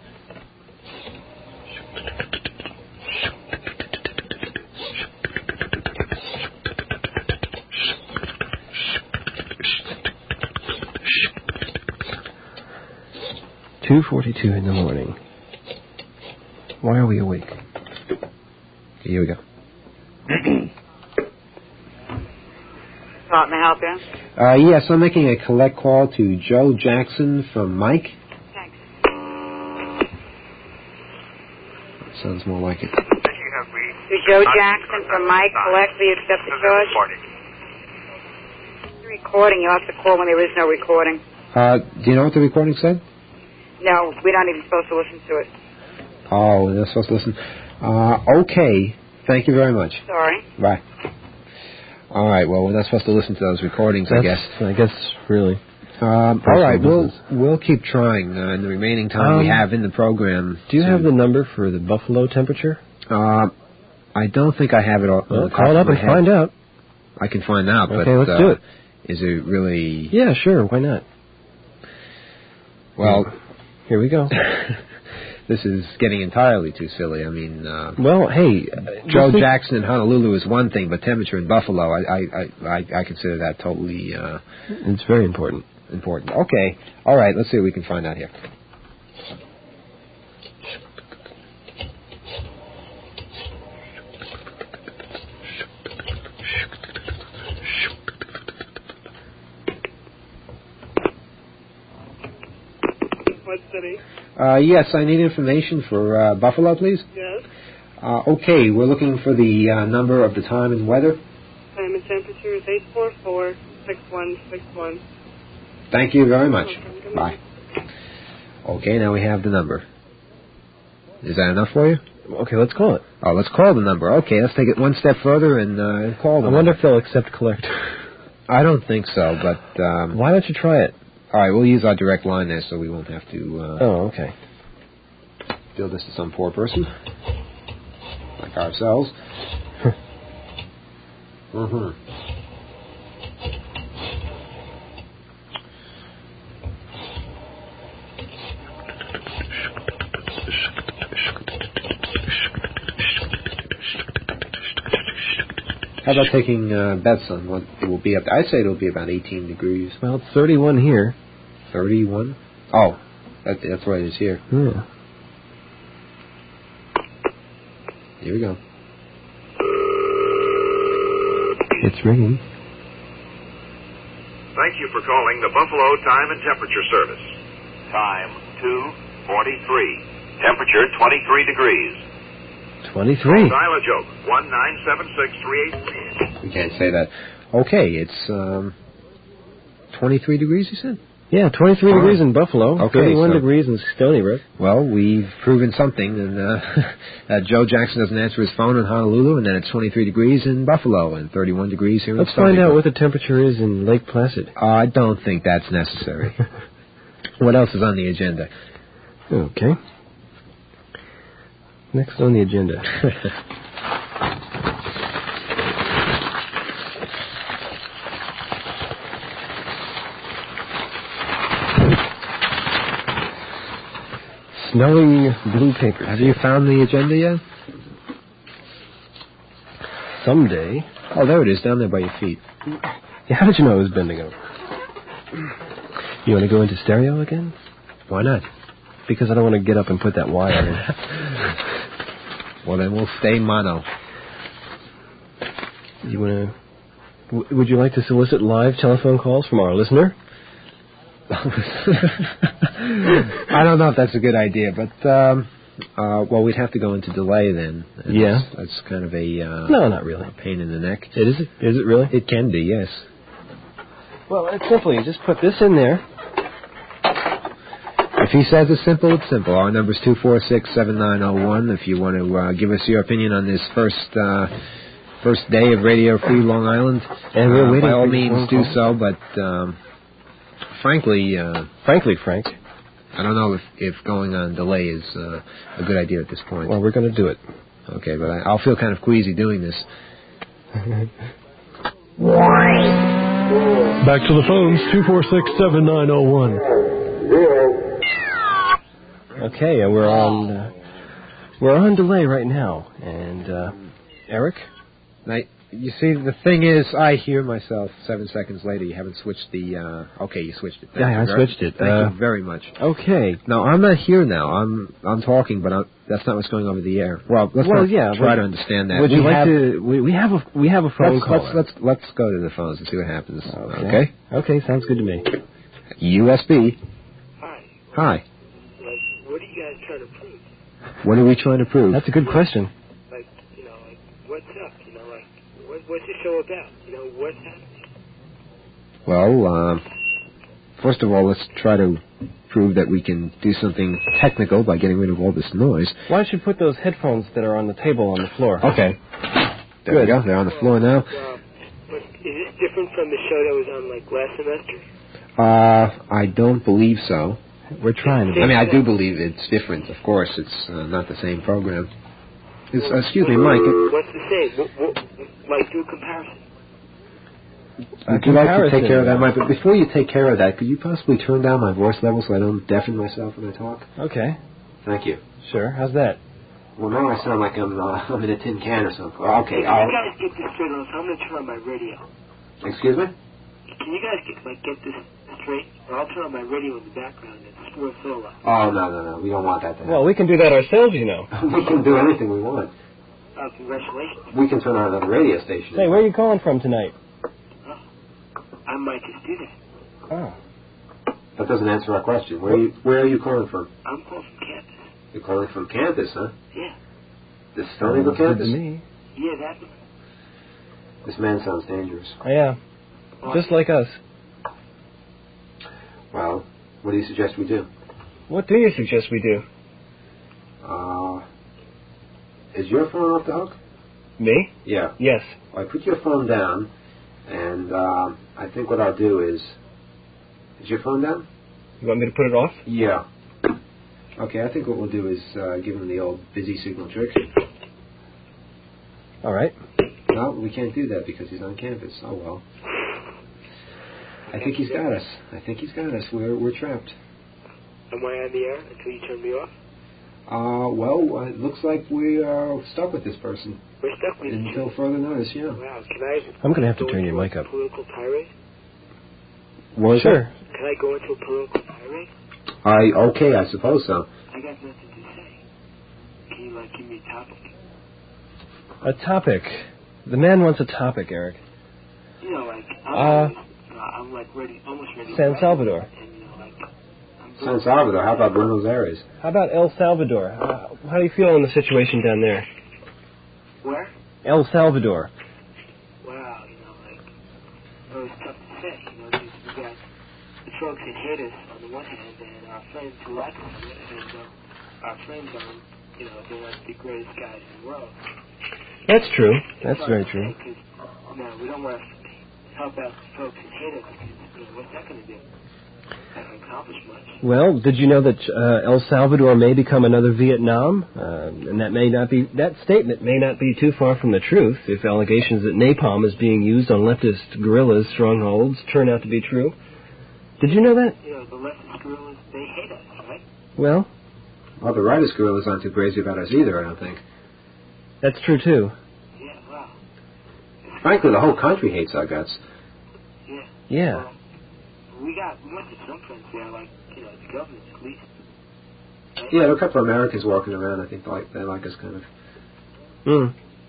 two forty-two in the morning. Why are we awake? Here we go. Thought, may I help you? Uh, yes, I'm making a collect call to Joe Jackson from Mike. Thanks. That sounds more like it. To Joe Jackson from Mike, collect, will you accept the charge? Recording, you'll have to call when there is no recording. Uh, do you know what the recording said? No, we're not even supposed to listen to it. Oh, we're not supposed to listen. Uh, okay. Thank you very much. Sorry. Bye. All right. Well, we're not supposed to listen to those recordings, That's, I guess. I guess, really. Um, all right. We'll we'll keep trying uh, in the remaining time um, we have in the program. Do you to, have the number for the Buffalo temperature? Uh, I don't think I have it all. Well, call up and head. find out. I can find out. Okay, but, let's uh, do it. Is it really? Yeah, sure. Why not? Well, here we go. This is getting entirely too silly. I mean, uh, well, hey, uh, Joe Jackson in Honolulu is one thing, but temperature in Buffalo, I I I, I consider that totally. Uh, it's very important. Important. Okay. All right. Let's see what we can find out here. What city? Uh, yes, I need information for uh, Buffalo, please. Yes. Uh, okay, we're looking for the uh, number of the time and weather. Time and temperature is eight four four, six one six one. Thank you very much. Bye. Okay, now we have the number. Is that enough for you? Okay, let's call it. Oh, let's call the number. Okay, let's take it one step further and uh, call the I number. wonder if they'll accept collect. I don't think so, but... Um, why don't you try it? All right, we'll use our direct line there so we won't have to... Uh, oh, okay. Bill this to some poor person. Like ourselves. mm-hmm. How about taking uh, bets on what it will be up to? I'd say it'll be about eighteen degrees. Well, it's thirty-one here. thirty-one? Oh, that, that's what it is here. Yeah. Here we go. It's ringing. Thank you for calling the Buffalo Time and Temperature Service. Time two forty-three. Temperature twenty-three degrees. twenty-three. Dial a joke. one nine seven six three eight three. We can't say that. Okay, it's um, twenty-three degrees, you said? Yeah, twenty-three oh. degrees in Buffalo, okay, thirty-one so, degrees in Stony Brook. Well, we've proven something, and uh, uh, Joe Jackson doesn't answer his phone in Honolulu, and then it's twenty-three degrees in Buffalo and thirty-one degrees here in Let's Stony find out Brook. what the temperature is in Lake Placid. Uh, I don't think that's necessary. What else is on the agenda? Okay. Next on the agenda. Smelly blue papers. Have you found the agenda yet? Someday. Oh, there it is, down there by your feet. Yeah, how did you know it was bending over? You want to go into stereo again? Why not? Because I don't want to get up and put that wire in. Well, then we'll stay mono. You want to... W- would you like to solicit live telephone calls from our listener? I don't know if that's a good idea, but, um, uh, well, we'd have to go into delay then. And yeah. That's, that's kind of a... Uh, no, not really. A pain in the neck. It is, it, is it really? It can be, yes. Well, it's simply, you just put this in there. If he says it's simple, it's simple. Our number's two four six, seven nine zero one. If you want to uh, give us your opinion on this first uh, first day of Radio Free Long Island, and we're uh, waiting by all for your means phone do so. But um, frankly, uh, frankly, Frank, I don't know if, if going on delay is uh, a good idea at this point. Well, we're going to do it. Okay, but I, I'll feel kind of queasy doing this. Back to the phones, two four six, seven nine zero one. Okay, uh, we're on uh, we're on delay right now, and uh, Eric. Now, you see, the thing is, I hear myself seven seconds later. You haven't switched the. Uh, okay, you switched it. Thank yeah, you I very, switched it. Thank uh, you very much. Okay. No, I'm not here now. I'm I'm talking, but I'm, that's not what's going over the air. Well, let's well, not yeah, try would, to understand that. Would we you like have, to? We, we have a we have a phone let's, caller. Let's, let's let's go to the phones and see what happens. Okay. Okay. Okay, sounds good to me. U S B. Hi. Hi. Like, what are you guys trying to prove? What are we trying to prove? That's a good question. Like, you know, like, what's up? You know, like, what, what's the show about? You know, what's happening? Well, uh, first of all, let's try to prove that we can do something technical by getting rid of all this noise. Why don't you put those headphones that are on the table on the floor? Okay. There Good. we go. They're on the floor now. Uh, but is this different from the show that was on, like, last semester? Uh, I don't believe so. We're trying to. I mean, I do believe it's different. Of course, it's uh, not the same program. It's, uh, excuse me, Mike. It, What's the same? What, what, like, do a comparison. would you like to take care of that, Mike? But before you take care of that, could you possibly turn down my voice level so I don't deafen myself when I talk? Okay. Thank you. Sure. How's that? Well, now I sound like I'm, uh, I'm in a tin can or something. Okay, Hey, I'll... you guys get this straight on, so I'm going to turn on my radio. Excuse me? Can you guys get, like, get this straight? Or I'll turn on my radio in the background. It's Sports Solo. Oh, no, no, no. We don't want that to happen. Well, we can do that ourselves, you know. We can do anything we want. Oh, congratulations. We can turn on another radio station. Hey, where are you calling from tonight? I might just do that. Oh. That doesn't answer our question. Where are you, where are you calling from? I'm calling from campus. You're calling from campus, huh? Yeah. The Stony Brook campus? Good to me. Yeah, that. This man sounds dangerous. Oh, yeah. Just like us. Well, what do you suggest we do? What do you suggest we do? Uh, is your phone off the hook? Me? Yeah. Yes. Well, I put your phone down, and uh, I think what I'll do is... Is your phone down? You want me to put it off? Yeah. Okay, I think what we'll do is uh, give him the old busy signal trick. All right. No, we can't do that because he's on campus. Oh, well. I think he's got us. I think he's got us. We're we're trapped. Am I on the air until you turn me off? Uh, well, uh, it looks like we are stuck with this person. We're stuck with Until further notice, yeah. Wow, can I... I'm going to have to go turn into your a mic up. Political tirade? What is Sure. that? Can I go into a political tirade? I, okay, I suppose so. I got nothing to say. Can you, like, give me a topic? A topic. The man wants a topic, Eric. You know, like, I'm, Uh, always, uh, I'm like, ready, almost ready San to Salvador. And, you know, like, I'm San Salvador. How about Buenos Aires? How about El Salvador? Uh, how do you feel on the situation down there? Where? El Salvador. Wow, you know, like, oh, it's tough to say. You know, we we got the folks that hate us on the one hand, and our friends who like us on the other hand. Uh, our friends aren't, you know, they're like the greatest guys in the world. That's true. It's That's hard very to true. say 'cause, you know, we don't want to help out the folks that hate us. Because, you know, what's that going to do? Not going to accomplish much. Well, did you know that uh, El Salvador may become another Vietnam? Uh, and that may not be that statement may not be too far from the truth if allegations that napalm is being used on leftist guerrillas' strongholds turn out to be true. Did you know that? You know, the leftist guerrillas, they hate us, right? Well, Well, the rightist guerrillas aren't too crazy about us either, I don't think. that's true too. Yeah, wow. Frankly, the whole country hates our guts. Yeah. Yeah. Well, we got, we went to some friends there, like, you know, the government at least. Yeah, there are a couple of Americans walking around. I think they like, they like us kind of. Hmm.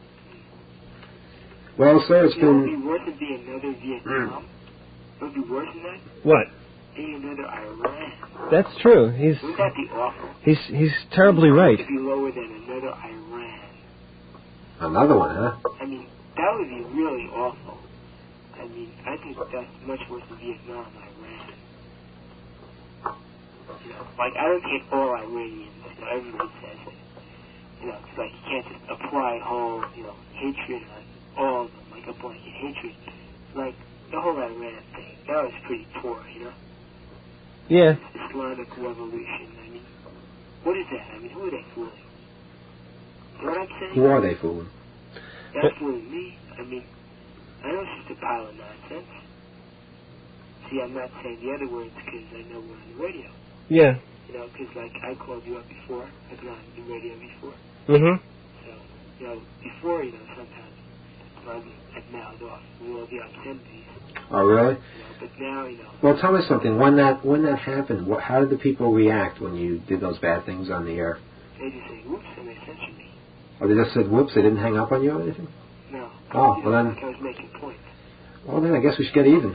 Well, sir, it's You know, it would been... be worse than being another Vietnam. It would be worse than that. What? Being another Iran. That's true. He's Wouldn't that be awful? he's he's terribly right. It would be lower than another Iran. Another one, huh? I mean, that would be really awful. I mean, I think that's much worse than Vietnam, Iran. You know, like I don't hate all Iranians. You know, everyone says it. You know, it's like you can't just apply whole, you know, hatred on all of them, like a blanket hatred. Like the whole Iran thing, that was pretty poor, you know. Yeah. Islamic revolution. I mean, what is that? I mean, who are they fooling? You know what I'm saying? Who are they fooling? They're fooling me. I mean, I know it's just a pile of nonsense. See, I'm not saying the other words because I know we're on the radio. Yeah. You know, because, like, I called you up before. I've been on the radio before. Mm-hmm. So, you know, before, you know, sometimes I had mouthed off with all the obscenities. Oh, really? You know, but now, you know. Well, tell me something. When that when that happened, what, how did the people react when you did those bad things on the air? They just say, whoops, and they censored me. Oh, they just said whoops, they didn't hang up on you or anything? No. Oh, You well know, then... like I was making points. Well, then I guess we should get even.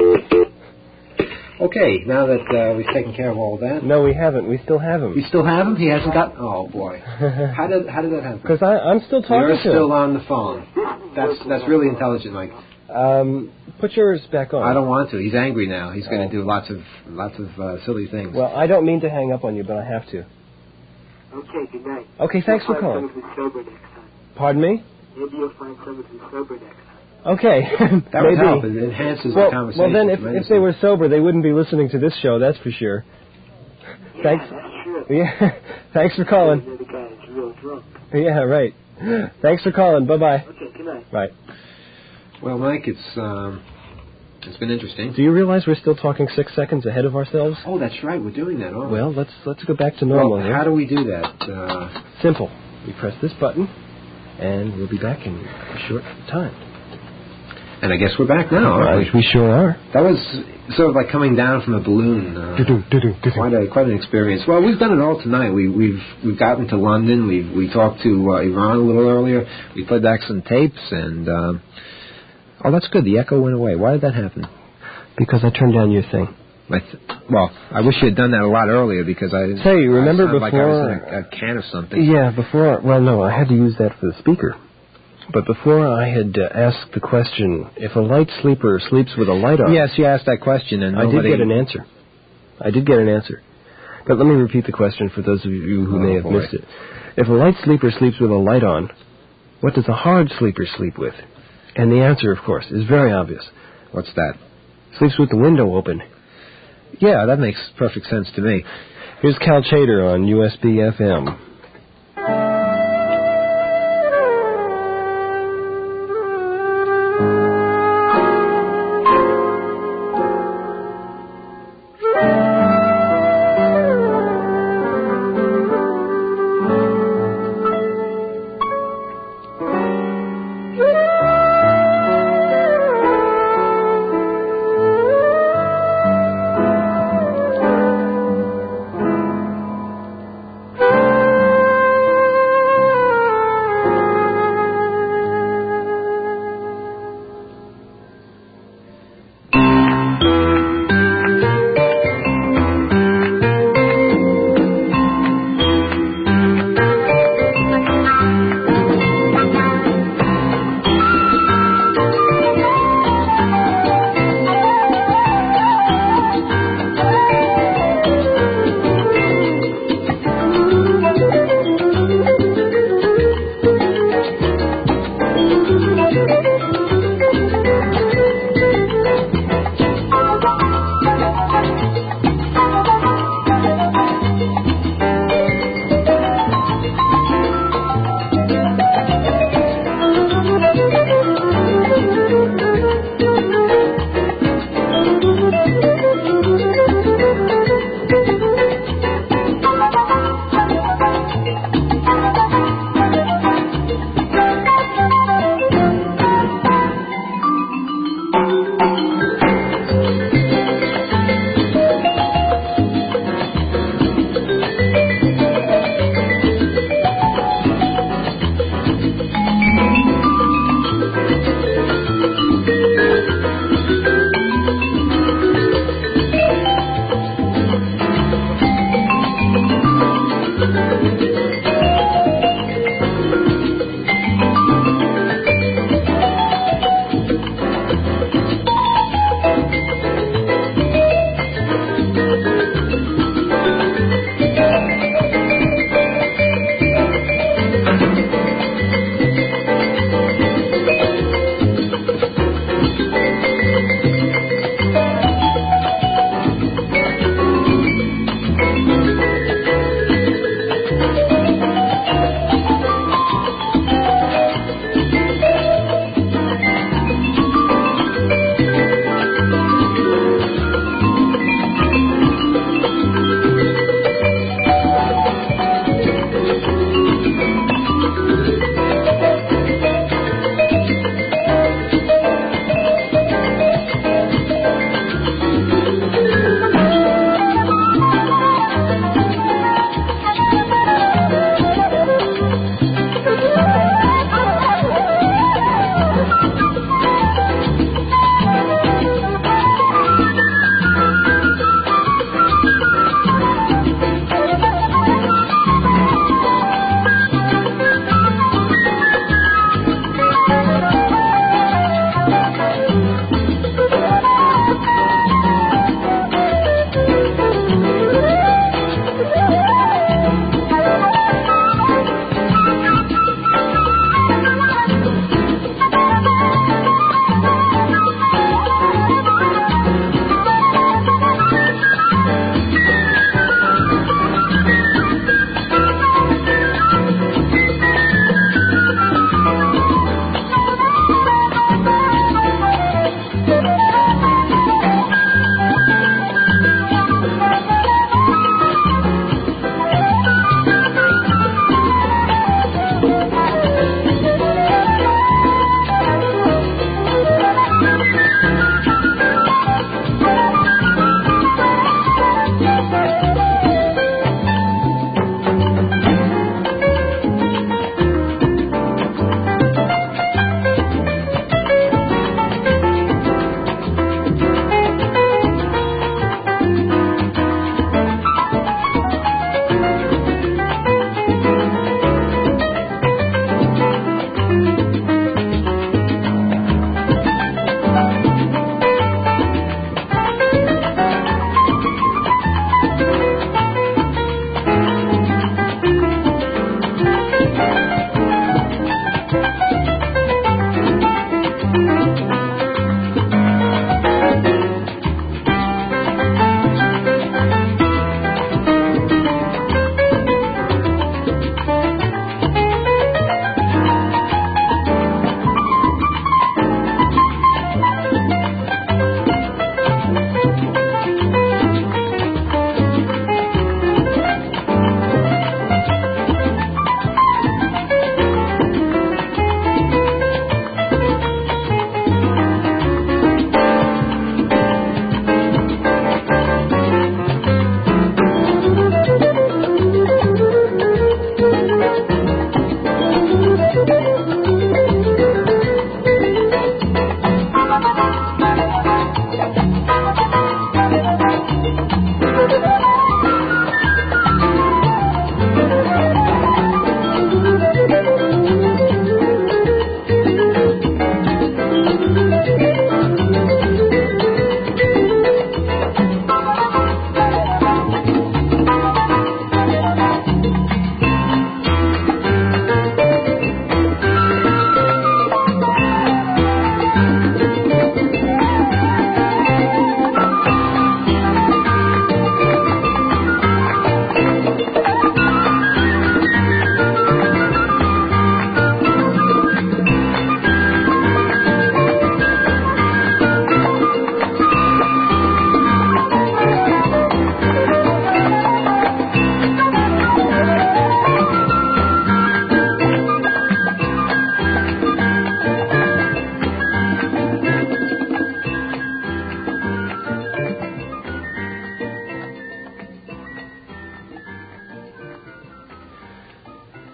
Okay, now that uh, we've taken care of all of that. No, we haven't. We still have him. You still have him? He hasn't got... Oh, boy. How did how did that happen? Because I'm still talking You're to still him. on the phone. That's that's really intelligent, Mike. Um, put yours back on. I don't want to. He's angry now. He's going Oh. to do lots of lots of uh, silly things. Well, I don't mean to hang up on you, but I have to. Okay, good night. Okay, thanks for You'll calling. find someone who's sober next time. Pardon me? Maybe you'll find someone who's sober next time. Okay. That Maybe. would help. It enhances well, the conversation. Well, then, if, if tremendously. they were sober, they wouldn't be listening to this show, that's for sure. Yeah, Thanks. that's true. Yeah. Thanks for calling. The other guy is real drunk. Yeah, right. Thanks for calling. Bye-bye. Okay, good night. Right. Well, Mike, it's um, it's been interesting. Do you realize we're still talking six seconds ahead of ourselves? Oh, that's right. We're doing that, aren't we? Well, let's let's go back to normal Well, here. how do we do that? Uh, Simple. We press this button, and we'll be back in a short time. and I guess we're back now, aren't we? We sure are. That was sort of like coming down from a balloon. Uh, quite a quite an experience. Well, we've done it all tonight. We, we've we've gotten to London. We we talked to uh, Iran a little earlier. We played back some tapes, and um, oh, that's good. The echo went away. Why did that happen? Because I turned down your thing. I th- well, I wish you had done that a lot earlier because I didn't. Say, you remember I sounded like I was before- in a, a can of something. Yeah, before... Well, no, I had to use that for the speaker. But before I had uh, asked the question, if a light sleeper sleeps with a light on... Yes, you asked that question, and I did nobody... get an answer. I did get an answer. But let me repeat the question for those of you who Oh, may have boy. missed it. If a light sleeper sleeps with a light on, what does a hard sleeper sleep with? And the answer, of course, is very obvious. What's that? Sleeps with the window open. Yeah, that makes perfect sense to me. Here's Cal Chater on U S B F M.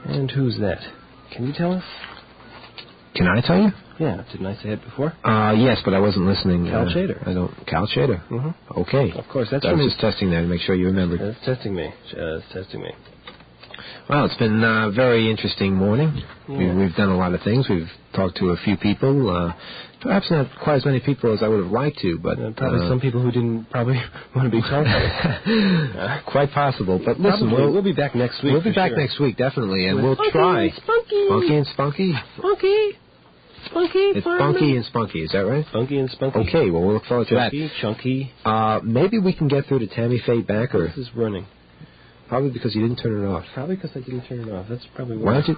And who's that? Can you tell us? Can I tell you? Yeah, didn't I say it before? Uh, yes, but I wasn't listening. Cal uh, Chater. I don't. Cal Chater. Mm-hmm. Okay. Of course, that's I from was his... just testing that to make sure you remembered. That's testing me. Uh, it's testing me. Well, it's been a very interesting morning. Yeah. We, we've done a lot of things. We've talked to a few people. Uh, perhaps not quite as many people as I would have liked to, but Uh, probably uh, some people who didn't probably want to be talked to. uh, quite possible. But listen, Probably. we'll, we'll be back next week. we'll be for back sure. next week, definitely, and With we'll Spunky try. and Spunky. Funky and spunky. Spunky. Spunky. It's fireman. funky and spunky, is that right? Funky and spunky. Okay, well, we'll look forward to Chunky, chunky. that. Uh, maybe we can get through to Tammy Faye Backer. This is running. Probably because you didn't turn it off. Probably because I didn't turn it off. That's probably why. Why don't you...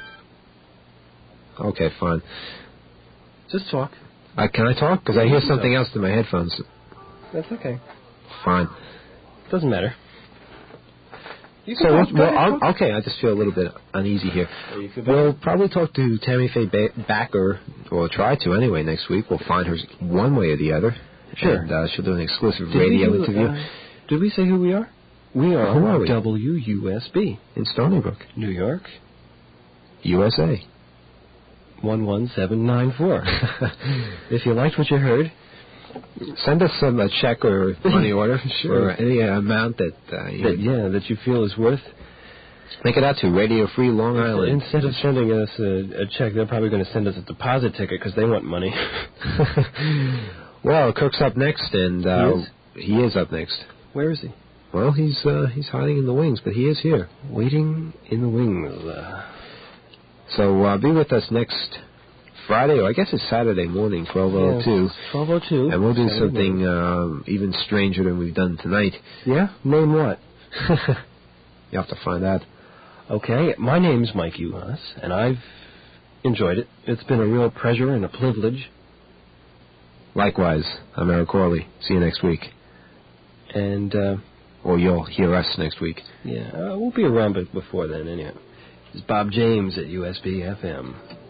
Okay, fine. Just talk. Uh, can I talk? Because I hear something else through my headphones. That's okay. Fine. Doesn't matter. You So, can we'll, talk. Go well, ahead, I'll, talk. okay, I just feel a little bit uneasy here. Oh, you feel better? We'll probably talk to Tammy Faye ba- Backer, or try to anyway, next week. We'll find her one way or the other. Sure. And uh, she'll do an exclusive Did radio we do, interview. Uh, did we say who we are? We are, Who are we? W U S B. In Stony Brook, New York, U S A. one one seven nine four. If you liked what you heard, send us some a check or money order Sure. for any uh, amount that uh, you that, yeah, that you feel is worth. make it out to Radio Free Long Island. Instead of sending us a, a check, they're probably going to send us a deposit ticket because they want money. Well, Kirk's up next, and uh, He is? he is up next. Where is he? Well, he's uh, he's hiding in the wings, but he is here. Waiting in the wings. Uh, So uh, be with us next Friday, or I guess it's Saturday morning, twelve oh two. twelve oh two. And we'll do Saturday something um, even stranger than we've done tonight. Yeah? Name what? You have to find out. Okay, my name's Mike Uhas, and I've enjoyed it. It's been a real pleasure and a privilege. Likewise, I'm Eric Corley. See you next week. And, uh... or you'll hear us next week. Yeah, uh, we'll be around before then, anyway. It's Bob James at U S B F M.